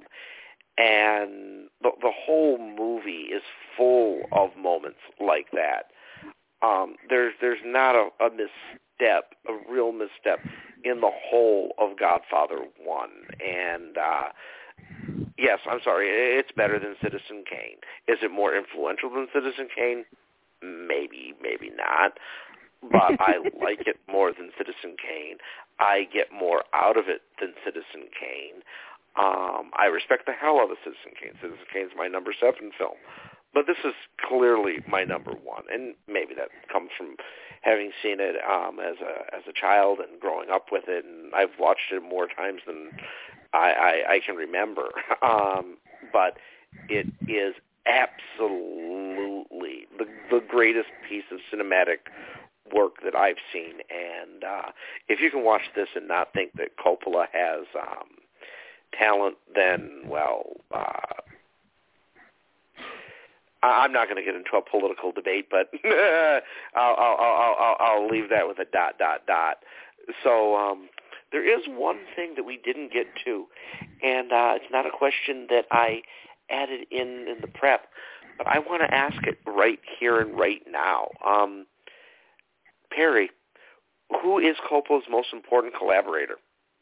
And the the whole movie is full of moments like that. Um, there's there's not a, a misstep, a real misstep in the whole of Godfather one. And uh, yes, I'm sorry, it's better than Citizen Kane. Is it more influential than Citizen Kane? Maybe, maybe not. But I like it more than Citizen Kane. I get more out of it than Citizen Kane. Um, I respect the hell out of Citizen Kane. Citizen Kane's my number seven film. But this is clearly my number one, and maybe that comes from having seen it um, as a as a child and growing up with it, and I've watched it more times than I, I, I can remember. Um, but it is absolutely the, the greatest piece of cinematic work that I've seen. And uh, if you can watch this and not think that Coppola has um, talent, then, well, uh, I'm not going to get into a political debate, but I'll, I'll, I'll, I'll, I'll leave that with a dot, dot, dot. So um, there is one thing that we didn't get to, and uh, it's not a question that I added in in the prep, but I want to ask it right here and right now. Um, Perry, who is Coppola's most important collaborator?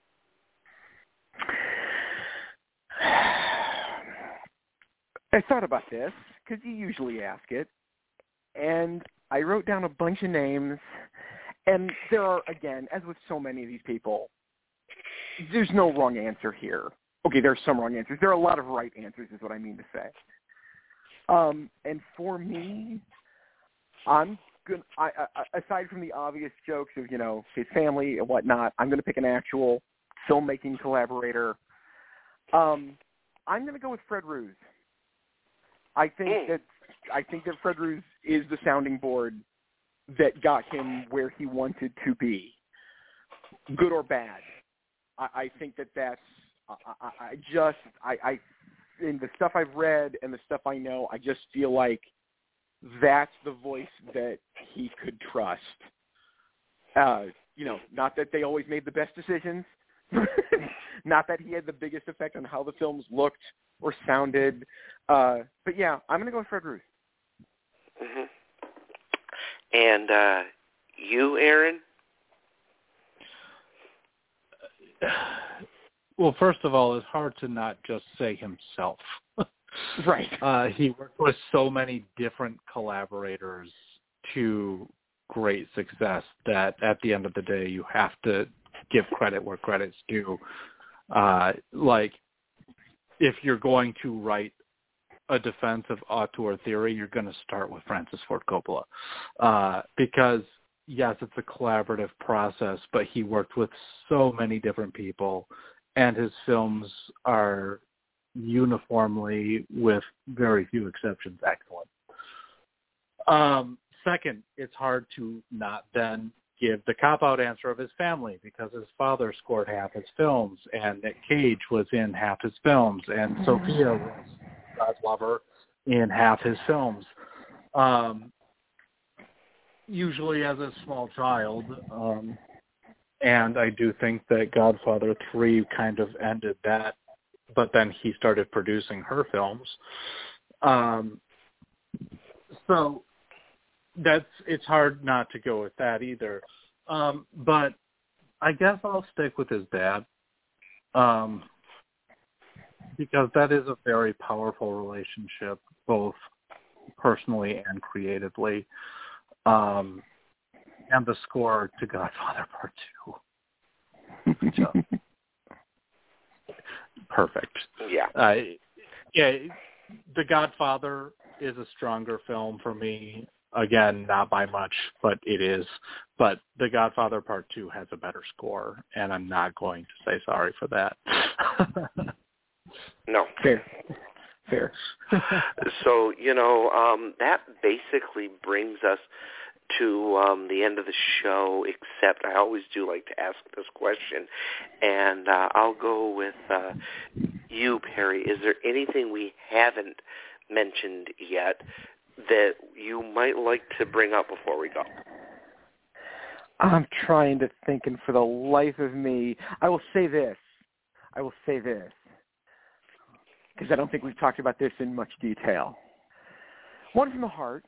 I thought about this, because you usually ask it, and I wrote down a bunch of names, and there are, again, as with so many of these people, there's no wrong answer here. Okay, there are some wrong answers. There are a lot of right answers is what I mean to say. Um, and for me, I'm going I, I, aside from the obvious jokes of, you know, his family and whatnot, I'm going to pick an actual filmmaking collaborator. Um, I'm going to go with Fred Roos. I think that I think that Fred Roos is the sounding board that got him where he wanted to be, good or bad. I, I think that that's I, I just I, I in the stuff I've read and the stuff I know, I just feel like that's the voice that he could trust. Uh, you know, not that they always made the best decisions, not that he had the biggest effect on how the films looked or sounded. Uh, but yeah, I'm going to go with Fred Roos. Mm-hmm. And uh, you, Aaron? Well, first of all, it's hard to not just say himself. Right. Uh, he worked with so many different collaborators to great success that at the end of the day, you have to give credit where credit's due. Uh, like, if you're going to write a defense of auteur theory, you're going to start with Francis Ford Coppola. Uh, because, yes, it's a collaborative process, but he worked with so many different people, and his films are uniformly, with very few exceptions, excellent. Um, second, it's hard to not then give the cop-out answer of his family, because his father scored half his films, and Nick Cage was in half his films, and Sophia was God's lover in half his films. Um, usually as a small child, um, and I do think that Godfather three kind of ended that, but then he started producing her films. Um, so that's it's hard not to go with that either. Um, but I guess I'll stick with his dad, um, because that is a very powerful relationship, both personally and creatively. Um, and the score to Godfather Part Two, just perfect. Yeah. Uh, yeah. The Godfather is a stronger film for me. Again, not by much, but it is. But The Godfather Part Two has a better score, and I'm not going to say sorry for that. No. Fair. Fair. So, you know, um, that basically brings us to um, the end of the show, except I always do like to ask this question, and uh, I'll go with uh, you, Perry. Is there anything we haven't mentioned yet that you might like to bring up before we go? I'm trying to think, and for the life of me, I will say this. I will say this, because I don't think we've talked about this in much detail. One from the heart.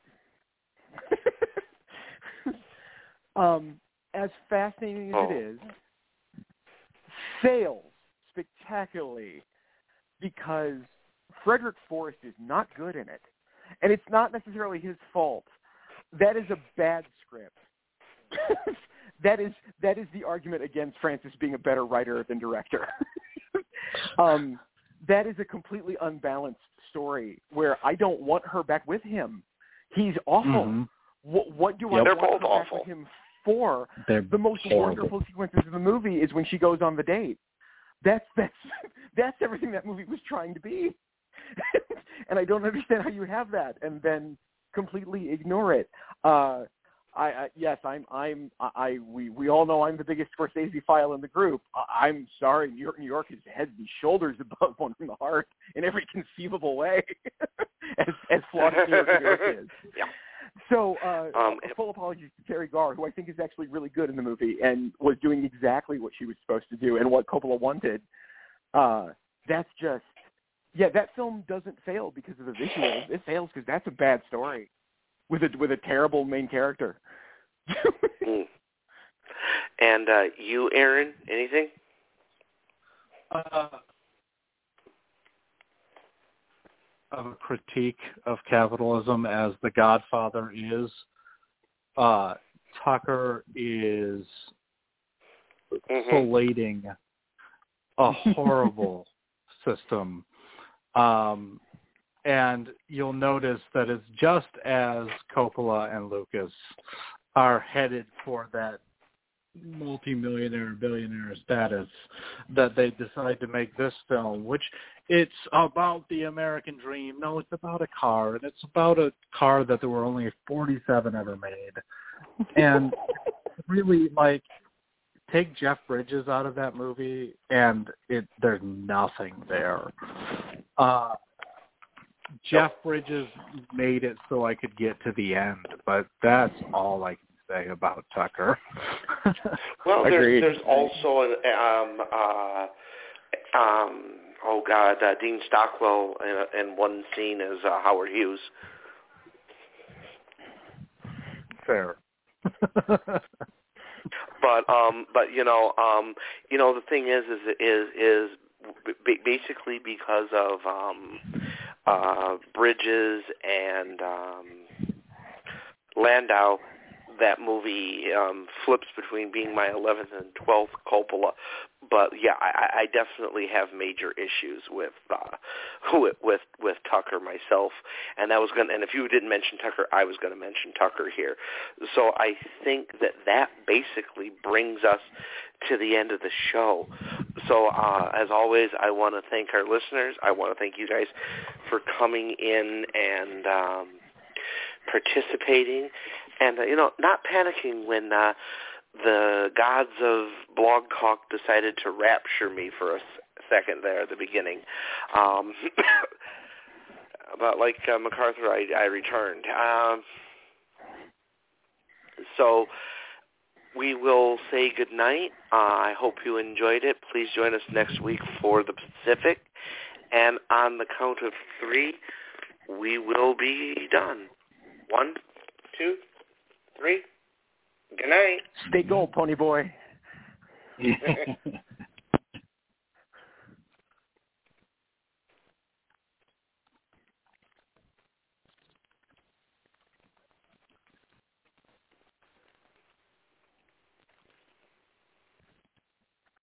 um, as fascinating as oh. it is, fails spectacularly because Frederick Forrest is not good in it. And it's not necessarily his fault. That is a bad script. that is that is the argument against Francis being a better writer than director. um, that is a completely unbalanced story where I don't want her back with him. He's awful. Mm-hmm. What, what do Yep. I They're want her both back awful. with him for? They're the most horrible. wonderful sequences of the movie is when she goes on the date. That's that's that's everything that movie was trying to be. And I don't understand how you have that and then completely ignore it. Uh, I, I yes, I'm I'm I we we all know I'm the biggest Scorsese file in the group. I, I'm sorry, New York, New York is head and shoulders above One from the Heart in every conceivable way, as as flawed as New York, New York is. Yeah. So, uh, um, full apologies to Terry Garr, who I think is actually really good in the movie and was doing exactly what she was supposed to do and what Coppola wanted. Uh, that's just, yeah, that film doesn't fail because of the visuals. It fails because that's a bad story with a with a terrible main character. mm. And uh, you, Aaron, anything? Uh, of a critique of capitalism as The Godfather is, uh, Tucker is mm-hmm. collating a horrible system. Um, and you'll notice that it's just as Coppola and Lucas are headed for that multi-millionaire, billionaire status that they decide to make this film, which it's about the American dream. No, it's about a car, and it's about a car that there were only forty-seven ever made. And really, like, take Jeff Bridges out of that movie, and it there's nothing there. Uh, Jeff Bridges made it so I could get to the end, but that's all I can say about Tucker. Well, there's, there's also an, um, uh, um, oh God, uh, Dean Stockwell in, in one scene as uh, Howard Hughes. Fair. But um, but you know, um, you know, the thing is, is is is basically because of um, uh, Bridges and um, Landau, that movie um, flips between being my eleventh and twelfth Coppola. But yeah, I, I definitely have major issues with uh, with, with with Tucker myself, and that was going. And if you didn't mention Tucker, I was going to mention Tucker here. So I think that that basically brings us to the end of the show. So uh, as always, I want to thank our listeners. I want to thank you guys for coming in and um, participating, and uh, you know, not panicking when. Uh, The gods of Blog Talk decided to rapture me for a second there at the beginning. Um, but like uh, MacArthur, I, I returned. Um, so we will say goodnight. Uh, I hope you enjoyed it. Please join us next week for the Pacific. And on the count of three, we will be done. One, two, three. Good night. Stay gold, pony boy.